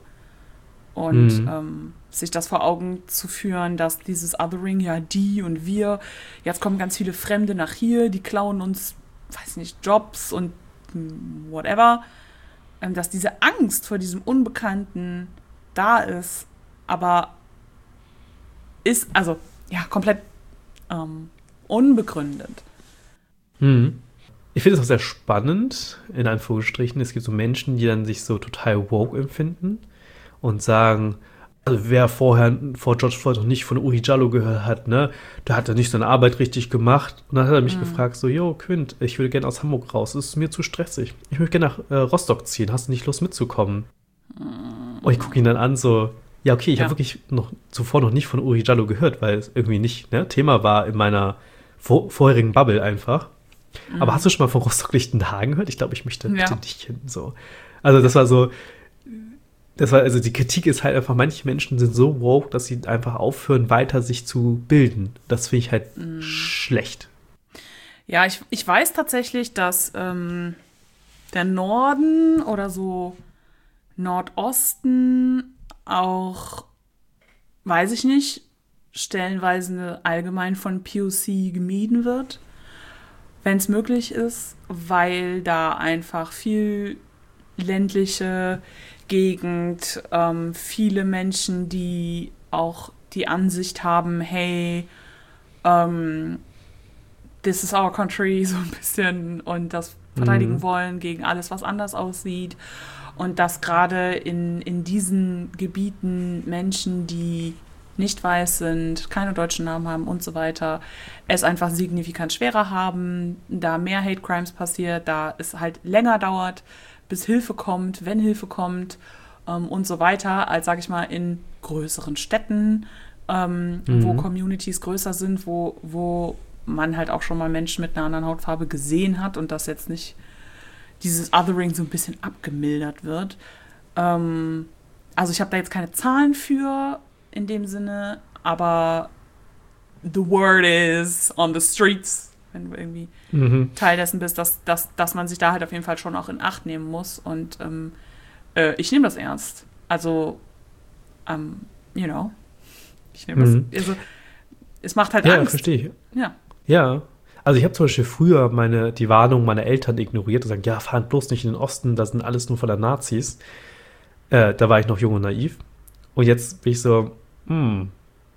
Und mhm. ähm, sich das vor Augen zu führen, dass dieses Othering, ja, die und wir, jetzt kommen ganz viele Fremde nach hier, die klauen uns, weiß nicht, Jobs und whatever, ähm, dass diese Angst vor diesem Unbekannten da ist, aber ist, also, ja, komplett ähm, unbegründet. Mhm. Ich finde es auch sehr spannend, in Anführungsstrichen. Es gibt so Menschen, die dann sich so total woke empfinden und sagen, also wer vorher vor George Floyd noch nicht von Uri Jallo gehört hat, ne, der hat ja nicht seine Arbeit richtig gemacht. Und dann hat er mich mhm. gefragt, so, yo, Quint, ich würde gerne aus Hamburg raus, es ist mir zu stressig. Ich möchte gerne nach äh, Rostock ziehen, hast du nicht Lust mitzukommen? Mhm. Und ich gucke ihn dann an, so, ja, okay, ich ja. habe wirklich noch zuvor noch nicht von Uri Jallo gehört, weil es irgendwie nicht ne, Thema war in meiner vor- vorherigen Bubble einfach. Mhm. Aber hast du schon mal von Rostock-Lichtenhagen gehört? Ich glaube, ich möchte ja. bitte nicht hin. So. Also das war so, das war, also die Kritik ist halt einfach, manche Menschen sind so woke, dass sie einfach aufhören, weiter sich zu bilden. Das finde ich halt mhm. schlecht. Ja, ich, ich weiß tatsächlich, dass ähm, der Norden oder so Nordosten auch, weiß ich nicht, stellenweise allgemein von P O C gemieden wird. Wenn es möglich ist, weil da einfach viel ländliche Gegend, ähm, viele Menschen, die auch die Ansicht haben, hey, ähm, this is our country, so ein bisschen, und das verteidigen mhm. wollen gegen alles, was anders aussieht. Und dass gerade in, in diesen Gebieten Menschen, die nicht weiß sind, keine deutschen Namen haben und so weiter, es einfach signifikant schwerer haben, da mehr Hate Crimes passiert, da es halt länger dauert, bis Hilfe kommt, wenn Hilfe kommt ähm, und so weiter, als, sag ich mal, in größeren Städten, ähm, mhm. wo Communities größer sind, wo, wo man halt auch schon mal Menschen mit einer anderen Hautfarbe gesehen hat und das jetzt nicht dieses Othering so ein bisschen abgemildert wird. Ähm, also ich habe da jetzt keine Zahlen für, in dem Sinne, aber the word is on the streets, wenn du irgendwie mhm. Teil dessen bist, dass, dass, dass man sich da halt auf jeden Fall schon auch in Acht nehmen muss und ähm, äh, ich nehme das ernst. Also, um, you know, ich nehme mhm. das, also, es macht halt ja, Angst. Ja, verstehe ich. Ja. Ja, also ich habe zum Beispiel früher meine, die Warnung meiner Eltern ignoriert und gesagt, ja, fahrt bloß nicht in den Osten, das sind alles nur voller Nazis. Äh, da war ich noch jung und naiv. Und jetzt bin ich so, hm,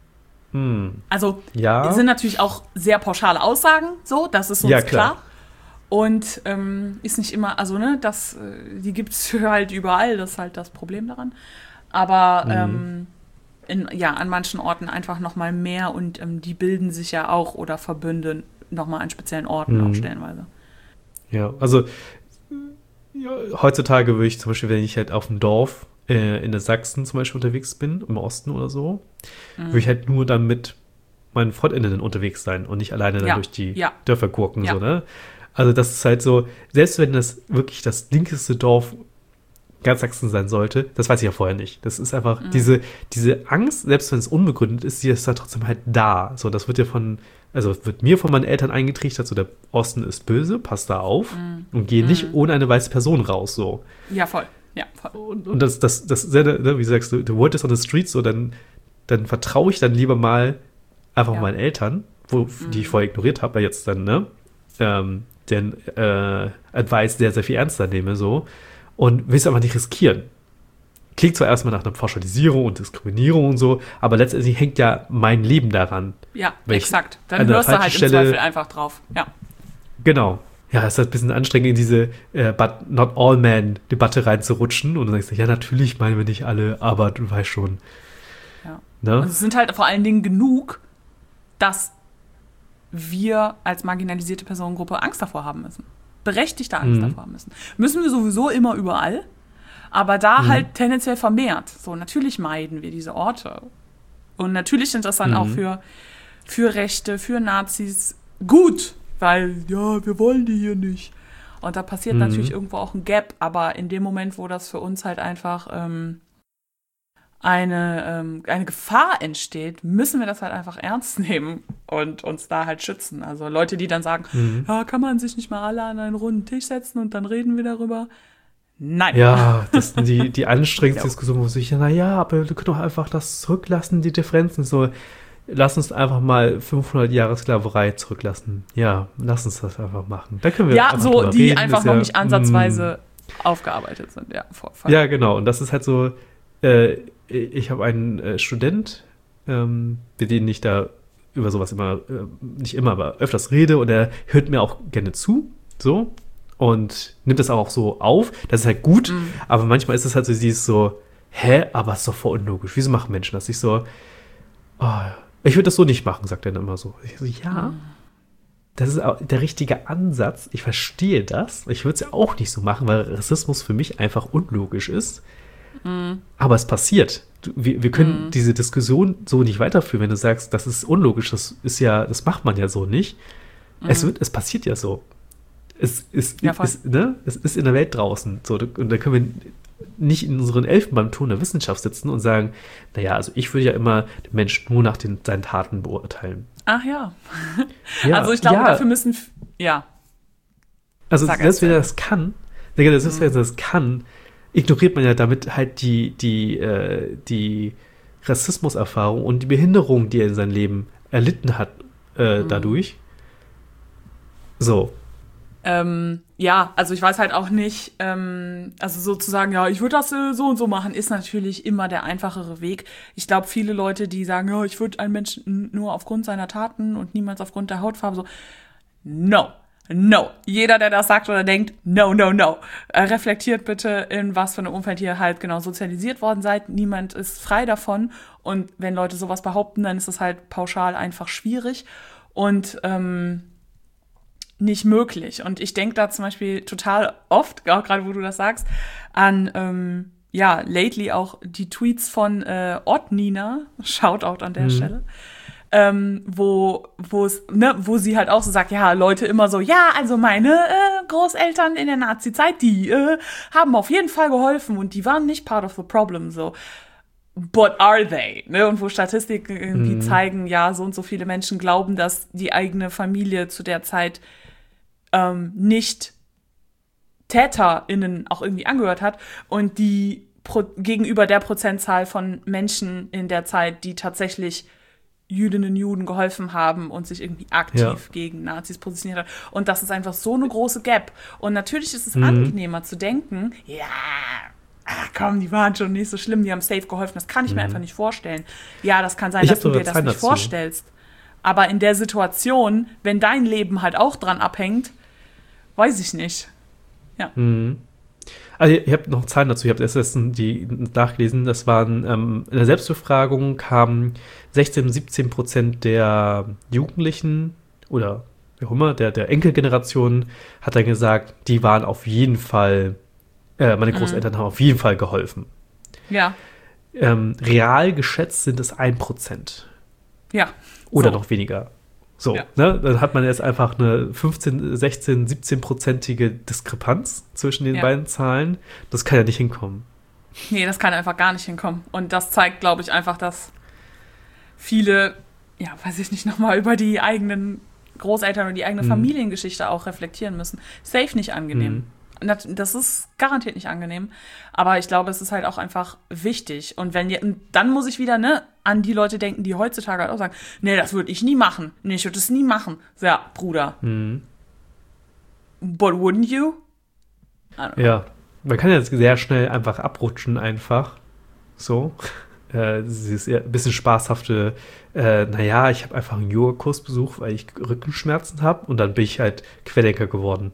hm. Also, ja. es sind natürlich auch sehr pauschale Aussagen, so, das ist uns ja, klar. klar. Und ähm, ist nicht immer, also, ne, das, die gibt es halt überall, das ist halt das Problem daran. Aber, mhm. ähm, in, ja, an manchen Orten einfach noch mal mehr und ähm, die bilden sich ja auch oder verbünden noch mal an speziellen Orten mhm. auch stellenweise. Ja, also, ja, heutzutage würde ich zum Beispiel, wenn ich halt auf dem Dorf in der Sachsen zum Beispiel unterwegs bin, im Osten oder so, mhm. würde ich halt nur dann mit meinen FreundInnen unterwegs sein und nicht alleine dann ja. durch die ja. Dörfer gurken. Ja. So, ne? Also das ist halt so, selbst wenn das wirklich das linkeste Dorf ganz Sachsen sein sollte, das weiß ich ja vorher nicht. Das ist einfach mhm. diese, diese Angst, selbst wenn es unbegründet ist, die ist da trotzdem halt da. So, das wird ja von, also wird mir von meinen Eltern eingetrichtert, so der Osten ist böse, passt da auf mhm. und geh nicht mhm. ohne eine weiße Person raus. So. Ja, voll. Ja, voll. Und, und das, das, das, das, wie sagst du, the word is on the street, so, dann, dann vertraue ich dann lieber mal einfach ja. meinen Eltern, wo, mhm. die ich vorher ignoriert habe, weil jetzt dann, ne, ähm, den äh, Advice sehr, sehr viel ernster nehme, so, und will es einfach nicht riskieren. Klingt zwar erstmal nach einer Pauschalisierung und Diskriminierung und so, aber letztendlich hängt ja mein Leben daran. Ja, exakt. Dann hörst du halt im Stelle, Zweifel einfach drauf. Ja. Genau. Ja, es ist halt ein bisschen anstrengend, in diese äh, But Not All Men-Debatte reinzurutschen. Und dann sagst du, ja, natürlich meinen wir nicht alle, aber du weißt schon. Ja. Ne? Und es sind halt vor allen Dingen genug, dass wir als marginalisierte Personengruppe Angst davor haben müssen. Berechtigte Angst mhm. davor haben müssen. Müssen wir sowieso immer überall, aber da mhm. halt tendenziell vermehrt. So, natürlich meiden wir diese Orte. Und natürlich sind das dann mhm. auch für, für Rechte, für Nazis gut. Weil, ja, wir wollen die hier nicht. Und da passiert mhm. natürlich irgendwo auch ein Gap, aber in dem Moment, wo das für uns halt einfach ähm, eine, ähm, eine Gefahr entsteht, müssen wir das halt einfach ernst nehmen und uns da halt schützen. Also Leute, die dann sagen, mhm. ja, kann man sich nicht mal alle an einen runden Tisch setzen und dann reden wir darüber? Nein. Ja, das sind die, die anstrengendste Diskussion, wo sich, na ja, aber wir können doch einfach das zurücklassen, die Differenzen, so. Lass uns einfach mal fünfhundert Jahre Sklaverei zurücklassen. Ja, lass uns das einfach machen. Da können wir ja, einfach so, die reden, einfach noch ja, nicht ansatzweise mh. aufgearbeitet sind. Ja, voll, voll. Ja, genau. Und das ist halt so, äh, ich habe einen äh, Student, ähm, mit dem ich da über sowas immer, äh, nicht immer, aber öfters rede und er hört mir auch gerne zu, so, und nimmt das auch so auf. Das ist halt gut, mhm. aber manchmal ist es halt so, dieses so, hä, aber es ist doch voll unlogisch. Wieso machen Menschen das? Ich so, oh, ich würde das so nicht machen, sagt er dann immer so. Ich so, ja, das ist auch der richtige Ansatz. Ich verstehe das. Ich würde es ja auch nicht so machen, weil Rassismus für mich einfach unlogisch ist. Mm. Aber es passiert. Du, wir, wir können mm. diese Diskussion so nicht weiterführen, wenn du sagst, das ist unlogisch. Das ist ja, das macht man ja so nicht. Mm. Es wird, es passiert ja so. Es ist, ja, ist, ne? Es ist in der Welt draußen. So, und da können wir nicht in unseren Elfenbeinturm der Wissenschaft sitzen und sagen, naja, also ich würde ja immer den Menschen nur nach den, seinen Taten beurteilen. Ach ja. ja also ich glaube, ja. dafür müssen, ja. Also selbst wenn er das kann, selbst wenn er das kann, ignoriert man ja damit halt die, die, äh, die Rassismuserfahrung und die Behinderung, die er in seinem Leben erlitten hat äh, mhm. dadurch. So. Ähm, ja, also ich weiß halt auch nicht, ähm, also sozusagen, ja, ich würde das äh, so und so machen, ist natürlich immer der einfachere Weg. Ich glaube, viele Leute, die sagen, ja, ich würde einen Menschen nur aufgrund seiner Taten und niemals aufgrund der Hautfarbe, so, no, no. Jeder, der das sagt oder denkt, no, no, no. Äh, reflektiert bitte, in was für einem Umfeld ihr halt genau sozialisiert worden seid. Niemand ist frei davon. Und wenn Leute sowas behaupten, dann ist es halt pauschal einfach schwierig und ähm, nicht möglich. Und ich denke da zum Beispiel total oft, auch gerade wo du das sagst, an, ähm, ja, lately auch die Tweets von äh, Odd Nina, Shoutout an der mhm. Stelle, Ähm, wo wo es ne wo sie halt auch so sagt, ja, Leute immer so, ja, also meine äh, Großeltern in der Nazi-Zeit, die äh, haben auf jeden Fall geholfen und die waren nicht part of the problem, so. But are they? Ne? Und wo Statistiken irgendwie mhm. zeigen, ja, so und so viele Menschen glauben, dass die eigene Familie zu der Zeit ähm, nicht TäterInnen auch irgendwie angehört hat und die pro- gegenüber der Prozentzahl von Menschen in der Zeit, die tatsächlich Jüdinnen und Juden geholfen haben und sich irgendwie aktiv ja. gegen Nazis positioniert hat. Und das ist einfach so eine große Gap. Und natürlich ist es mhm. angenehmer zu denken, ja, ach komm, die waren schon nicht so schlimm, die haben safe geholfen. Das kann ich mhm. mir einfach nicht vorstellen. Ja, das kann sein, ich dass du dir das Zeit nicht dazu. vorstellst. Aber in der Situation, wenn dein Leben halt auch dran abhängt, weiß ich nicht. Ja. Mhm. Also ich habe noch Zahlen dazu, ich habe erst letztens die nachgelesen, das waren, ähm, in der Selbstbefragung kamen sechzehn, siebzehn Prozent der Jugendlichen oder wie auch immer, der, der Enkelgeneration hat dann gesagt, die waren auf jeden Fall, äh, meine Großeltern mhm. haben auf jeden Fall geholfen. Ja. Ähm, real geschätzt sind es ein Prozent. Ja. Oder so. noch weniger. So, ja. ne, dann hat man jetzt einfach eine fünfzehn, sechzehn, siebzehn-prozentige Diskrepanz zwischen den ja. beiden Zahlen. Das kann ja nicht hinkommen. Nee, das kann einfach gar nicht hinkommen. Und das zeigt, glaube ich, einfach, dass viele, ja, weiß ich nicht, nochmal über die eigenen Großeltern und die eigene mhm. Familiengeschichte auch reflektieren müssen. Safe nicht angenehm. Mhm. Das ist garantiert nicht angenehm. Aber ich glaube, es ist halt auch einfach wichtig. Und wenn ihr, dann muss ich wieder, ne, an die Leute denken, die heutzutage halt auch sagen, nee, das würde ich nie machen. Nee, ich würde das nie machen. So, ja, Bruder. Mhm. But wouldn't you? Ja, man kann jetzt sehr schnell einfach abrutschen einfach. So. Äh, dieses ein bisschen spaßhafte, äh, naja, ich habe einfach einen Yoga-Kurs besucht, weil ich Rückenschmerzen habe und dann bin ich halt Querdenker geworden.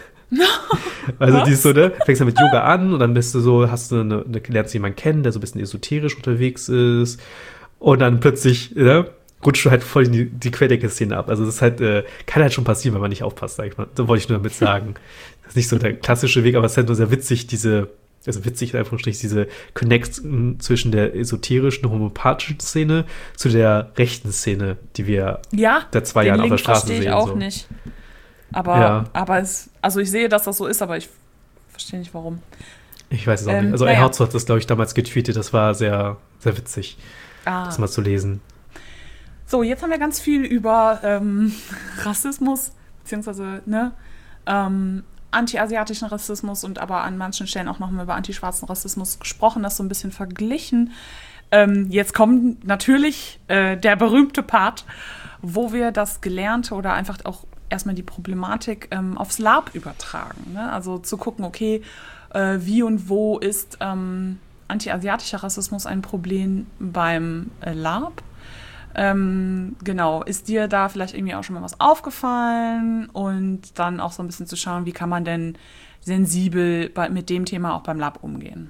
Also Was? die ist so, ne, fängst du mit Yoga an und dann bist du so, hast du eine, eine, lernst jemanden kennen, der so ein bisschen esoterisch unterwegs ist und dann plötzlich, ne, rutscht du halt voll in die, die Querdenker-Szene ab. Also das ist halt, äh, kann halt schon passieren, wenn man nicht aufpasst, sag ich mal. So wollte ich nur damit sagen. Das ist nicht so der klassische Weg, aber es ist halt nur sehr witzig, diese, also witzig in Anführungsstrichen, diese Connection zwischen der esoterischen, homöopathischen Szene zu der rechten Szene, die wir ja, seit zwei Jahren auf der Straße sehen. Ja, den Link verstehe ich auch so. nicht. Aber, ja. aber es, also ich sehe, dass das so ist, aber ich verstehe nicht, warum. Ich weiß es auch ähm, nicht. Also naja. Erhardt hat das, glaube ich, damals getweetet. Das war sehr, sehr witzig, ah. das mal zu lesen. So, jetzt haben wir ganz viel über ähm, Rassismus, beziehungsweise, ne, ähm, anti-asiatischen Rassismus und aber an manchen Stellen auch nochmal über antischwarzen Rassismus gesprochen, das so ein bisschen verglichen. Ähm, jetzt kommt natürlich äh, der berühmte Part, wo wir das Gelernte oder einfach auch erstmal die Problematik ähm, aufs Lab übertragen. Ne? Also zu gucken, okay, äh, wie und wo ist ähm, anti-asiatischer Rassismus ein Problem beim äh, Lab? Ähm, genau, ist dir da vielleicht irgendwie auch schon mal was aufgefallen? Und dann auch so ein bisschen zu schauen, wie kann man denn sensibel bei, mit dem Thema auch beim Lab umgehen?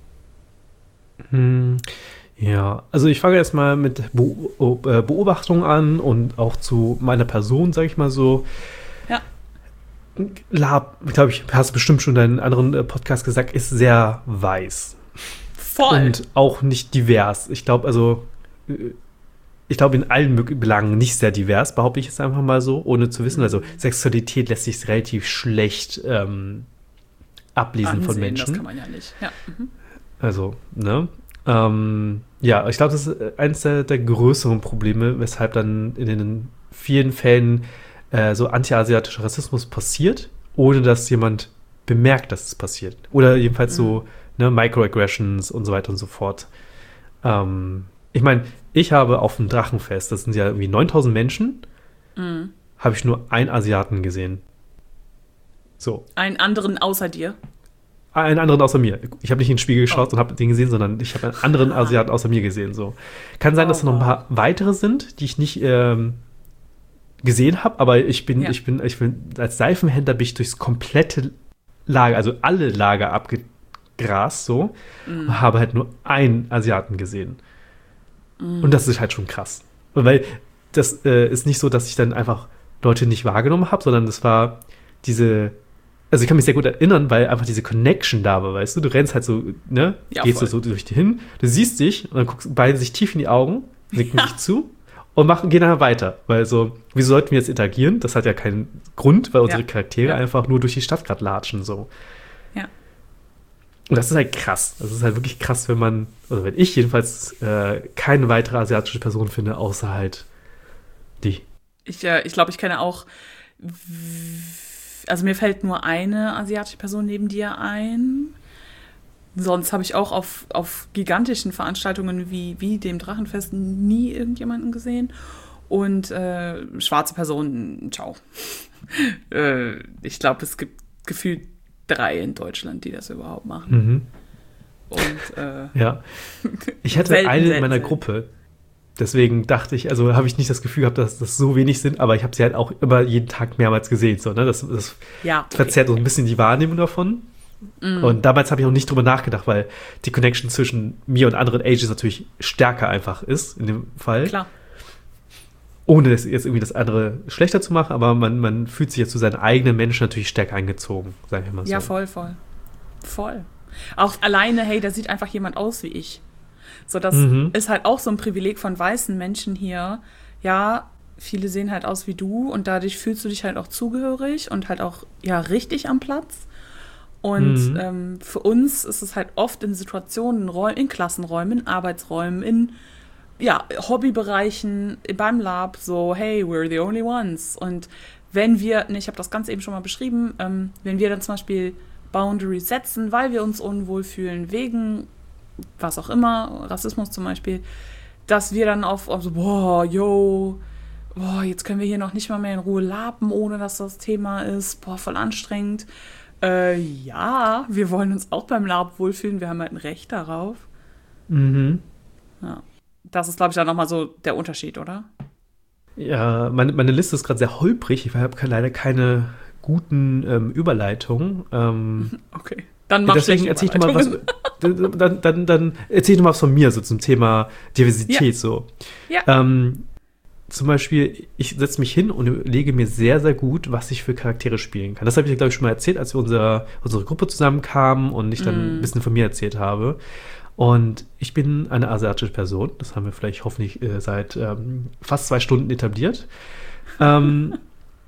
Hm. Ja, also ich fange erstmal mit Be- Beobachtung an und auch zu meiner Person, sage ich mal so. Ja. Lab, glaube ich, hast du bestimmt schon in einem anderen Podcast gesagt, ist sehr weiß. Voll. Und auch nicht divers. Ich glaube, also, ich glaube in allen möglichen Belangen nicht sehr divers, behaupte ich jetzt einfach mal so, ohne zu wissen. Also Sexualität lässt sich relativ schlecht ähm, ablesen Ansehen, von Menschen. Das kann man ja nicht. Ja. Mhm. Also, ne? Ähm, ja, ich glaube, das ist eines der, der größeren Probleme, weshalb dann in den vielen Fällen äh, so anti-asiatischer Rassismus passiert, ohne dass jemand bemerkt, dass es passiert. Oder jedenfalls mhm. so ne, Microaggressions und so weiter und so fort. Ähm, ich meine, ich habe auf dem Drachenfest, das sind ja irgendwie neuntausend Menschen, mhm. habe ich nur einen Asiaten gesehen. So. Einen anderen außer dir? Einen anderen außer mir. Ich habe nicht in den Spiegel geschaut oh. und habe den gesehen, sondern ich habe einen anderen ah. Asiaten außer mir gesehen. So. Kann sein, dass oh, da noch ein paar weitere sind, die ich nicht, ähm, gesehen habe, aber ich bin, Ja. ich bin, ich bin, als Seifenhändler bin ich durchs komplette Lager, also alle Lager abgegrast so, Mhm. und habe halt nur einen Asiaten gesehen. Und das ist halt schon krass. Weil das äh, ist nicht so, dass ich dann einfach Leute nicht wahrgenommen habe, sondern das war diese, also ich kann mich sehr gut erinnern, weil einfach diese Connection da war, weißt du, du rennst halt so, ne, Ja, gehst du voll. so durch die hin, du siehst dich und dann guckst beide sich tief in die Augen, nicken Ja. dich zu und machen, gehen dann weiter, weil so, wieso sollten wir jetzt interagieren? Das hat ja keinen Grund, weil unsere Ja. Charaktere Ja. einfach nur durch die Stadt gerade latschen, so. Ja. Und das ist halt krass. Das ist halt wirklich krass, wenn man, oder wenn ich jedenfalls äh, keine weitere asiatische Person finde, außer halt die. Ich, äh, ich glaube, ich kenne auch, w- also mir fällt nur eine asiatische Person neben dir ein. Sonst habe ich auch auf, auf gigantischen Veranstaltungen wie, wie dem Drachenfest nie irgendjemanden gesehen. Und äh, schwarze Personen, ciao. äh, ich glaube, es gibt gefühlt drei in Deutschland, die das überhaupt machen. Mhm. Und äh, Ja. Ich hatte Selten, eine in selten, meiner selten. Gruppe. Deswegen dachte ich, also habe ich nicht das Gefühl gehabt, dass das so wenig sind, aber ich habe sie halt auch immer jeden Tag mehrmals gesehen. So, ne? Das, das ja, okay. verzerrt so ein bisschen die Wahrnehmung davon. Und damals habe ich auch nicht drüber nachgedacht, weil die Connection zwischen mir und anderen Ages natürlich stärker einfach ist, in dem Fall. Klar. Ohne das jetzt irgendwie das andere schlechter zu machen, aber man, man fühlt sich jetzt zu seinen eigenen Menschen natürlich stärker eingezogen, sagen wir mal so. Ja, voll, voll. Voll. Auch alleine, hey, da sieht einfach jemand aus wie ich. So, das Mhm. ist halt auch so ein Privileg von weißen Menschen hier. Ja, viele sehen halt aus wie du und dadurch fühlst du dich halt auch zugehörig und halt auch, ja, richtig am Platz. Und Mhm. ähm, für uns ist es halt oft in Situationen, in, Räu- in Klassenräumen, in Arbeitsräumen, in ja, Hobbybereichen, beim Lab, so, hey, we're the only ones. Und wenn wir, ne, ich habe das ganz eben schon mal beschrieben, ähm, wenn wir dann zum Beispiel Boundaries setzen, weil wir uns unwohl fühlen, wegen was auch immer, Rassismus zum Beispiel, dass wir dann auf, auf so, boah, yo, boah, jetzt können wir hier noch nicht mal mehr in Ruhe laben, ohne dass das Thema ist, boah, voll anstrengend. Äh, ja, wir wollen uns auch beim Lab wohlfühlen, wir haben halt ein Recht darauf. Mhm. Ja. Das ist, glaube ich, dann nochmal so der Unterschied, oder? Ja, meine, meine Liste ist gerade sehr holprig. Ich habe leider keine guten ähm, Überleitungen. Ähm, Okay. Dann ja, mach deswegen schlechte erzähl ich noch mal was. Überleitungen. Dann, dann, dann erzähl ich noch mal was von mir, so zum Thema Diversität. Ja. So. Ja. Ähm, zum Beispiel, ich setze mich hin und überlege mir sehr, sehr gut, was ich für Charaktere spielen kann. Das habe ich dir, glaube ich, schon mal erzählt, als wir unser, unsere Gruppe zusammenkamen und ich dann Mm. ein bisschen von mir erzählt habe. Und ich bin eine asiatische Person. Das haben wir vielleicht hoffentlich äh, seit ähm, fast zwei Stunden etabliert. ähm,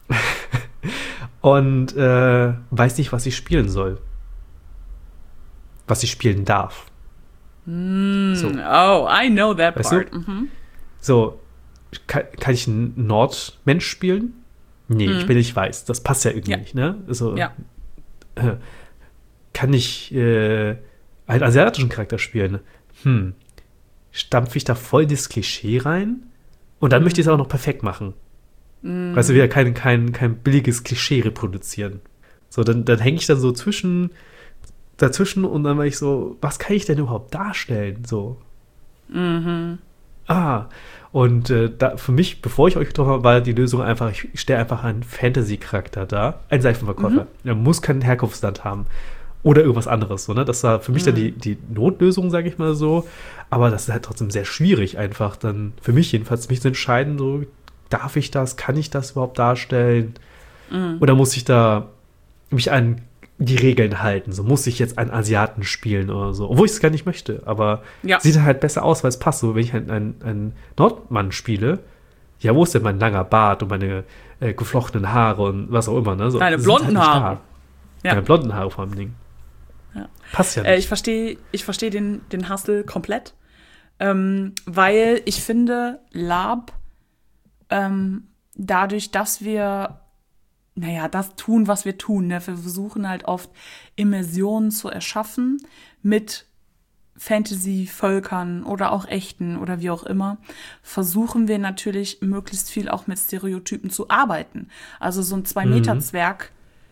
und äh, weiß nicht, was ich spielen soll. Was ich spielen darf. Mm, So. Oh, I know that Weißt part. du? Mhm. So, kann, kann ich einen Nordmensch spielen? Nee, Mhm. ich bin nicht weiß. Das passt ja irgendwie Ja. nicht, ne? Also, Ja. äh, kann ich äh, einen asiatischen Charakter spielen? Hm. Stampfe ich da voll das Klischee rein? Und dann möchte ich es auch noch perfekt machen. Mm. Weißt du, wieder kein, kein, kein billiges Klischee reproduzieren. So, dann, dann hänge ich dann so zwischen, dazwischen und dann war ich so, was kann ich denn überhaupt darstellen? So, Mhm. ah, und äh, da, für mich, bevor ich euch getroffen habe, war die Lösung einfach, ich stelle einfach einen Fantasy-Charakter da, einen Seifenverkäufer. Mhm. Er muss kein Herkunftsland haben. Oder irgendwas anderes. So, ne? Das war für mich dann die, die Notlösung, sage ich mal so. Aber das ist halt trotzdem sehr schwierig, einfach dann, für mich jedenfalls, mich zu entscheiden, so, darf ich das, kann ich das überhaupt darstellen? Mhm. Oder muss ich da mich an die Regeln halten? So, muss ich jetzt einen Asiaten spielen oder so? Obwohl ich es gar nicht möchte, aber Ja. sieht halt besser aus, weil es passt. So, wenn ich einen, einen, einen Nordmann spiele, ja, wo ist denn mein langer Bart und meine äh, geflochtenen Haare und was auch immer, ne? So, Deine das blonden sind halt nicht Haare. da. Ja. Meine blonden Haare vor allem Ding. Ja. Passt ja Äh, nicht. ich verstehe ich versteh den, den Hustle komplett, ähm, weil ich finde, Lab, ähm, dadurch, dass wir, naja, das tun, was wir tun, ne? Wir versuchen halt oft Immersionen zu erschaffen mit Fantasy-Völkern oder auch echten oder wie auch immer, versuchen wir natürlich möglichst viel auch mit Stereotypen zu arbeiten. Also so ein Zwei-Meter-Zwerg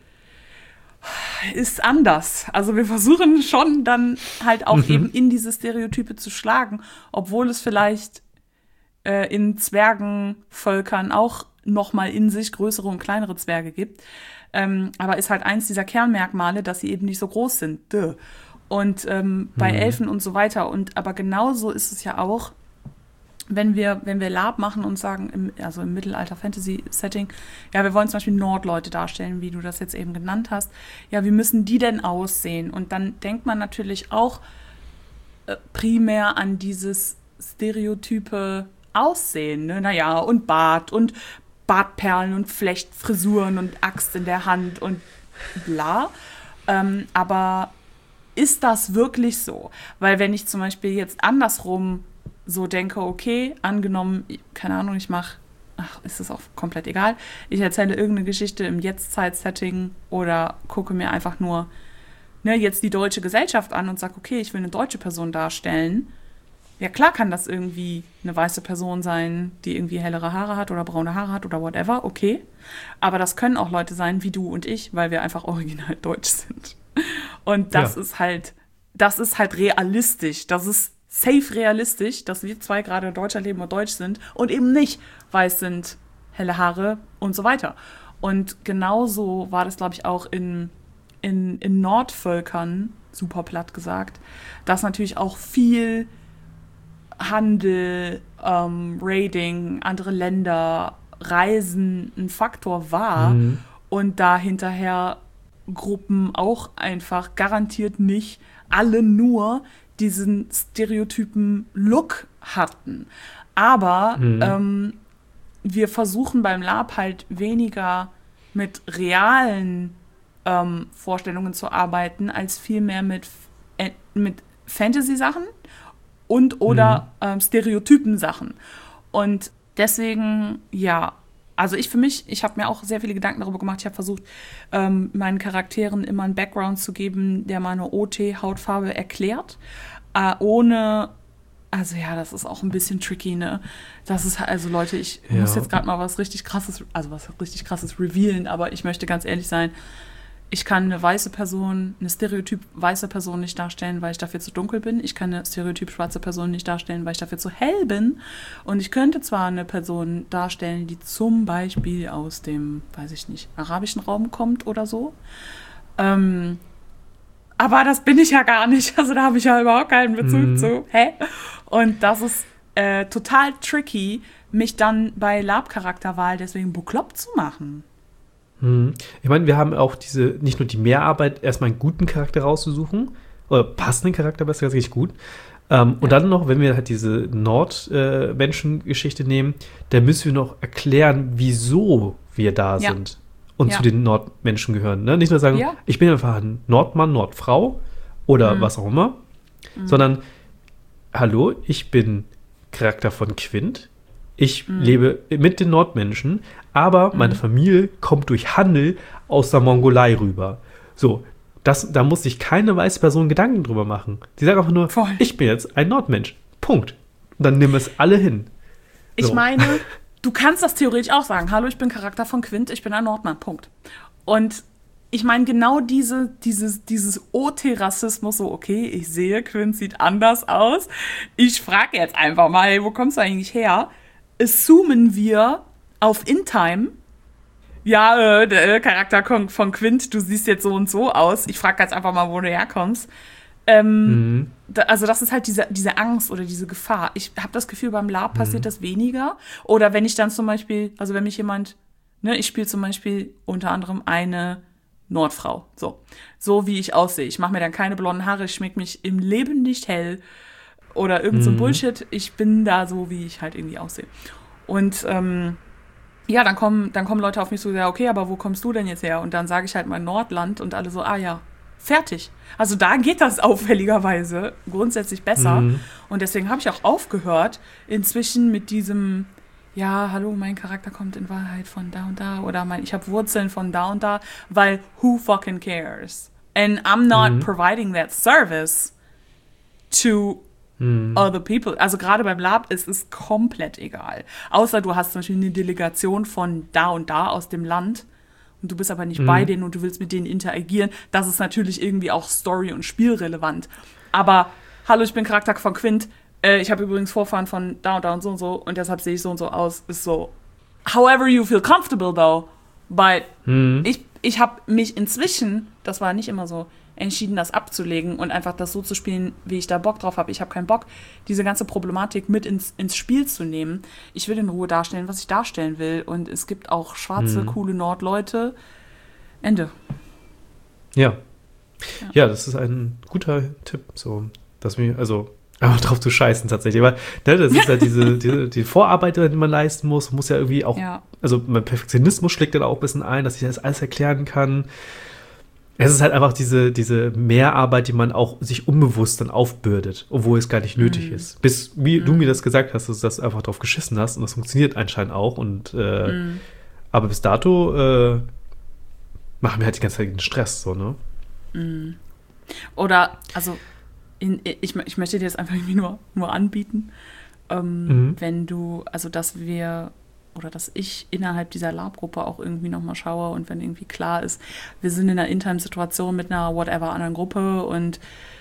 ist anders. Also wir versuchen schon dann halt auch Mhm. eben in diese Stereotype zu schlagen, obwohl es vielleicht äh, in Zwergenvölkern auch nochmal in sich größere und kleinere Zwerge gibt. Ähm, aber ist halt eins dieser Kernmerkmale, dass sie eben nicht so groß sind. Duh. Und ähm, bei Mhm. Elfen und so weiter. Und aber genauso ist es ja auch, wenn wir, wenn wir Lab machen und sagen, im, also im Mittelalter-Fantasy-Setting, ja, wir wollen zum Beispiel Nordleute darstellen, wie du das jetzt eben genannt hast. Ja, wie müssen die denn aussehen? Und dann denkt man natürlich auch äh, primär an dieses stereotype Aussehen. Ne? Naja, und Bart und Bartperlen und Flechtfrisuren und Axt in der Hand und bla. Ähm, aber ist das wirklich so? Weil wenn ich zum Beispiel jetzt andersrum so denke, okay, angenommen, keine Ahnung, ich mache, ach, ist das auch komplett egal, ich erzähle irgendeine Geschichte im Jetztzeit-Setting oder gucke mir einfach nur ne, jetzt die deutsche Gesellschaft an und sage, okay, ich will eine deutsche Person darstellen. Ja, klar kann das irgendwie eine weiße Person sein, die irgendwie hellere Haare hat oder braune Haare hat oder whatever, okay. Aber das können auch Leute sein wie du und ich, weil wir einfach original deutsch sind. Und das Ja. ist halt, das ist halt realistisch. Das ist safe realistisch, dass wir zwei gerade in Deutschland leben und deutsch sind und eben nicht weiß sind, helle Haare und so weiter. Und genauso war das, glaube ich, auch in, in, in Nordvölkern, super platt gesagt, dass natürlich auch viel Handel, ähm, Raiding, andere Länder, Reisen ein Faktor war Mhm. und da hinterher Gruppen auch einfach garantiert nicht alle nur diesen stereotypen Look hatten. Aber Mhm. ähm, wir versuchen beim Lab halt weniger mit realen ähm, Vorstellungen zu arbeiten, als vielmehr mit, äh, mit Fantasy-Sachen und oder ähm, Stereotypen-Sachen. Und deswegen, ja, also ich für mich, ich habe mir auch sehr viele Gedanken darüber gemacht. Ich habe versucht, ähm, meinen Charakteren immer einen Background zu geben, der meine O T-Hautfarbe erklärt, äh, ohne, also ja, das ist auch ein bisschen tricky, ne? Das ist, also Leute, ich Ja. muss jetzt gerade mal was richtig krasses, also was richtig krasses revealen, aber ich möchte ganz ehrlich sein, ich kann eine weiße Person, eine stereotyp weiße Person nicht darstellen, weil ich dafür zu dunkel bin. Ich kann eine stereotyp schwarze Person nicht darstellen, weil ich dafür zu hell bin. Und ich könnte zwar eine Person darstellen, die zum Beispiel aus dem, weiß ich nicht, arabischen Raum kommt oder so. Ähm, aber das bin ich ja gar nicht. Also da habe ich ja überhaupt keinen Bezug Mhm. zu. Hä? Und das ist äh, total tricky, mich dann bei Lab-Charakterwahl deswegen bekloppt zu machen. Hm. Ich meine, wir haben auch diese, nicht nur die Mehrarbeit, erstmal einen guten Charakter rauszusuchen, oder passenden Charakter, besser gesagt, richtig gut. Ähm, und Ja. dann noch, wenn wir halt diese Nordmenschen-Geschichte nehmen, dann müssen wir noch erklären, wieso wir da Ja. sind und Ja. zu den Nordmenschen gehören. Ne? Nicht nur sagen, Ja. ich bin einfach ein Nordmann, Nordfrau oder Mhm. was auch immer, sondern, hallo, ich bin Charakter von Quint. Ich Mhm. lebe mit den Nordmenschen, aber meine Familie kommt durch Handel aus der Mongolei rüber. So, das, da muss sich keine weiße Person Gedanken drüber machen. Die sagt einfach nur, Voll. ich bin jetzt ein Nordmensch. Punkt. Und dann nehmen wir es alle hin. Ich So. meine, du kannst das theoretisch auch sagen. Hallo, ich bin Charakter von Quint, ich bin ein Nordmann. Punkt. Und ich meine, genau diese, dieses, dieses O T-Rassismus, so, okay, ich sehe, Quint sieht anders aus. Ich frage jetzt einfach mal, hey, wo kommst du eigentlich her? Assumen wir auf InTime, ja, äh, der Charakter von, von Quint, du siehst jetzt so und so aus. Ich frage jetzt einfach mal, wo du herkommst. Ähm, Mhm. da, also das ist halt diese, diese Angst oder diese Gefahr. Ich habe das Gefühl, beim Lab passiert das weniger. Oder wenn ich dann zum Beispiel, also wenn mich jemand, ne, ich spiele zum Beispiel unter anderem eine Nordfrau, so, so wie ich aussehe. Ich mache mir dann keine blonden Haare, ich schmink mich im Leben nicht hell oder irgend so ein Mhm. Bullshit. Ich bin da so, wie ich halt irgendwie aussehe. Und ähm, ja, dann kommen, dann kommen Leute auf mich so, ja, okay, aber wo kommst du denn jetzt her? Und dann sage ich halt mein Nordland und alle so, ah ja, fertig. Also da geht das auffälligerweise grundsätzlich besser. Mhm. Und deswegen habe ich auch aufgehört, inzwischen mit diesem, ja, hallo, mein Charakter kommt in Wahrheit von da und da oder mein, ich habe Wurzeln von da und da, weil who fucking cares? And I'm not Mhm. providing that service to Mhm. other people. Also gerade beim Lab ist es komplett egal. Außer du hast zum Beispiel eine Delegation von da und da aus dem Land und du bist aber nicht Mhm. bei denen und du willst mit denen interagieren. Das ist natürlich irgendwie auch Story- und Spielrelevant. Aber, hallo, ich bin Charakter von Quint. Äh, ich habe übrigens Vorfahren von da und da und so und so und deshalb sehe ich so und so aus. Ist so, however you feel comfortable though. But Mhm. ich, ich habe mich inzwischen, das war nicht immer so, entschieden, das abzulegen und einfach das so zu spielen, wie ich da Bock drauf habe. Ich habe keinen Bock, diese ganze Problematik mit ins, ins Spiel zu nehmen. Ich will in Ruhe darstellen, was ich darstellen will. Und es gibt auch schwarze, Mhm. coole Nordleute. Ende. Ja. Ja, das ist ein guter Tipp, so, dass mir, also, einfach drauf zu scheißen tatsächlich. Aber ne, das ist ja diese, diese die Vorarbeit, die man leisten muss, muss ja irgendwie auch, Ja. also mein Perfektionismus schlägt dann auch ein bisschen ein, dass ich das alles erklären kann. Es ist halt einfach diese, diese Mehrarbeit, die man auch sich unbewusst dann aufbürdet, obwohl es gar nicht nötig Mhm. ist. Bis, wie du Mhm. mir das gesagt hast, dass du das einfach drauf geschissen hast und das funktioniert anscheinend auch. Und äh, Mhm. aber bis dato äh, machen wir halt die ganze Zeit den Stress, so, ne? Mhm. Oder, also, in, ich, ich möchte dir das einfach irgendwie nur, nur anbieten, ähm, Mhm. wenn du, also, dass wir, oder dass ich innerhalb dieser Lab-Gruppe auch irgendwie nochmal schaue und wenn irgendwie klar ist, wir sind in einer internen Situation mit einer whatever anderen Gruppe und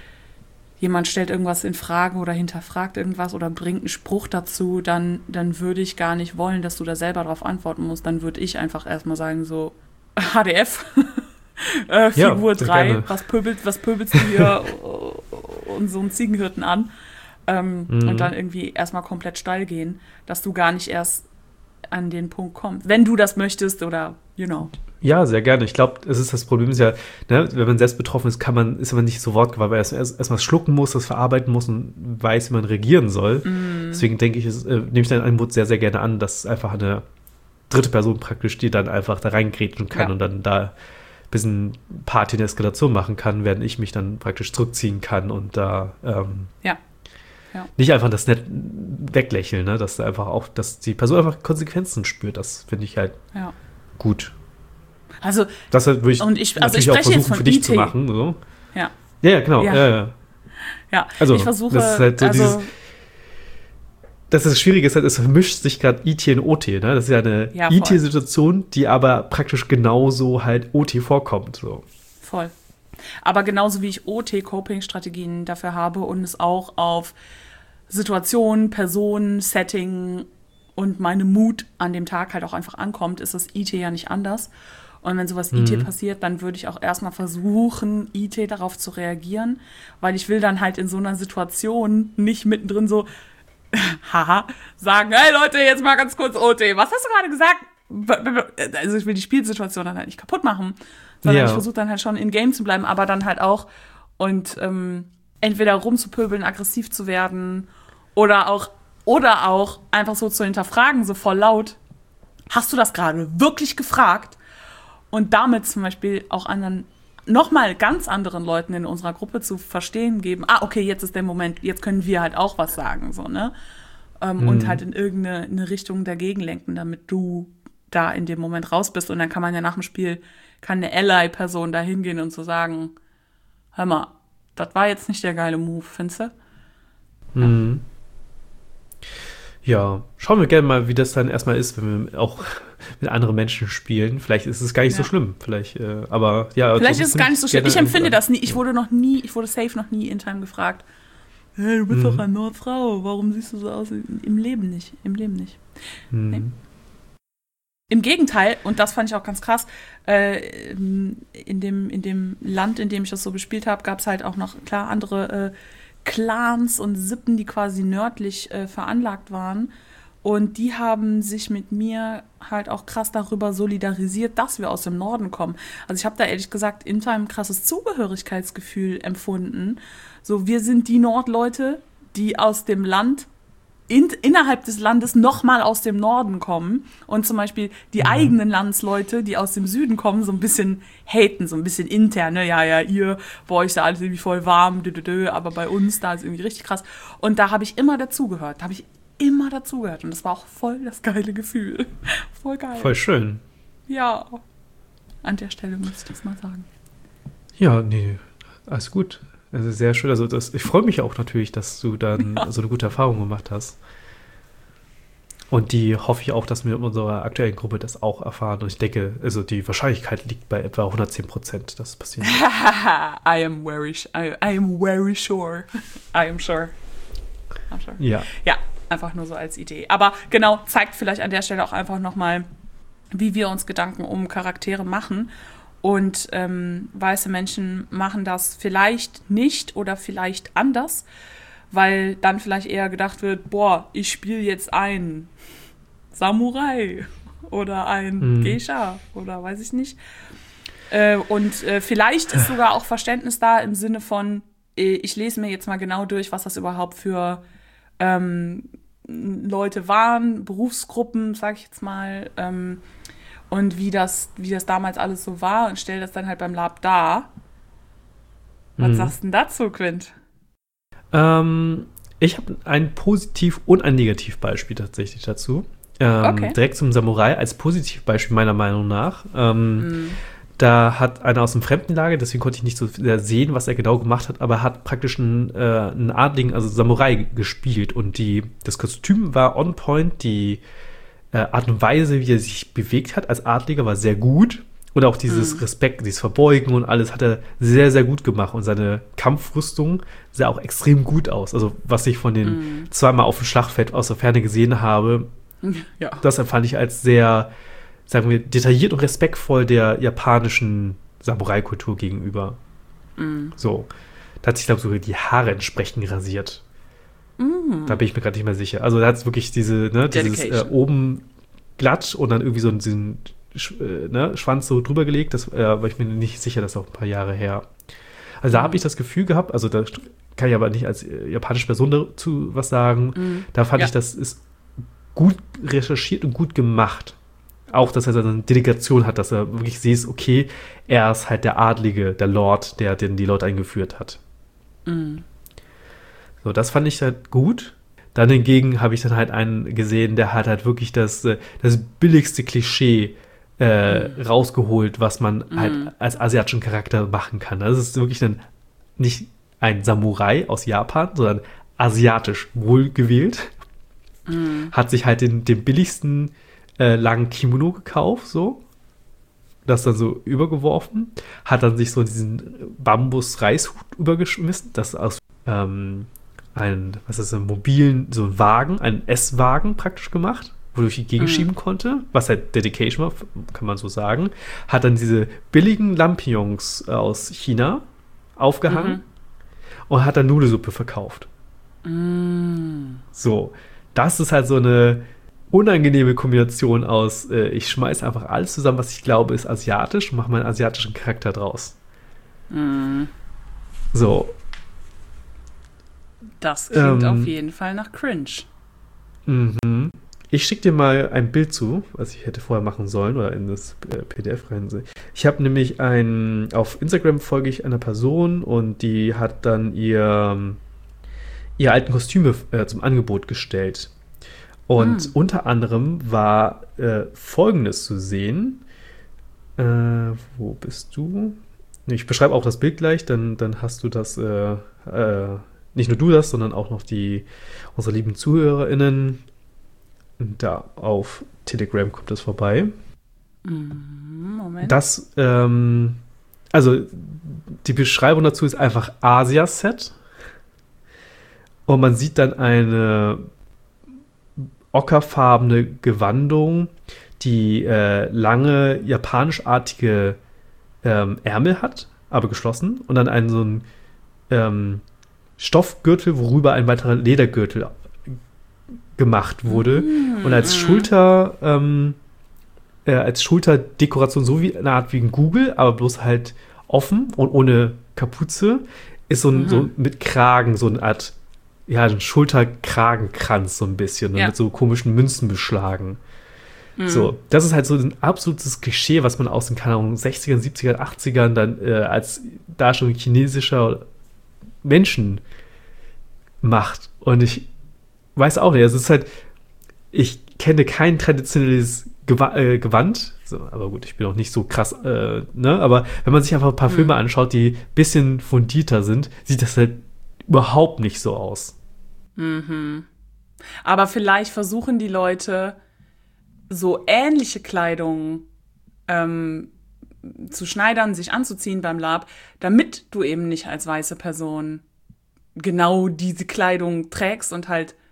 jemand stellt irgendwas in Frage oder hinterfragt irgendwas oder bringt einen Spruch dazu, dann, dann würde ich gar nicht wollen, dass du da selber drauf antworten musst. Dann würde ich einfach erstmal sagen, so, H D F, äh, Ja, Figur sehr drei, gerne. was pöbelst, was pöbelst du hier und so einen Ziegenhirten an? Ähm, Mhm. Und dann irgendwie erstmal komplett steil gehen, dass du gar nicht erst an den Punkt kommst. Wenn du das möchtest oder, you know. Ja, sehr gerne. Ich glaube, es ist das Problem ist ja, ne, wenn man selbst betroffen ist, kann man, ist man nicht so wortgewandt, weil man erst, erst, erst mal schlucken muss, das verarbeiten muss und weiß, wie man reagieren soll. Mm. Deswegen denke ich, es, äh, nehme ich dein Angebot sehr, sehr gerne an, dass einfach eine dritte Person praktisch, die dann einfach da reingrätschen kann Ja. und dann da ein bisschen Party in der Eskalation machen kann, während ich mich dann praktisch zurückziehen kann und da ähm, Ja. Ja. nicht einfach das nett weglächeln, ne? Dass da einfach auch, dass die Person einfach Konsequenzen spürt. Das finde ich halt Ja. gut. Also, Das würde ich, Und ich- also ich natürlich auch spreche jetzt versuchen, von für dich I T. zu machen. So. ja. Ja, ja, genau. Ja. Ja. Ja, ja. Ja, Also, ich versuche, das ist halt so also, dieses- Das ist das Schwierige, ist halt, es vermischt sich gerade I T und O T. Ne? Das ist ja eine Ja, voll. I T-Situation, die aber praktisch genauso halt O T vorkommt. So. voll. Aber genauso wie ich O T-Coping-Strategien dafür habe und es auch auf Situationen, Personen, Setting und meine Mut an dem Tag halt auch einfach ankommt, ist das I T ja nicht anders. Und wenn sowas I T Mhm. passiert, dann würde ich auch erstmal versuchen, I T darauf zu reagieren, weil ich will dann halt in so einer Situation nicht mittendrin so, haha, sagen, hey Leute, jetzt mal ganz kurz O T, was hast du gerade gesagt? Also ich will die Spielsituation dann halt nicht kaputt machen, sondern Ja. ich versuche dann halt schon in Game zu bleiben, aber dann halt auch und ähm, entweder rumzupöbeln, aggressiv zu werden oder auch oder auch einfach so zu hinterfragen, so voll laut, hast du das gerade wirklich gefragt? Und damit zum Beispiel auch anderen, nochmal ganz anderen Leuten in unserer Gruppe zu verstehen geben, ah, okay, jetzt ist der Moment, jetzt können wir halt auch was sagen, so, ne? Ähm, Mhm. Und halt in irgendeine eine Richtung dagegen lenken, damit du da in dem Moment raus bist. Und dann kann man ja nach dem Spiel, kann eine Ally-Person da hingehen und so sagen, hör mal, das war jetzt nicht der geile Move, findest du? Mhm. Ja, schauen wir gerne mal, wie das dann erstmal ist, wenn wir auch mit anderen Menschen spielen. Vielleicht ist es gar nicht so Ja. schlimm. Vielleicht, äh, aber ja. Vielleicht so ist es gar nicht so schlimm. gerne Ich empfinde einfach- das nie. Ich wurde noch nie, ich wurde safe noch nie in Time gefragt. Hey, du bist Mhm. doch eine Nordfrau. Warum siehst du so aus? Im Leben nicht. Im Leben nicht. Mhm. Nee. Im Gegenteil, und das fand ich auch ganz krass, äh, in dem, in dem Land, in dem ich das so gespielt habe, gab es halt auch noch, klar, andere äh, Clans und Sippen, die quasi nördlich äh, veranlagt waren. Und die haben sich mit mir halt auch krass darüber solidarisiert, dass wir aus dem Norden kommen. Also ich habe da ehrlich gesagt in Time ein krasses Zugehörigkeitsgefühl empfunden. So, wir sind die Nordleute, die aus dem Land In, innerhalb des Landes nochmal aus dem Norden kommen und zum Beispiel die Mhm. eigenen Landsleute, die aus dem Süden kommen, so ein bisschen haten, so ein bisschen intern, ne? Ja, ja, ihr, bei euch ist da alles irgendwie voll warm, dö, dö, dö, aber bei uns, da ist irgendwie richtig krass. Und da habe ich immer dazugehört, da habe ich immer dazugehört und das war auch voll das geile Gefühl. Voll geil. Voll schön. Ja. An der Stelle muss ich das mal sagen. Ja, nee, alles gut. Also sehr schön. Also das, ich freue mich auch natürlich, dass du dann Ja. so eine gute Erfahrung gemacht hast. Und die hoffe ich auch, dass wir in unserer aktuellen Gruppe das auch erfahren. Und ich denke, also die Wahrscheinlichkeit liegt bei etwa hundertzehn Prozent, dass es passieren wird. I am very, I, I am very sure. I am sure. I'm sure. Ja. Ja, einfach nur so als Idee. Aber genau, zeigt vielleicht an der Stelle auch einfach nochmal, wie wir uns Gedanken um Charaktere machen. Und ähm, weiße Menschen machen das vielleicht nicht oder vielleicht anders, weil dann vielleicht eher gedacht wird, boah, ich spiele jetzt einen Samurai oder ein Mhm. Geisha oder weiß ich nicht. Äh, und äh, vielleicht ist sogar auch Verständnis da im Sinne von, äh, ich lese mir jetzt mal genau durch, was das überhaupt für ähm, Leute waren, Berufsgruppen, sag ich jetzt mal, ähm, und wie das, wie das damals alles so war und stelle das dann halt beim Lab dar. Was Mhm. sagst du denn dazu, Quint? Ähm, ich habe ein Positiv- und ein Negativbeispiel tatsächlich dazu. Ähm, Okay. Direkt zum Samurai als Positivbeispiel meiner Meinung nach. Ähm, Mhm. Da hat einer aus dem Fremdenlager, deswegen konnte ich nicht so sehr sehen, was er genau gemacht hat, aber er hat praktisch einen, äh, einen Adligen, also Samurai, gespielt. Und die, das Kostüm war on point, die äh, Art und Weise, wie er sich bewegt hat als Adliger, war sehr gut. Und auch dieses Mhm. Respekt, dieses Verbeugen und alles hat er sehr, sehr gut gemacht. Und seine Kampfrüstung sah auch extrem gut aus. Also, was ich von den Mhm. zweimal auf dem Schlachtfeld aus der Ferne gesehen habe, Ja. das empfand ich als sehr, sagen wir, detailliert und respektvoll der japanischen Samurai-Kultur gegenüber. Mhm. So. Da hat sich, glaube ich, sogar die Haare entsprechend rasiert. Mhm. Da bin ich mir gerade nicht mehr sicher. Also da hat es wirklich diese, ne, dieses äh, Dedication. oben glatt und dann irgendwie so diesen Sch- äh, ne, Schwanz so drüber gelegt. Das äh, war ich mir nicht sicher, das ist auch ein paar Jahre her. Also da habe ich das Gefühl gehabt, also da st- kann ich aber nicht als äh, japanische Person dazu was sagen. Mhm. Da fand Ja. ich, das ist gut recherchiert und gut gemacht. Auch, dass er so eine Delegation hat, dass er wirklich sieht, okay, er ist halt der Adlige, der Lord, der den die Leute eingeführt hat. Mhm. So, das fand ich halt gut. Dann hingegen habe ich dann halt einen gesehen, der hat halt wirklich das, äh, das billigste Klischee äh, rausgeholt, was man halt als asiatischen Charakter machen kann. Das ist wirklich ein, nicht ein Samurai aus Japan, sondern asiatisch wohlgewählt. Hat sich halt den, den billigsten äh, langen Kimono gekauft, so. Das dann so übergeworfen. Hat dann sich so diesen Bambus-Reishut übergeschmissen. Das aus ähm, ein, was ist ein mobilen, so ein Wagen, einen S-Wagen praktisch gemacht, wodurch ich gegenschieben konnte, was halt Dedication war, kann man so sagen. Hat dann diese billigen Lampions aus China aufgehangen und hat dann Nudelsuppe verkauft. Mhm. So, das ist halt so eine unangenehme Kombination aus, äh, ich schmeiße einfach alles zusammen, was ich glaube, ist asiatisch und mache meinen asiatischen Charakter draus. Mhm. So, Das klingt Ähm. auf jeden Fall nach Cringe. mhm. Ich schicke dir mal ein Bild zu, was ich hätte vorher machen sollen oder in das äh, P D F rein. Ich habe nämlich ein, auf Instagram folge ich einer Person und die hat dann ihr, ihre alten Kostüme äh, zum Angebot gestellt. Und Mm. unter anderem war äh, Folgendes zu sehen. Äh, wo bist du? Ich beschreibe auch das Bild gleich, dann, dann hast du das, äh, äh, nicht nur du das, sondern auch noch die, unsere lieben ZuhörerInnen. Da auf Telegram kommt das vorbei. Moment. Das, ähm, also die Beschreibung dazu ist einfach Asia-Set. Und man sieht dann eine ockerfarbene Gewandung, die äh, lange japanischartige ähm, Ärmel hat, aber geschlossen. Und dann einen so einen ähm, Stoffgürtel, worüber ein weiterer Ledergürtel gemacht wurde. Mm, Und als mm. Schulter, ähm, äh, als Schulterdekoration, so wie eine Art wie ein Google, aber bloß halt offen und ohne Kapuze, ist so ein, Mhm. so mit Kragen, so eine Art, ja, ein Schulterkragenkranz so ein bisschen, ne, Ja. mit so komischen Münzen beschlagen. Mhm. So, das ist halt so ein absolutes Klischee, was man aus den, keine Ahnung, sechzigern, siebzigern, achtzigern dann äh, als Darstellung chinesischer Menschen macht. Und ich weiß auch nicht, also es ist halt, ich kenne kein traditionelles Gewa äh, Gewand, so, aber gut, ich bin auch nicht so krass, äh, ne, aber wenn man sich einfach ein paar Mhm. Filme anschaut, die ein bisschen fundierter sind, sieht das halt überhaupt nicht so aus. Mhm. Aber vielleicht versuchen die Leute, so ähnliche Kleidung ähm, zu schneidern, sich anzuziehen beim Lab, damit du eben nicht als weiße Person genau diese Kleidung trägst und halt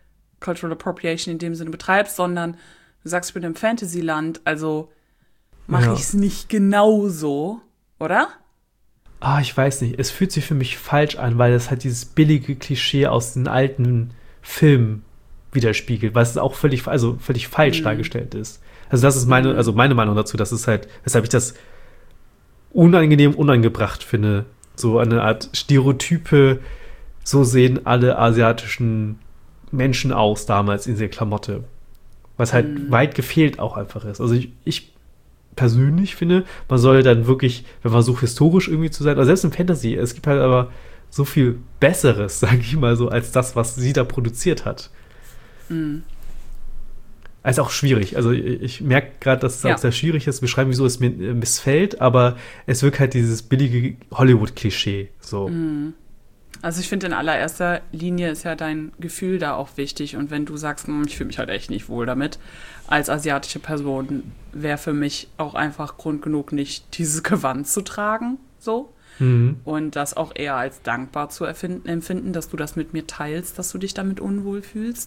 Cultural Appropriation in dem Sinne betreibst, sondern du sagst, ich bin im Fantasyland, also mache Ja. ich es nicht genauso, oder? Ah, ich weiß nicht. Es fühlt sich für mich falsch an, weil es halt dieses billige Klischee aus den alten Filmen widerspiegelt, was auch völlig, also völlig falsch Mhm. dargestellt ist. Also das ist meine, Mhm. also meine Meinung dazu. Das ist halt, weshalb ich das unangenehm unangebracht finde. So eine Art Stereotype. So sehen alle asiatischen Menschen aus damals in dieser Klamotte. Was halt Mhm. weit gefehlt auch einfach ist. Also ich, ich persönlich finde, man soll dann wirklich, wenn man versucht, historisch irgendwie zu sein, oder selbst im Fantasy, es gibt halt aber so viel Besseres, sage ich mal so, als das, was sie da produziert hat. Mhm. Ist auch schwierig. Also ich, ich merke gerade, dass es Ja. auch sehr schwierig ist, zu beschreiben, wieso es mir äh, missfällt, aber es wirkt halt dieses billige Hollywood-Klischee. So. Mhm. Also ich finde, in allererster Linie ist ja dein Gefühl da auch wichtig. Und wenn du sagst, "Hm, ich fühle mich halt echt nicht wohl damit, als asiatische Person wäre für mich auch einfach Grund genug, nicht dieses Gewand zu tragen. So. Mhm. Und das auch eher als dankbar zu erfinden, empfinden, dass du das mit mir teilst, dass du dich damit unwohl fühlst.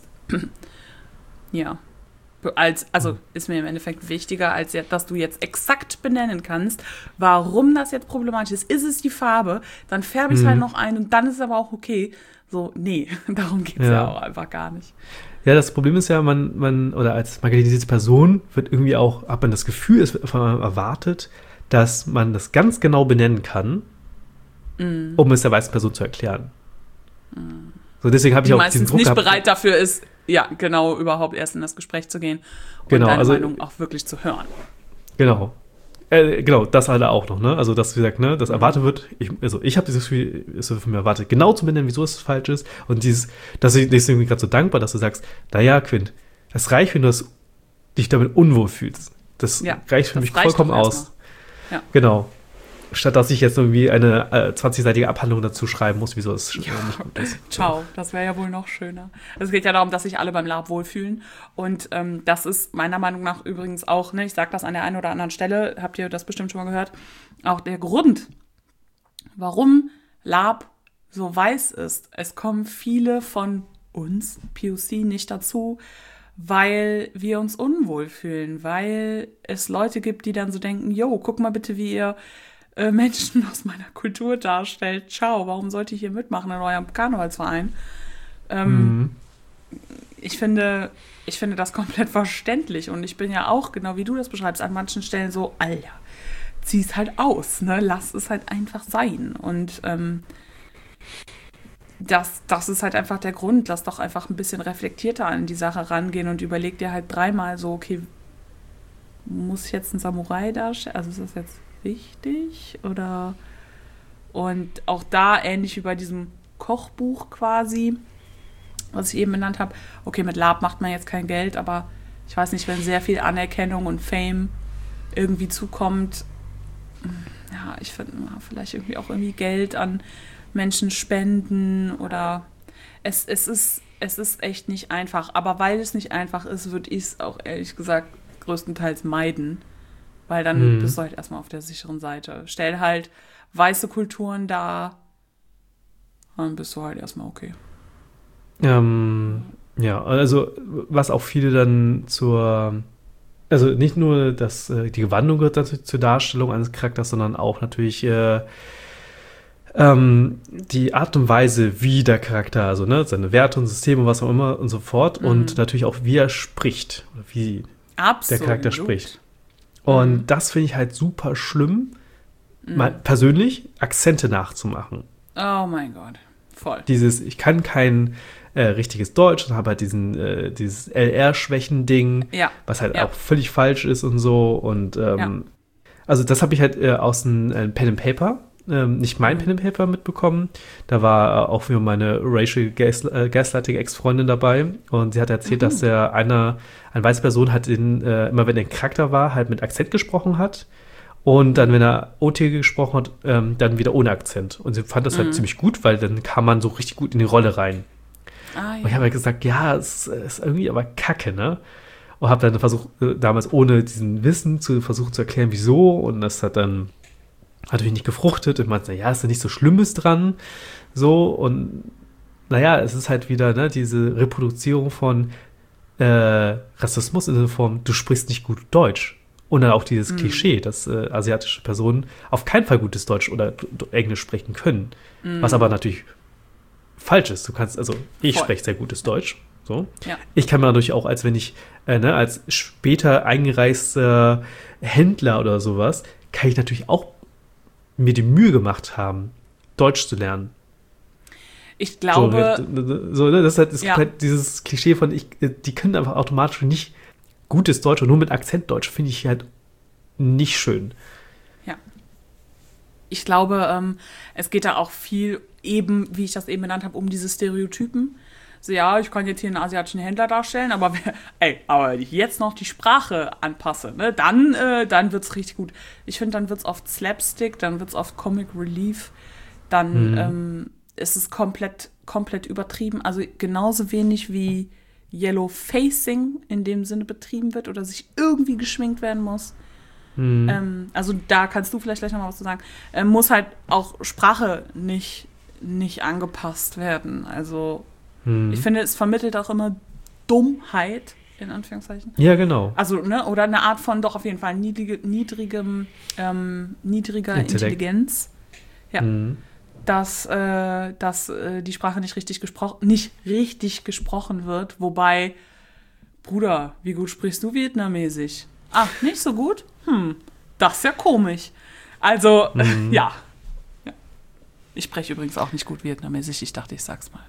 Ja. Als, also ist mir im Endeffekt wichtiger, als jetzt, dass du jetzt exakt benennen kannst, warum das jetzt problematisch ist. Ist es die Farbe? Dann färbe ich es Mhm. halt noch ein und dann ist es aber auch okay. So, nee, darum geht es ja. Ja. auch einfach gar nicht. Ja, das Problem ist ja, man, man, oder als marginalisierte Person wird irgendwie auch, hat man das Gefühl, es wird von einem erwartet, dass man das ganz genau benennen kann, Mhm. um es der weißen Person zu erklären. So, deswegen habe ich Die auch diesen meistens Druck nicht gehabt. bereit dafür ist, ja, genau, überhaupt erst in das Gespräch zu gehen und Genau, deine also- Meinung auch wirklich zu hören. Genau. Äh, genau, das alle auch noch, ne? Also, dass, wie gesagt, ne, das erwartet wird, ich, also ich habe dieses Gefühl, es wird von mir erwartet, genau zu benennen, wieso es falsch ist. Und dieses, dass ich deswegen gerade so dankbar, dass du sagst, naja, Quint, es reicht, wenn du das, dich damit unwohl fühlst. Das Ja, reicht für das mich reicht vollkommen doch aus. erstmal. Ja. Genau. Statt dass ich jetzt irgendwie eine äh, zwanzigseitige Abhandlung dazu schreiben muss, wieso es äh, Ja. nicht gut ist. Ciao, das wäre ja wohl noch schöner. Es geht ja darum, dass sich alle beim Lab wohlfühlen. Und ähm, das ist meiner Meinung nach übrigens auch, ne, ich sage das an der einen oder anderen Stelle, habt ihr das bestimmt schon mal gehört, auch der Grund, warum Lab so weiß ist. Es kommen viele von uns, P O C, nicht dazu, weil wir uns unwohl fühlen, weil es Leute gibt, die dann so denken, yo, guck mal bitte, wie ihr äh, Menschen aus meiner Kultur darstellt. Ciao, warum sollte ich hier mitmachen in eurem Karnevalsverein? Ähm, Mhm. ich finde, ich finde das komplett verständlich und ich bin ja auch, genau wie du das beschreibst, an manchen Stellen so, Alter, zieh es halt aus, ne? Lass es halt einfach sein. Und ähm, das, das ist halt einfach der Grund. Lass doch einfach ein bisschen reflektierter an die Sache rangehen und überleg dir halt dreimal so, okay, muss ich jetzt ein Samurai darstellen? Also ist das jetzt wichtig? Oder und auch da, ähnlich wie bei diesem Kochbuch quasi, was ich eben benannt habe, okay, mit Lab macht man jetzt kein Geld, aber ich weiß nicht, wenn sehr viel Anerkennung und Fame irgendwie zukommt, ja, ich finde, vielleicht irgendwie auch irgendwie Geld an Menschen spenden oder es, es ist, es ist echt nicht einfach. Aber weil es nicht einfach ist, würde ich es auch ehrlich gesagt größtenteils meiden. Weil dann Mhm. bist du halt erstmal auf der sicheren Seite. Stell halt weiße Kulturen dar, dann bist du halt erstmal okay. Ähm, ja, also was auch viele dann zur, also nicht nur das, äh, die Gewandung gehört dazu, zur Darstellung eines Charakters, sondern auch natürlich äh, ähm, die Art und Weise, wie der Charakter, also ne, seine Werte und Systeme, was auch immer und so fort Mhm. und natürlich auch, wie er spricht, oder wie Absolut. der Charakter spricht. Und Mhm. das finde ich halt super schlimm, Mhm. mal persönlich Akzente nachzumachen. Oh mein Gott, voll. Dieses, ich kann kein äh, richtiges Deutsch und habe halt diesen, äh, dieses L R-Schwächen-Ding, Ja, was halt ja. auch völlig falsch ist und so. Und ähm, Ja. also das habe ich halt äh, aus dem äh, Pen and Paper, ähm, nicht mein Mhm. Pen and Paper mitbekommen. Da war äh, auch wieder meine Racial Gas, äh, Gaslighting Ex-Freundin dabei und sie hat erzählt, Mhm. dass der eine, eine weiße Person hat in, äh, immer wenn er ein Charakter war, halt mit Akzent gesprochen hat. Und dann, wenn er O T gesprochen hat, ähm, dann wieder ohne Akzent. Und sie fand das halt Mhm. ziemlich gut, weil dann kam man so richtig gut in die Rolle rein. Ah, Und ich ja. habe halt gesagt, ja, es ist irgendwie aber kacke, ne? Und habe dann versucht, äh, damals ohne diesen Wissen zu versuchen zu erklären, wieso. Und das hat dann natürlich nicht gefruchtet. Und meinte, ja, ist ja nicht so Schlimmes dran. So, und naja, es ist halt wieder, ne, diese Reproduzierung von äh, Rassismus in der Form, du sprichst nicht gut Deutsch. Und dann auch dieses mm. Klischee, dass äh, asiatische Personen auf keinen Fall gutes Deutsch oder d- Englisch sprechen können. Mm. Was aber natürlich falsch ist. Du kannst, also ich spreche sehr gutes Deutsch. So. Ja. Ich kann mir natürlich auch, als wenn ich, äh, ne, als später eingereister Händler oder sowas, kann ich natürlich auch mir die Mühe gemacht haben, Deutsch zu lernen. Ich glaube. So, so das ist halt das ja. halt dieses Klischee von, ich, die können einfach automatisch nicht gutes Deutsch und nur mit Akzent Deutsch finde ich halt nicht schön. Ja. Ich glaube, ähm, es geht da auch viel eben, wie ich das eben benannt habe, um diese Stereotypen. So, ja, ich kann jetzt hier einen asiatischen Händler darstellen, aber, ey, aber wenn ich jetzt noch die Sprache anpasse, ne, dann, äh, dann wird es richtig gut. Ich finde, dann wird es oft Slapstick, dann wird es oft Comic Relief, dann mhm. ähm, ist es komplett, komplett übertrieben. Also genauso wenig wie Yellow Facing in dem Sinne betrieben wird oder sich irgendwie geschminkt werden muss. Mhm. Ähm, also da kannst du vielleicht gleich noch mal was zu sagen. Ähm, muss halt auch Sprache nicht, nicht angepasst werden. Also mhm. ich finde, es vermittelt auch immer Dummheit, in Anführungszeichen. Ja, genau. Also, ne, oder eine Art von doch auf jeden Fall niedrige, niedrigem, ähm, niedriger Intellekt. Intelligenz. Ja. Mhm. dass, äh, dass äh, die Sprache nicht richtig gesprochen, nicht richtig gesprochen wird. Wobei, Bruder, wie gut sprichst du Vietnamesisch? Ach, nicht so gut? Hm, das ist ja komisch. Also, mhm. äh, ja. ja. Ich spreche übrigens auch nicht gut Vietnamesisch. Ich dachte, ich sag's mal.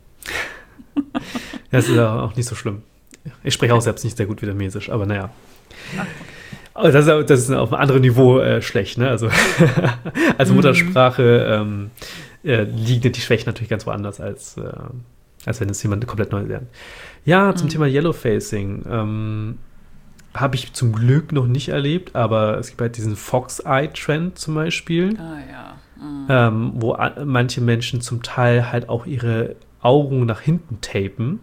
Das ist ja auch nicht so schlimm. Ich spreche auch selbst nicht sehr gut Vietnamesisch, aber naja. Ach, okay. Aber das ist, das ist auf einem anderen Niveau äh, schlecht, ne? Also als Muttersprache ähm, äh, liegen die Schwächen natürlich ganz woanders, als, äh, als wenn es jemand komplett neu lernt. Ja, zum mhm. Thema Yellowfacing ähm, habe ich zum Glück noch nicht erlebt, aber es gibt halt diesen Fox-Eye-Trend zum Beispiel, ah, ja. mhm. ähm, wo a- manche Menschen zum Teil halt auch ihre Augen nach hinten tapen.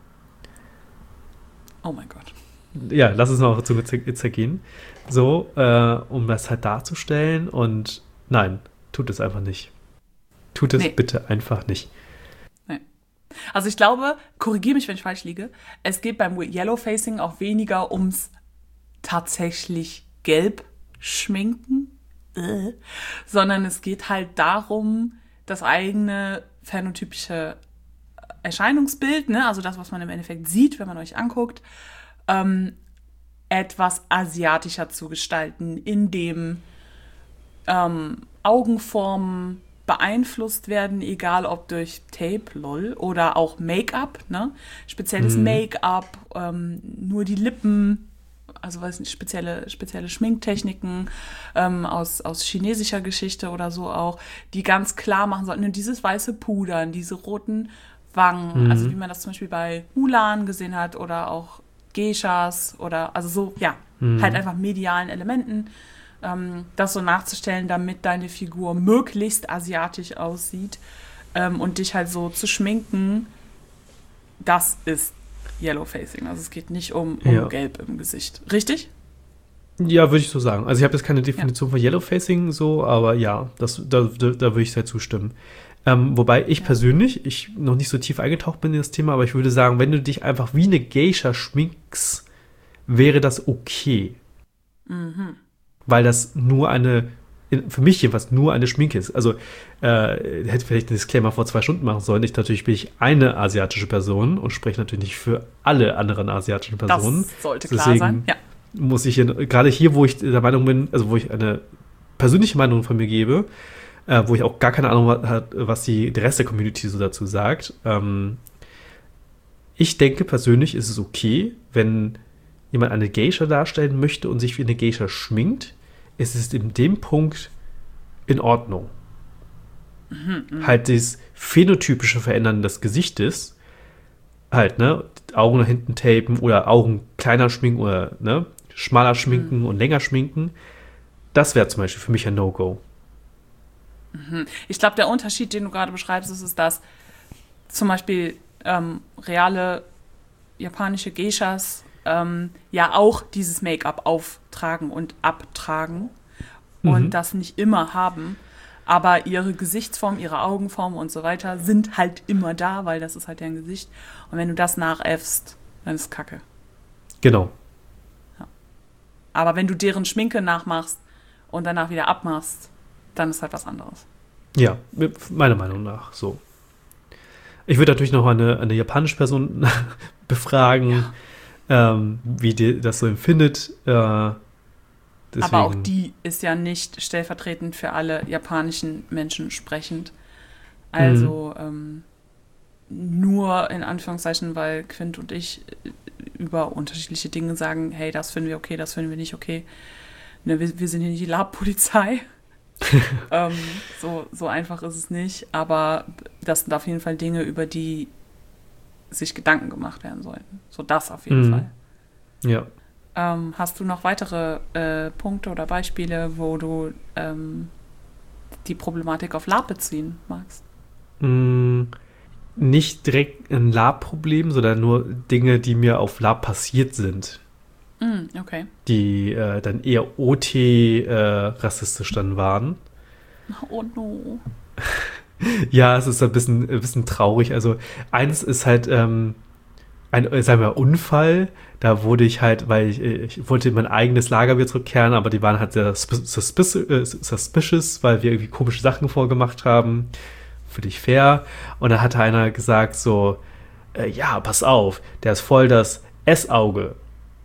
Oh mein Gott. Ja, lass es noch zu zergehen. So, äh, um das halt darzustellen. Und nein, tut es einfach nicht. Tut es nee. bitte einfach nicht. Nee. Also ich glaube, korrigiere mich, wenn ich falsch liege, es geht beim Yellowfacing auch weniger ums tatsächlich gelb schminken, äh, sondern es geht halt darum, das eigene phänotypische Erscheinungsbild, ne, also das, was man im Endeffekt sieht, wenn man euch anguckt, Ähm, etwas asiatischer zu gestalten, indem ähm, Augenformen beeinflusst werden, egal ob durch Tape, lol, oder auch Make-up, ne? Spezielles mhm. Make-up, ähm, nur die Lippen, also weiß nicht, spezielle, spezielle Schminktechniken ähm, aus, aus chinesischer Geschichte oder so auch, die ganz klar machen sollten, nur dieses weiße Pudern, diese roten Wangen, mhm. also wie man das zum Beispiel bei Mulan gesehen hat oder auch Geishas oder, also so, ja, mhm. halt einfach medialen Elementen, ähm, das so nachzustellen, damit deine Figur möglichst asiatisch aussieht ähm, und dich halt so zu schminken, das ist Yellowfacing. Also es geht nicht um, um ja. Gelb im Gesicht. Richtig? Ja, würde ich so sagen. Also ich habe jetzt keine Definition ja. von Yellowfacing so, aber ja, das, da, da, da würde ich sehr zustimmen. Ähm, wobei ich ja. persönlich, ich noch nicht so tief eingetaucht bin in das Thema, aber ich würde sagen, wenn du dich einfach wie eine Geisha schminkst, wäre das okay. Mhm. Weil das nur eine, für mich jedenfalls nur eine Schminke ist. Also äh, hätte vielleicht einen Disclaimer vor zwei Stunden machen sollen. Ich natürlich bin ich eine asiatische Person und spreche natürlich nicht für alle anderen asiatischen Personen. Das sollte klar Deswegen sein, ja. muss ich hier, gerade hier, wo ich der Meinung bin, also wo ich eine persönliche Meinung von mir gebe, Äh, wo ich auch gar keine Ahnung habe, was die, der Rest der Community so dazu sagt. Ähm, ich denke persönlich ist es okay, wenn jemand eine Geisha darstellen möchte und sich wie eine Geisha schminkt, ist es in dem Punkt in Ordnung. Mhm, mh. Halt das phänotypische Verändern des Gesichtes, halt, ne, Augen nach hinten tapen oder Augen kleiner schminken oder, ne, schmaler schminken mhm. und länger schminken, das wäre zum Beispiel für mich ein No-Go. Ich glaube, der Unterschied, den du gerade beschreibst, ist, ist dass zum Beispiel ähm, reale japanische Geishas ähm, ja auch dieses Make-up auftragen und abtragen mhm. und das nicht immer haben. aber ihre Gesichtsform, ihre Augenform und so weiter sind halt immer da, weil das ist halt deren Gesicht. Und wenn du das nachäffst, dann ist Kacke. Genau. Ja. Aber wenn du deren Schminke nachmachst und danach wieder abmachst, dann ist halt was anderes. Ja, meiner Meinung nach so. Ich würde natürlich noch eine, eine japanische Person befragen, ja. ähm, wie die das so empfindet. Äh, deswegen. Aber auch die ist ja nicht stellvertretend für alle japanischen Menschen sprechend. Also mhm. ähm, nur in Anführungszeichen, weil Quint und ich über unterschiedliche Dinge sagen, hey, das finden wir okay, das finden wir nicht okay. Ne, wir, wir sind hier nicht die Lab-Polizei. ähm, so, so einfach ist es nicht. Aber das sind auf jeden Fall Dinge, über die sich Gedanken gemacht werden sollten. So das auf jeden mhm. Fall. Ja. Ähm, hast du noch weitere äh, Punkte oder Beispiele, wo du ähm, die Problematik auf Lab beziehen magst? Mm, nicht direkt ein Lab-Problem, sondern nur Dinge, die mir auf Lab passiert sind. Mm, okay. Die äh, dann eher O T äh, rassistisch dann waren. Oh no. Ja, es ist ein bisschen, ein bisschen traurig. Also eins ist halt ähm, ein, sagen wir, Unfall. Da wurde ich halt, weil ich, ich wollte in mein eigenes Lager wieder zurückkehren, aber die waren halt sehr suspicious, äh, suspicious, weil wir irgendwie komische Sachen vorgemacht haben. Völlig fair. Und dann hatte einer gesagt so, äh, ja, pass auf, der ist voll das S-Auge.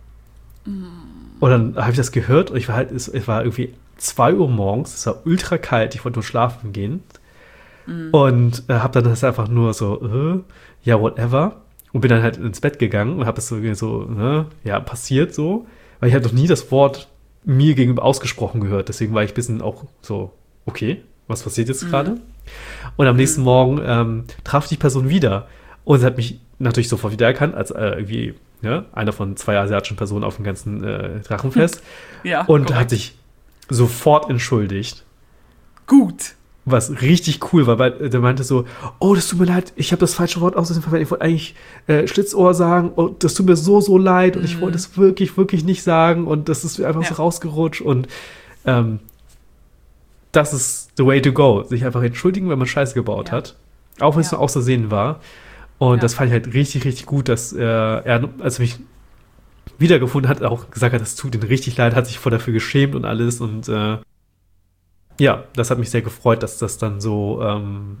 Mm. Und dann habe ich das gehört und ich war halt, es, es war irgendwie zwei Uhr morgens, es war ultra kalt, ich wollte nur schlafen gehen. Mm. Und äh, habe dann das einfach nur so, äh, ja, whatever. Und bin dann halt ins Bett gegangen und habe das so, so ne, ja, passiert so. Weil ich halt noch nie das Wort mir gegenüber ausgesprochen gehört. Deswegen war ich ein bisschen auch so, okay, was passiert jetzt mm. gerade? Und am nächsten mm. Morgen ähm, traf die Person wieder. Und sie hat mich natürlich sofort wiedererkannt, als äh, irgendwie ja, einer von zwei asiatischen Personen auf dem ganzen äh, Drachenfest. Ja, und korrekt. hat sich sofort entschuldigt. Gut. Was richtig cool war, weil der meinte so, oh, das tut mir leid, ich habe das falsche Wort aus verwendet, ich wollte eigentlich äh, Schlitzohr sagen und das tut mir so, so leid und mm. ich wollte es wirklich, wirklich nicht sagen und das ist einfach ja. so rausgerutscht und ähm, das ist the way to go, sich einfach entschuldigen, wenn man Scheiße gebaut ja. hat, auch wenn es ja. nur aus Versehen war und ja. das fand ich halt richtig, richtig gut, dass äh, er, als er mich wiedergefunden hat, auch gesagt hat, das tut ihm richtig leid, hat sich voll dafür geschämt und alles und äh, ja, das hat mich sehr gefreut, dass das dann so, ähm,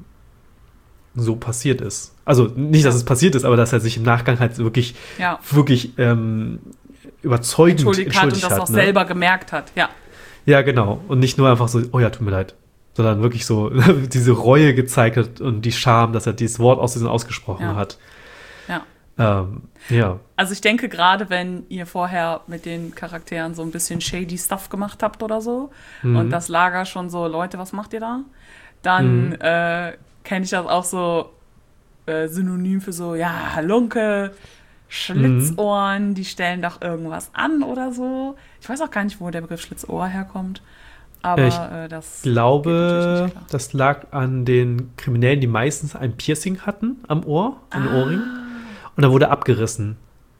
so passiert ist. Also nicht, dass es passiert ist, aber dass er sich im Nachgang halt wirklich, ja. wirklich ähm, überzeugend entschuldigt, entschuldigt hat. Und das auch ne? selber gemerkt hat, ja. Ja, genau. Und nicht nur einfach so, oh ja, tut mir leid. Sondern wirklich so diese Reue gezeigt hat und die Scham, dass er dieses Wort aus diesem ausgesprochen ja. hat. Ja. Ähm, ja. Also ich denke, gerade wenn ihr vorher mit den Charakteren so ein bisschen shady Stuff gemacht habt oder so mhm. und das Lager schon so, Leute, was macht ihr da? Dann mhm. äh, kenne ich das auch so äh, synonym für so, ja, Halunke, Schlitzohren, mhm. die stellen doch irgendwas an oder so. Ich weiß auch gar nicht, wo der Begriff Schlitzohr herkommt. Aber ich äh, das glaube, das lag an den Kriminellen, die meistens ein Piercing hatten am Ohr, ein ah. Ohrring. Und dann wurde abgerissen.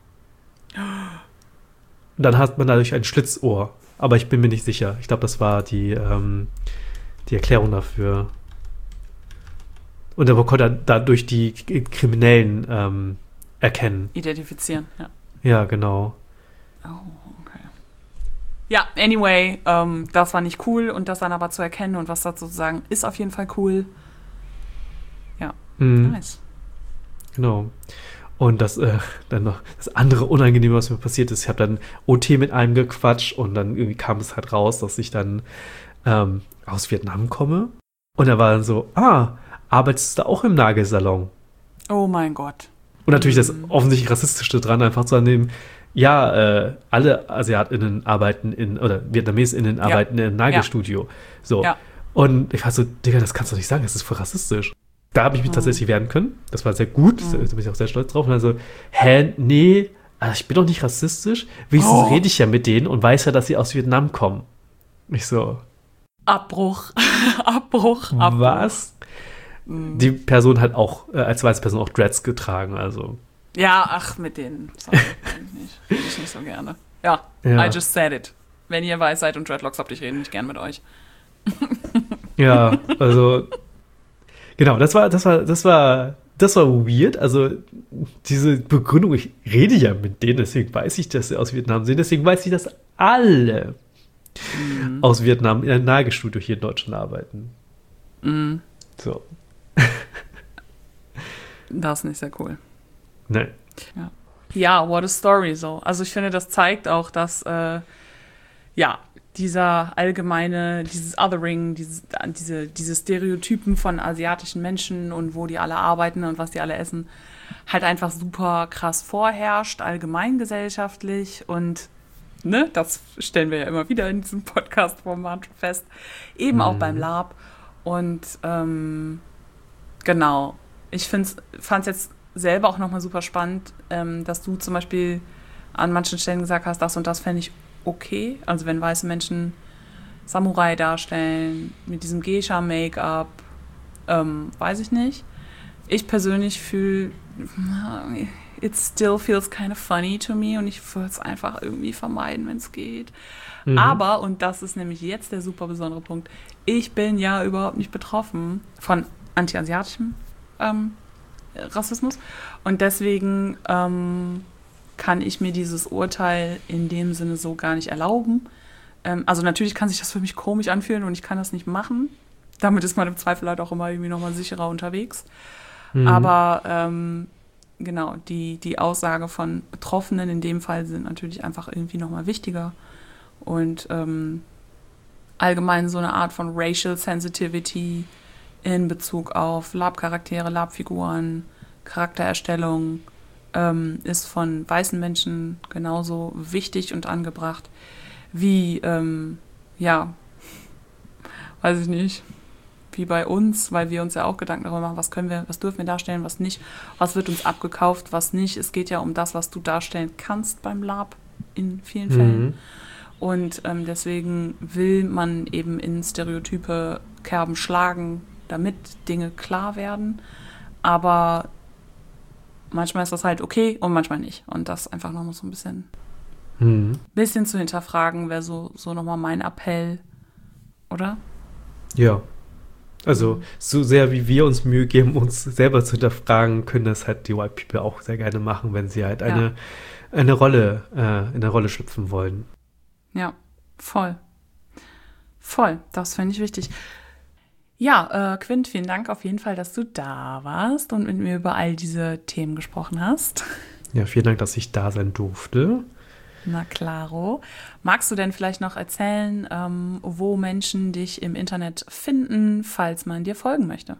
Und dann hat man dadurch ein Schlitzohr. Aber ich bin mir nicht sicher. Ich glaube, das war die, ähm, die Erklärung dafür. Und dann konnte er dadurch die Kriminellen ähm, erkennen. Identifizieren, ja. Ja, genau. Oh, okay. Ja, anyway, ähm, das war nicht cool und das dann aber zu erkennen und was dazu zu sagen, ist auf jeden Fall cool. Ja, mhm. nice. Genau. Und das äh, dann noch das andere Unangenehme, was mir passiert ist, ich habe dann O T mit einem gequatscht und dann irgendwie kam es halt raus, dass ich dann ähm, aus Vietnam komme. Und er war dann so, ah, arbeitest du auch im Nagelsalon? Oh mein Gott. Und natürlich das offensichtlich Rassistische dran, einfach zu annehmen, ja, äh, alle AsiatInnen arbeiten in, oder VietnamesInnen arbeiten ja. in einem Nagelstudio. Ja. So. Ja. Und ich war so, Digga, das kannst du nicht sagen, das ist voll rassistisch. Da habe ich mich mhm. tatsächlich wehren können. Das war sehr gut. Mhm. Da bin ich auch sehr stolz drauf. Und dann so, hä, nee, also ich bin doch nicht rassistisch. Wenigstens oh. rede ich ja mit denen und weiß ja, dass sie aus Vietnam kommen. Ich so. Abbruch. Abbruch. Abbruch. Was? Mhm. Die Person hat auch, äh, als weiße Person auch Dreads getragen, also. Ja, ach, mit denen. Sorry, nicht. Rede ich nicht so gerne. Ja, ja, I just said it. Wenn ihr weiß seid und Dreadlocks habt, ich rede nicht gern mit euch. Ja, also genau, das war, das war, das war, das war weird. Also diese Begründung, ich rede ja mit denen, deswegen weiß ich, dass sie aus Vietnam sind, deswegen weiß ich, dass alle mhm. aus Vietnam in einem Nagelstudio hier in Deutschland arbeiten. Mhm. So. Das ist nicht sehr cool. Nein. Ja. Ja, what a story so. Also ich finde, das zeigt auch, dass äh, ja, dieser allgemeine, dieses Othering, dieses, diese, diese Stereotypen von asiatischen Menschen und wo die alle arbeiten und was die alle essen, halt einfach super krass vorherrscht, allgemeingesellschaftlich. Und ne, das stellen wir ja immer wieder in diesem Podcast-Format fest, eben mhm. auch beim Lab. Und ähm, genau, ich fand es jetzt selber auch nochmal super spannend, ähm, dass du zum Beispiel an manchen Stellen gesagt hast, das und das fände ich okay. Also wenn weiße Menschen Samurai darstellen, mit diesem Geisha-Make-up, ähm, weiß ich nicht. Ich persönlich fühle, it still feels kind of funny to me und ich würde es einfach irgendwie vermeiden, wenn es geht. Mhm. Aber, und das ist nämlich jetzt der super besondere Punkt, ich bin ja überhaupt nicht betroffen von anti-asiatischem ähm, Rassismus und deswegen ähm, kann ich mir dieses Urteil in dem Sinne so gar nicht erlauben. Ähm, also natürlich kann sich das für mich komisch anfühlen und ich kann das nicht machen. Damit ist man im Zweifel halt auch immer irgendwie nochmal sicherer unterwegs. Mhm. Aber ähm, genau, die, die Aussage von Betroffenen in dem Fall sind natürlich einfach irgendwie nochmal wichtiger. Und ähm, allgemein so eine Art von Racial Sensitivity in Bezug auf Lab-Charaktere, Lab-Figuren, Charaktererstellung ähm, ist von weißen Menschen genauso wichtig und angebracht wie, ähm, ja, weiß ich nicht, wie bei uns, weil wir uns ja auch Gedanken darüber machen, was können wir, was dürfen wir darstellen, was nicht, was wird uns abgekauft, was nicht. Es geht ja um das, was du darstellen kannst beim Lab in vielen Fällen. Mhm. Und ähm, deswegen will man eben in Stereotype Kerben schlagen, damit Dinge klar werden. Aber manchmal ist das halt okay und manchmal nicht. Und das einfach nochmal so ein bisschen, mhm. bisschen zu hinterfragen, wäre so, so nochmal mein Appell, oder? Ja. Also so sehr wie wir uns Mühe geben, uns selber zu hinterfragen, können das halt die White People auch sehr gerne machen, wenn sie halt eine, ja. eine Rolle, äh, in eine Rolle schlüpfen wollen. Ja, voll. Voll, das finde ich wichtig. Ja, äh, Quint, vielen Dank auf jeden Fall, dass du da warst und mit mir über all diese Themen gesprochen hast. Ja, vielen Dank, dass ich da sein durfte. Na klaro. Magst du denn vielleicht noch erzählen, ähm, wo Menschen dich im Internet finden, falls man dir folgen möchte?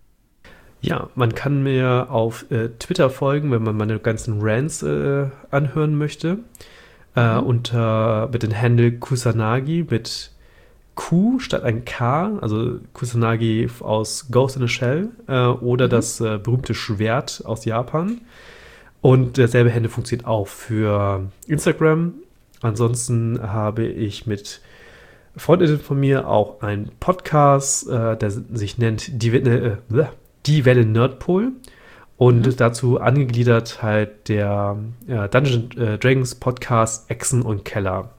Ja, man kann mir auf äh, Twitter folgen, wenn man meine ganzen Rants äh, anhören möchte. Äh, mhm. Unter mit dem Handle Kusanagi mit Q statt ein K, also Kusanagi aus Ghost in a Shell äh, oder mhm. das äh, berühmte Schwert aus Japan. Und derselbe Handle funktioniert auch für Instagram. Ansonsten habe ich mit Freundinnen von mir auch einen Podcast, äh, der sich nennt Die, äh, Die Welle Nerdpol. Und mhm. dazu angegliedert halt der äh, Dungeons äh, Dragons Podcast Echsen und Keller.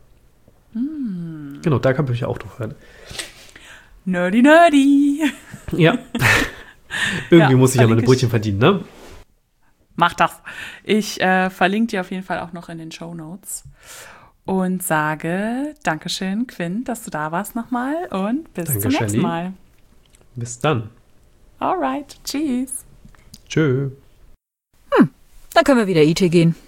Mhm. Genau, da kann man mich auch drauf hören. Nerdy, nerdy. Ja. Irgendwie ja, muss ich ja meine Brötchen verdienen, ne? Mach das. Ich äh, verlinke dir auf jeden Fall auch noch in den Shownotes und sage Dankeschön, Quint, dass du da warst nochmal und bis Danke, zum nächsten Shelley. Mal. Bis dann. Alright, tschüss. Tschö. Hm, dann können wir wieder I T gehen.